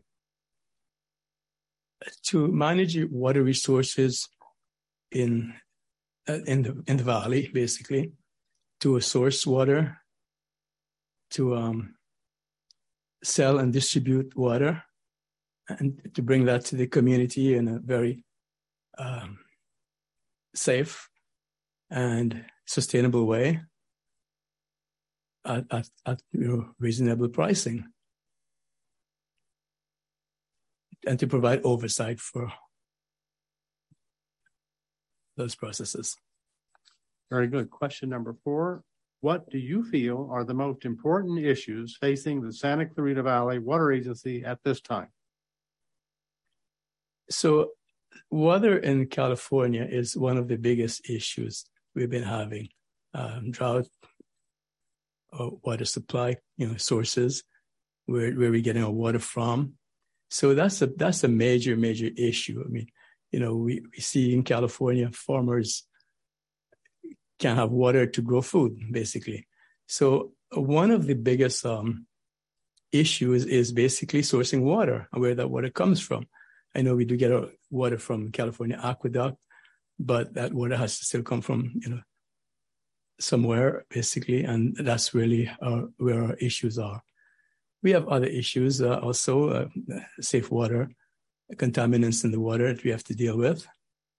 To manage water resources in uh, in the in the valley, basically, to source water, to um, sell and distribute water, and to bring that to the community in a very um, safe and sustainable way at, at, at you know, reasonable pricing, and to provide oversight for those processes. Very good. Question number four. What do you feel are the most important issues facing the Santa Clarita Valley Water Agency at this time? So water in California is one of the biggest issues we've been having. Um, drought, uh, water supply, you know, sources, where, where we're getting our water from. So that's a that's a major, major issue. I mean, you know, we, we see in California, farmers can't have water to grow food, basically. So one of the biggest um, issues is basically sourcing water, where that water comes from. I know we do get our water from California Aqueduct, but that water has to still come from, you know, somewhere, basically, and that's really our, where our issues are. We have other issues uh, also, uh, safe water, contaminants in the water that we have to deal with.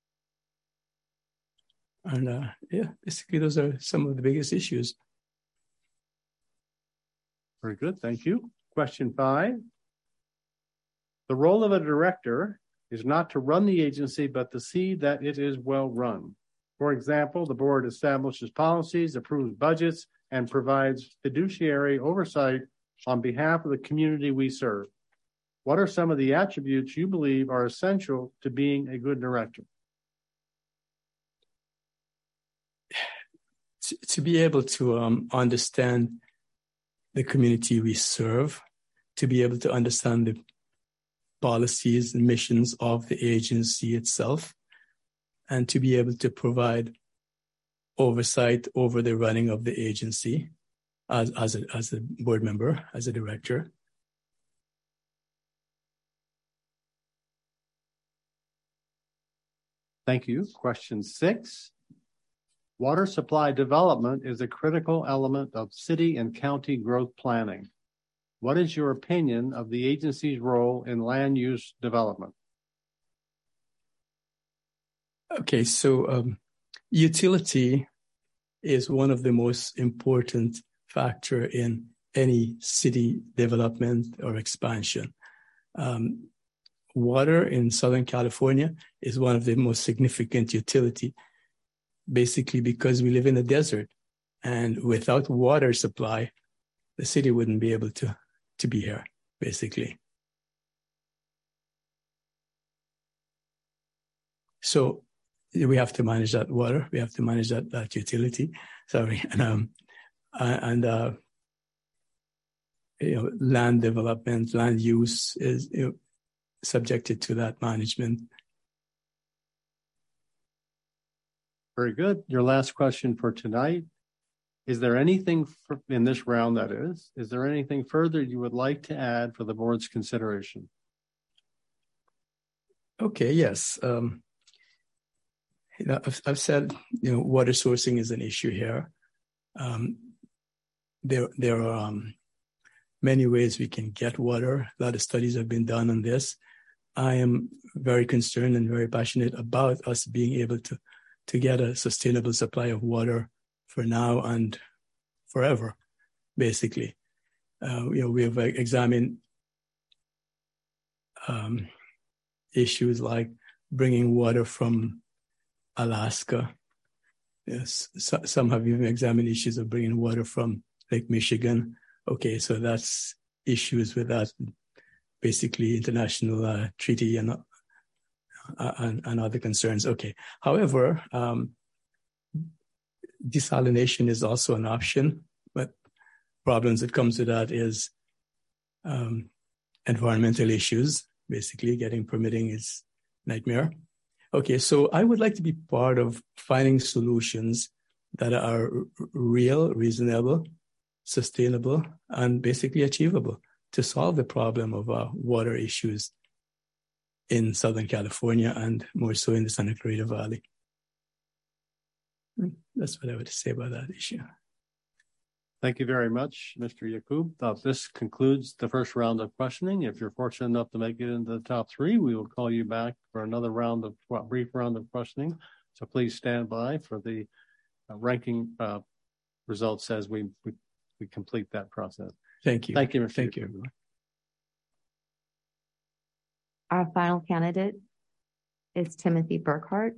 And uh, yeah, basically those are some of the biggest issues. Very good, thank you. Question five. The role of a director is not to run the agency, but to see that it is well run. For example, the board establishes policies, approves budgets, and provides fiduciary oversight on behalf of the community we serve. What are some of the attributes you believe are essential to being a good director? To, to be able to um, understand the community we serve, to be able to understand the policies and missions of the agency itself, and to be able to provide oversight over the running of the agency as, as, a, as a board member, as a director. Thank you. Question six. Water supply development is a critical element of city and county growth planning. What is your opinion of the agency's role in land use development? Okay, so um, utility is one of the most important factor in any city development or expansion. Um, water in Southern California is one of the most significant utility, basically because we live in a desert, and without water supply, the city wouldn't be able to, to be here, basically. So we have to manage that water. We have to manage that, that utility. Sorry. And, um, and uh, you know, land development, land use is you know, subjected to that management. Very good. Your last question for tonight. Is there anything for, in this round, that is, is there anything further you would like to add for the board's consideration? Okay, yes. Um, you know, I've, I've said, you know, water sourcing is an issue here. Um, there, there are um, many ways we can get water. A lot of studies have been done on this. I am very concerned and very passionate about us being able to, to get a sustainable supply of water for now and forever, basically. Uh, you know, we have examined um, issues like bringing water from Alaska. Yes, so, some have even examined issues of bringing water from Lake Michigan. Okay, so that's issues with that, basically international uh, treaty and, uh, and and other concerns. Okay, however, um, desalination is also an option, but problems that comes with that is um, environmental issues. Basically, getting permitting is nightmare. Okay, so I would like to be part of finding solutions that are real, reasonable, sustainable, and basically achievable to solve the problem of uh, water issues in Southern California and more so in the Santa Clarita Valley. That's what I would say about that issue. Thank you very much, Mister Yacoub. Uh, this concludes the first round of questioning. If you're fortunate enough to make it into the top three, we will call you back for another round of well, brief round of questioning. So please stand by for the uh, ranking uh, results as we, we we complete that process. Thank you. Thank you, Mister Thank Yacoub. you. Our final candidate is Timothy Burkhart.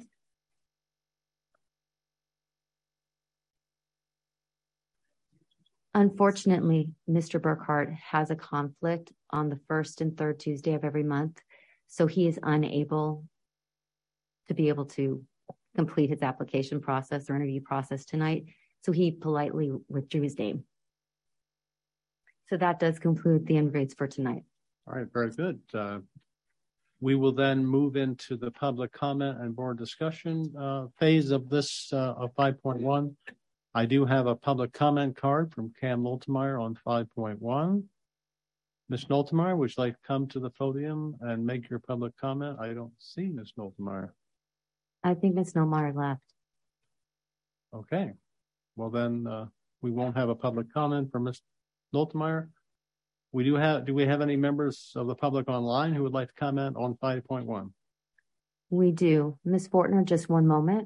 Unfortunately, Mister Burkhart has a conflict on the first and third Tuesday of every month, so he is unable to be able to complete his application process or interview process tonight, so he politely withdrew his name. So that does conclude the invites for tonight. All right, very good. Uh, we will then move into the public comment and board discussion uh, phase of this uh, of five point one. I do have a public comment card from Cam Noltemeyer on five point one. Miz Noltemeyer, would you like to come to the podium and make your public comment? I don't see Miz Noltemeyer. I think Miz Noltemeyer left. Okay. Well, then uh, we won't have a public comment from Miz Noltemeyer. We do have, do we have any members of the public online who would like to comment on five point one? We do. Miz Fortner, just one moment.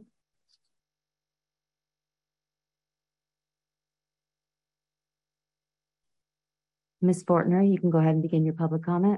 Miz Fortner, you can go ahead and begin your public comment.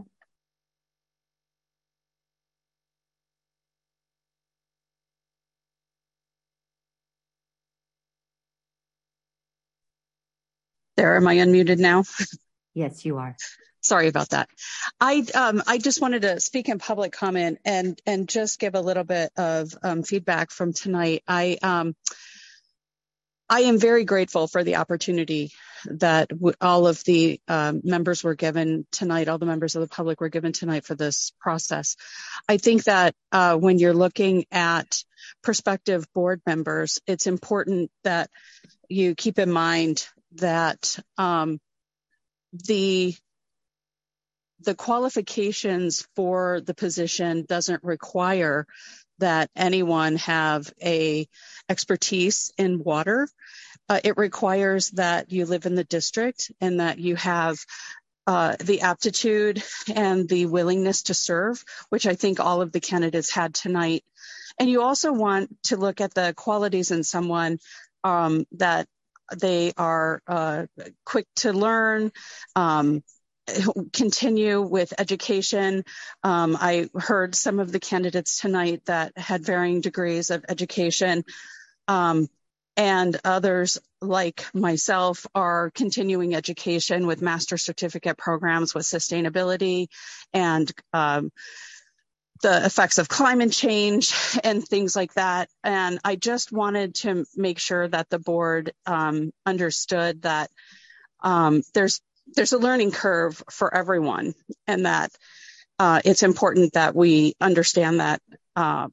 There, am I unmuted now? Yes, you are. Sorry about that. I um, I just wanted to speak in public comment and and just give a little bit of um, feedback from tonight. I um, I am very grateful for the opportunity that w- all of the um, members were given tonight, all the members of the public were given tonight for this process. I think that uh, when you're looking at prospective board members, it's important that you keep in mind that um, the the qualifications for the position doesn't require that anyone have a expertise in water. Uh, it requires that you live in the district and that you have uh, the aptitude and the willingness to serve, which I think all of the candidates had tonight. And you also want to look at the qualities in someone um, that they are uh, quick to learn, um, continue with education. Um, I heard some of the candidates tonight that had varying degrees of education, um, and others like myself are continuing education with master certificate programs with sustainability and um, the effects of climate change and things like that. And I just wanted to make sure that the board um, understood that um, there's there's a learning curve for everyone, and that uh, it's important that we understand that uh,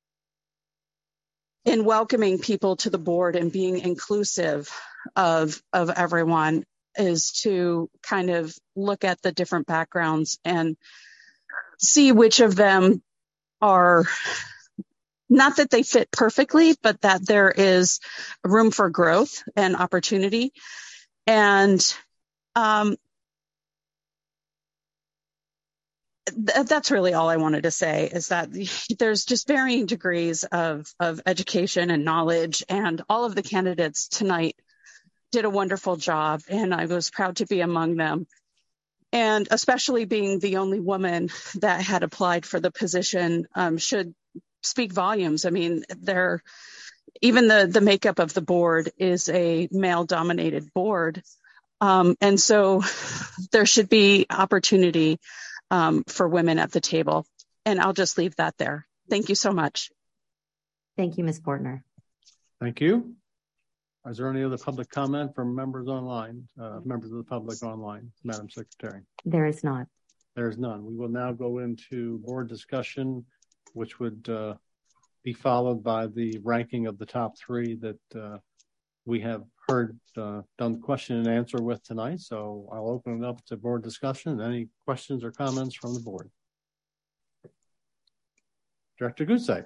in welcoming people to the board and being inclusive of of everyone is to kind of look at the different backgrounds and see which of them are, not that they fit perfectly, but that there is room for growth and opportunity. And um, th- that's really all I wanted to say, is that there's just varying degrees of, of education and knowledge, and all of the candidates tonight did a wonderful job, and I was proud to be among them. And especially being the only woman that had applied for the position um, should speak volumes. I mean, there, even the, the makeup of the board is a male-dominated board. Um, and so there should be opportunity um, for women at the table. And I'll just leave that there. Thank you so much. Thank you, Miz Fortner. Thank you. Is there any other public comment from members online, uh, members of the public online, Madam Secretary? There is not. There is none. We will now go into board discussion, which would uh, be followed by the ranking of the top three that uh, we have heard, uh, done the question and answer with tonight. So I'll open it up to board discussion. Any questions or comments from the board? Director Goodside.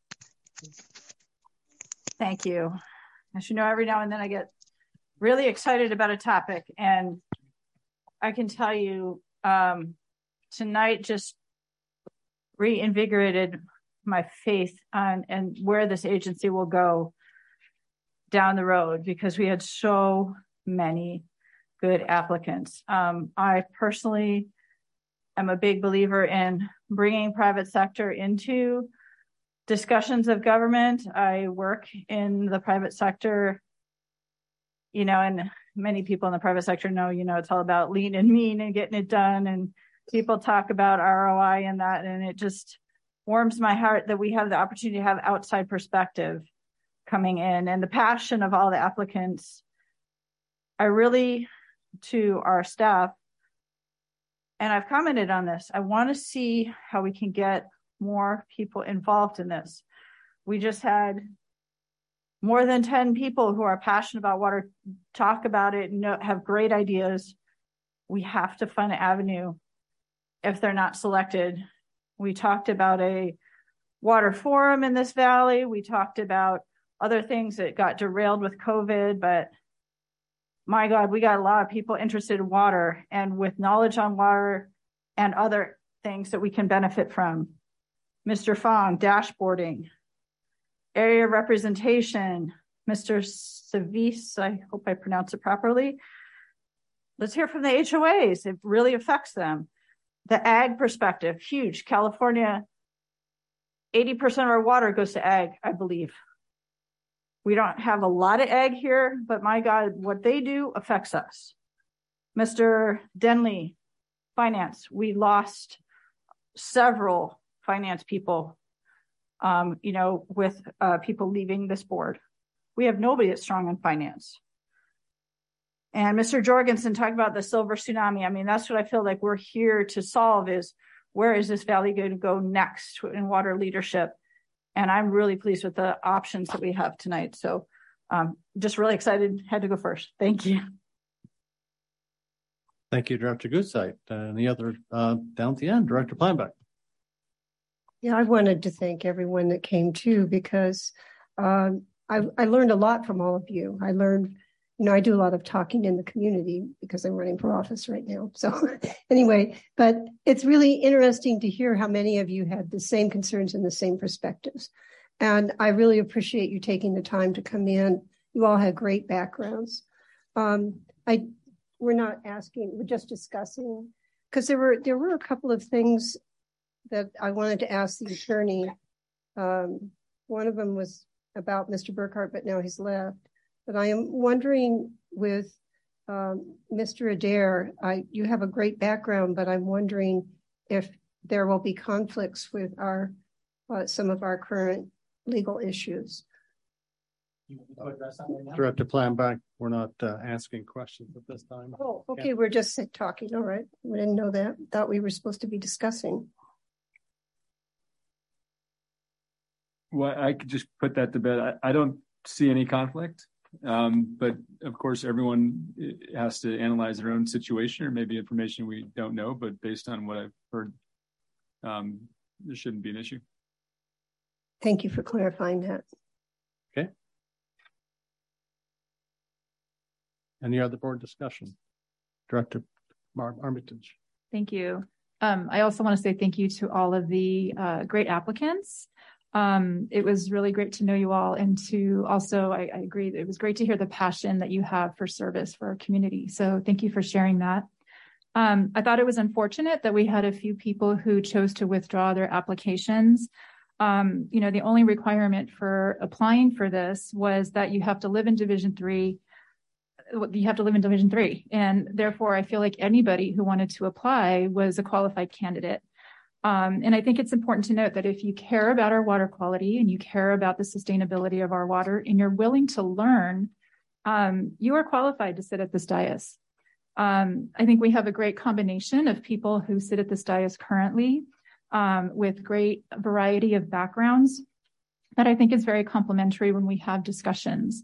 Thank you. As you know, every now and then I get really excited about a topic, and I can tell you um, tonight just reinvigorated my faith on and where this agency will go down the road, because we had so many good applicants. Um, I personally am a big believer in bringing private sector into discussions of government. I work in the private sector, you know, and many people in the private sector know, you know, it's all about lean and mean and getting it done. And people talk about R O I and that, and it just warms my heart that we have the opportunity to have outside perspective coming in, and the passion of all the applicants. I really, to our staff, and I've commented on this, I want to see how we can get more people involved in this. We just had more than ten people who are passionate about water talk about it and have great ideas. We have to find an avenue if they're not selected. We talked about a water forum in this valley. We talked about other things that got derailed with COVID, but my God, we got a lot of people interested in water and with knowledge on water and other things that we can benefit from. Mister Fong, dashboarding, area representation, Mister Savis, I hope I pronounced it properly. Let's hear from the H O As. It really affects them. The ag perspective, huge. California, eighty percent of our water goes to ag, I believe. We don't have a lot of ag here, but my God, what they do affects us. Mister Denley, finance. We lost several finance people, um, you know, with uh, people leaving this board. We have nobody that's strong in finance. And Mister Jorgensen talked about the silver tsunami. I mean, that's what I feel like we're here to solve, is where is this valley going to go next in water leadership? And I'm really pleased with the options that we have tonight. So um, just really excited, had to go first. Thank you. Thank you, Director Goodside. Uh, any other uh, down at the end, Director Planbeck. Yeah, I wanted to thank everyone that came too, because um, I, I learned a lot from all of you. I learned, you know, I do a lot of talking in the community because I'm running for office right now. So anyway, but it's really interesting to hear how many of you had the same concerns and the same perspectives. And I really appreciate you taking the time to come in. You all had great backgrounds. Um, I we're not asking, we're just discussing, because there were there were a couple of things that I wanted to ask the attorney. Um, one of them was about Mister Burkhart, but now he's left. But I am wondering with um, Mister Adair, I, you have a great background, but I'm wondering if there will be conflicts with our uh, some of our current legal issues. Director Planbeck, we're not uh, asking questions at this time. Oh, okay. Yeah. We're just talking. All right. We didn't know that. Thought we were supposed to be discussing. Well, I could just put that to bed. I, I don't see any conflict. Um, but of course, everyone has to analyze their own situation, or maybe information we don't know. But based on what I've heard, um, there shouldn't be an issue. Thank you for clarifying that. Okay. Any other board discussion? Director Barb Armitage. Thank you. Um, I also want to say thank you to all of the uh, great applicants. Um, it was really great to know you all, and to also, I, I agree, it was great to hear the passion that you have for service for our community. So thank you for sharing that. Um, I thought it was unfortunate that we had a few people who chose to withdraw their applications. Um, you know, the only requirement for applying for this was that you have to live in Division Three. You have to live in Division Three, and therefore, I feel like anybody who wanted to apply was a qualified candidate. Um, and I think it's important to note that if you care about our water quality and you care about the sustainability of our water and you're willing to learn, um, you are qualified to sit at this dais. Um, I think we have a great combination of people who sit at this dais currently um, with great variety of backgrounds that I think is very complementary when we have discussions.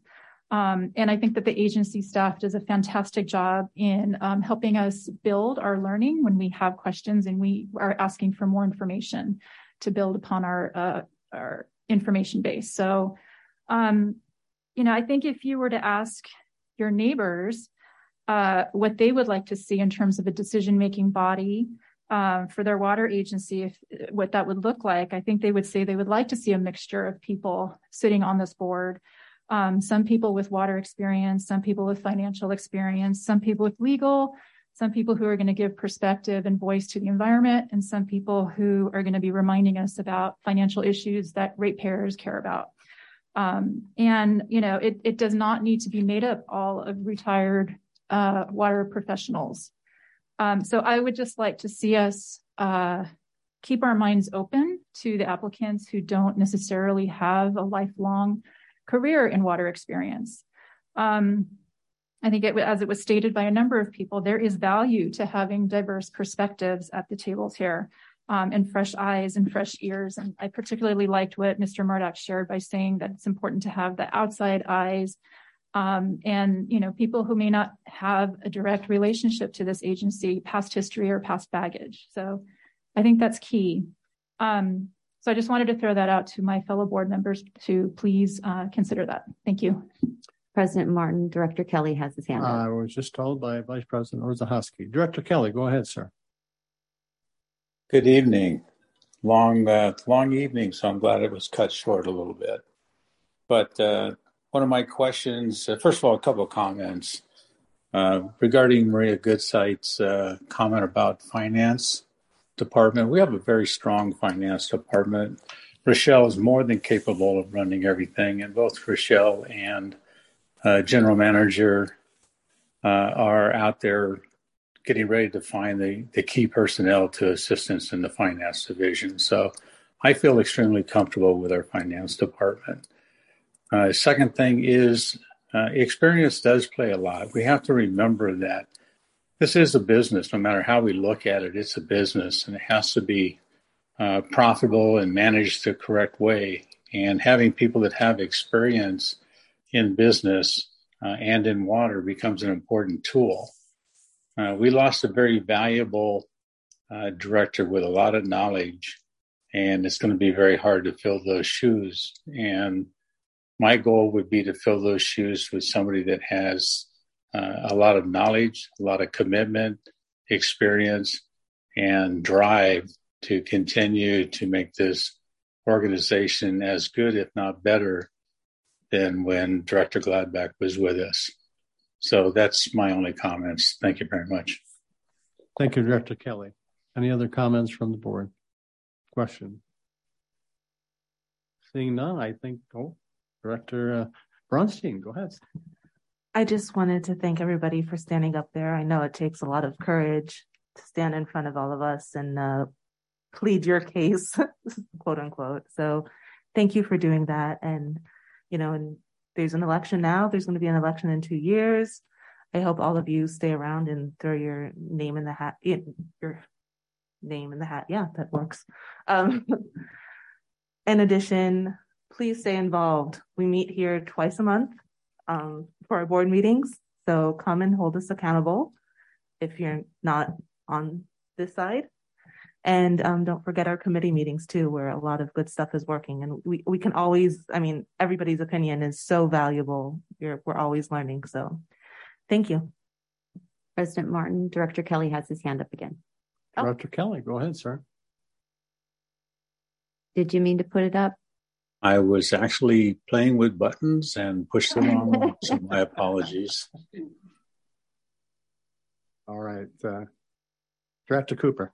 Um, and I think that the agency staff does a fantastic job in um, helping us build our learning when we have questions and we are asking for more information to build upon our, uh, our information base. So, um, you know, I think if you were to ask your neighbors uh, what they would like to see in terms of a decision-making body um, for their water agency, if what that would look like, I think they would say they would like to see a mixture of people sitting on this board. Um, some people with water experience, some people with financial experience, some people with legal, some people who are going to give perspective and voice to the environment, and some people who are going to be reminding us about financial issues that ratepayers care about. Um, and, you know, it, it does not need to be made up all of retired uh, water professionals. Um, so I would just like to see us uh, keep our minds open to the applicants who don't necessarily have a lifelong career in water experience. Um, I think it, as it was stated by a number of people, there is value to having diverse perspectives at the tables here, um, and fresh eyes and fresh ears. And I particularly liked what Mister Murdoch shared by saying that it's important to have the outside eyes, um, and, you know, people who may not have a direct relationship to this agency, past history or past baggage. So I think that's key. Um, So I just wanted to throw that out to my fellow board members to please uh, consider that. Thank you. President Martin, Director Kelly has his hand up. I was just told by Vice President Orzechowski. Director Kelly, go ahead, sir. Good evening. Long, uh, long evening, so I'm glad it was cut short a little bit. But uh, one of my questions, uh, first of all, a couple of comments uh, regarding Maria Goodsight's uh, comment about finance department. We have a very strong finance department. Rochelle is more than capable of running everything, and both Rochelle and uh, general manager uh, are out there getting ready to find the, the key personnel to assistance in the finance division. So I feel extremely comfortable with our finance department. Uh, second thing is uh, experience does play a lot. We have to remember that this is a business. No matter how we look at it, it's a business, and it has to be uh, profitable and managed the correct way. And having people that have experience in business uh, and in water becomes an important tool. Uh, we lost a very valuable uh, director with a lot of knowledge, and it's going to be very hard to fill those shoes. And my goal would be to fill those shoes with somebody that has Uh, a lot of knowledge, a lot of commitment, experience, and drive to continue to make this organization as good, if not better, than when Director Gladback was with us. So that's my only comments. Thank you very much. Thank you, Director Kelly. Any other comments from the board? Question? Seeing none, I think, oh, Director uh, Bronstein, go ahead. I just wanted to thank everybody for standing up there. I know it takes a lot of courage to stand in front of all of us and uh, plead your case, quote unquote. So thank you for doing that. And, you know, and there's an election now. There's going to be an election in two years. I hope all of you stay around and throw your name in the hat. Your name in the hat. Yeah, that works. Um, in addition, please stay involved. We meet here twice a month. Um, for our board meetings. So come and hold us accountable if you're not on this side. And um, don't forget our committee meetings too, where a lot of good stuff is working. And we, we can always, I mean, everybody's opinion is so valuable. You're, we're always learning. So thank you. President Martin, Director Kelly has his hand up again. Oh. Director Kelly, go ahead, sir. Did you mean to put it up? I was actually playing with buttons and pushed the wrong one, so my apologies. All right. Uh, Director Cooper.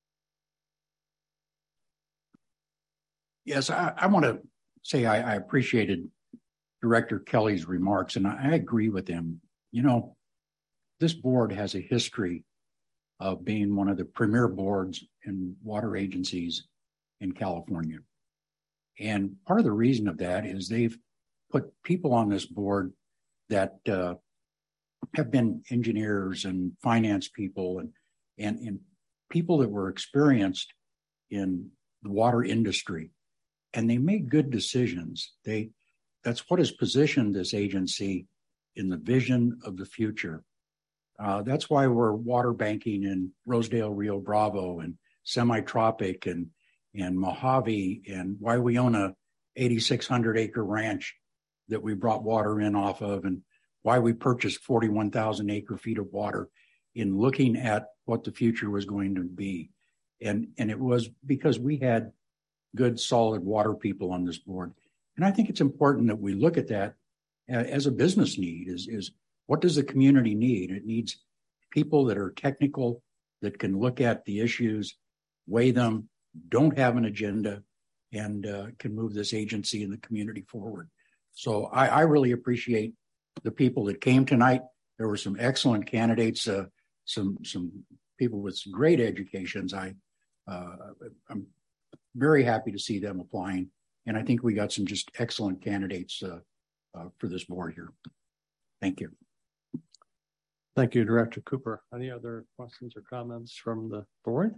Yes, I, I want to say I, I appreciated Director Kelly's remarks, and I, I agree with him. You know, this board has a history of being one of the premier boards in water agencies in California. And part of the reason of that is they've put people on this board that uh, have been engineers and finance people and, and, and people that were experienced in the water industry. And they made good decisions. They that's what has positioned this agency in the vision of the future. Uh, that's why we're water banking in Rosedale, Rio Bravo, and Semi-Tropic, and and Mojave, and why we own a eighty-six hundred acre ranch that we brought water in off of, and why we purchased forty-one thousand acre feet of water in looking at what the future was going to be. And, and it was because we had good, solid water people on this board. And I think it's important that we look at that as a business need, is, is what does the community need? It needs people that are technical, that can look at the issues, weigh them, don't have an agenda, and uh, can move this agency and the community forward. So I, I really appreciate the people that came tonight. There were some excellent candidates, uh, some some people with some great educations. I uh, I'm very happy to see them applying, and I think we got some just excellent candidates uh, uh, for this board here. Thank you. Thank you, Director Cooper. Any other questions or comments from the board?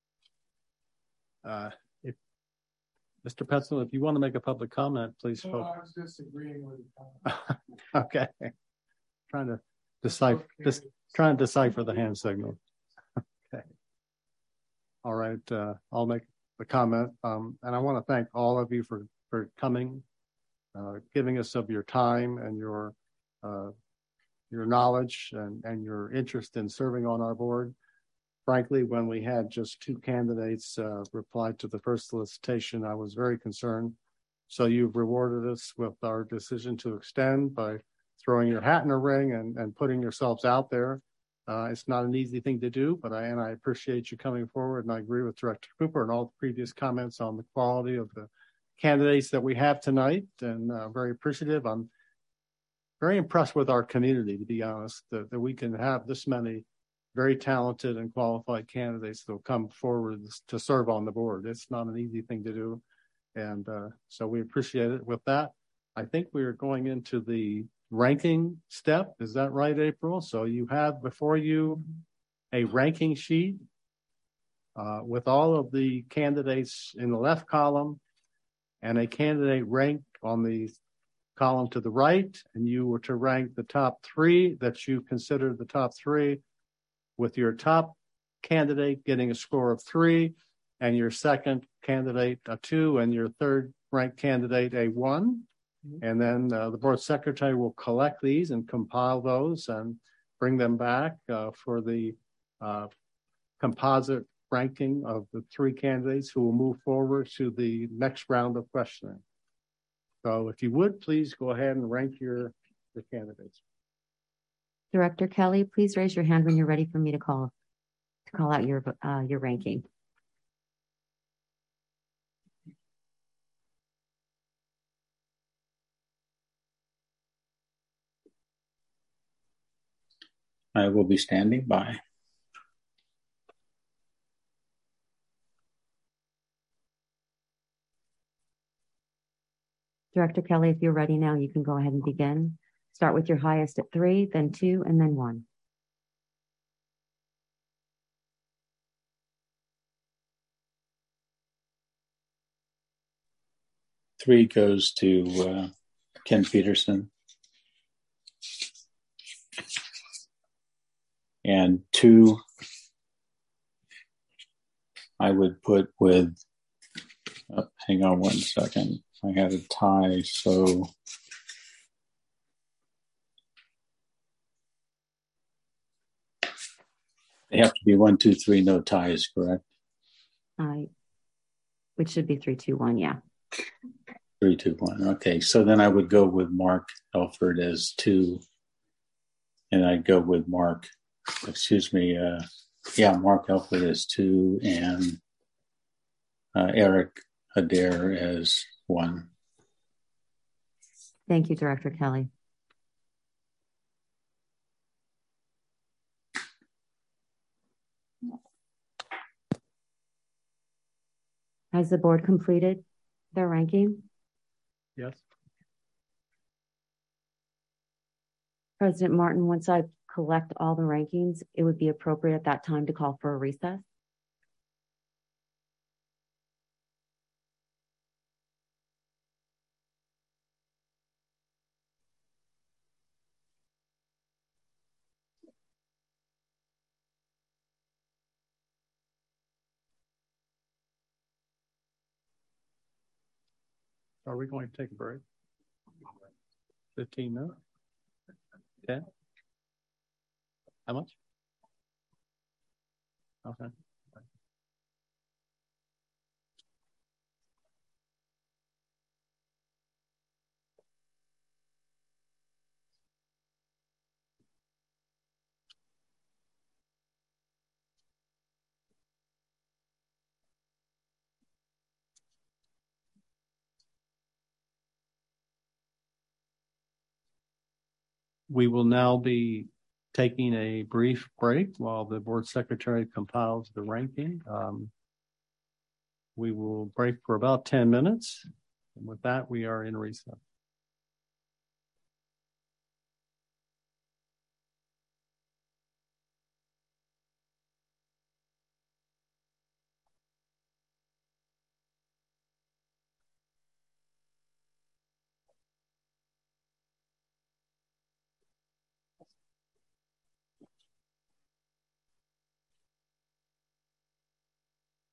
Uh, if Mister Petzl, if you want to make a public comment, please. No, I was disagreeing with you. Okay. Trying to decipher okay. Just trying to decipher the hand signal. Okay. All right. Uh, I'll make the comment. Um, and I want to thank all of you for, for coming, uh, giving us of your time and your, uh, your knowledge and, and your interest in serving on our board. Frankly, when we had just two candidates uh, reply to the first solicitation, I was very concerned. So you've rewarded us with our decision to extend by throwing your hat in a ring and, and putting yourselves out there. Uh, it's not an easy thing to do, but I and I appreciate you coming forward. And I agree with Director Cooper and all the previous comments on the quality of the candidates that we have tonight, and uh, very appreciative. I'm very impressed with our community, to be honest, that, that we can have this many very talented and qualified candidates that will come forward to serve on the board. It's not an easy thing to do. And uh, so we appreciate it. With that, I think we are going into the ranking step. Is that right, April? So you have before you a ranking sheet uh, with all of the candidates in the left column and a candidate ranked on the column to the right. And you were to rank the top three that you consider the top three, with your top candidate getting a score of three, and your second candidate a two, and your third ranked candidate a one. Mm-hmm. And then uh, the board secretary will collect these and compile those and bring them back uh, for the uh, composite ranking of the three candidates who will move forward to the next round of questioning. So if you would, please go ahead and rank your, your candidates. Director Kelly, please raise your hand when you're ready for me to call to call out your uh, your ranking. I will be standing by. Director Kelly, if you're ready now, you can go ahead and begin. Start with your highest at three, then two, and then one. Three goes to uh, Ken Peterson. And two, I would put with, oh, hang on one second. I had a tie, so they have to be one, two, three, no ties, correct? Uh, which should be three, two, one, yeah. Three, two, one. Okay, so then I would go with Mark Elford as two, and I'd go with Mark, excuse me, uh, yeah, Mark Elford as two, and uh, Eric Adair as one. Thank you, Director Kelly. Has the board completed their ranking? Yes. President Martin, once I collect all the rankings, it would be appropriate at that time to call for a recess. Are we going to take a break? fifteen minutes? ten? How much? Okay. We will now be taking a brief break while the board secretary compiles the ranking. Um, we will break for about ten minutes. And with that, we are in recess.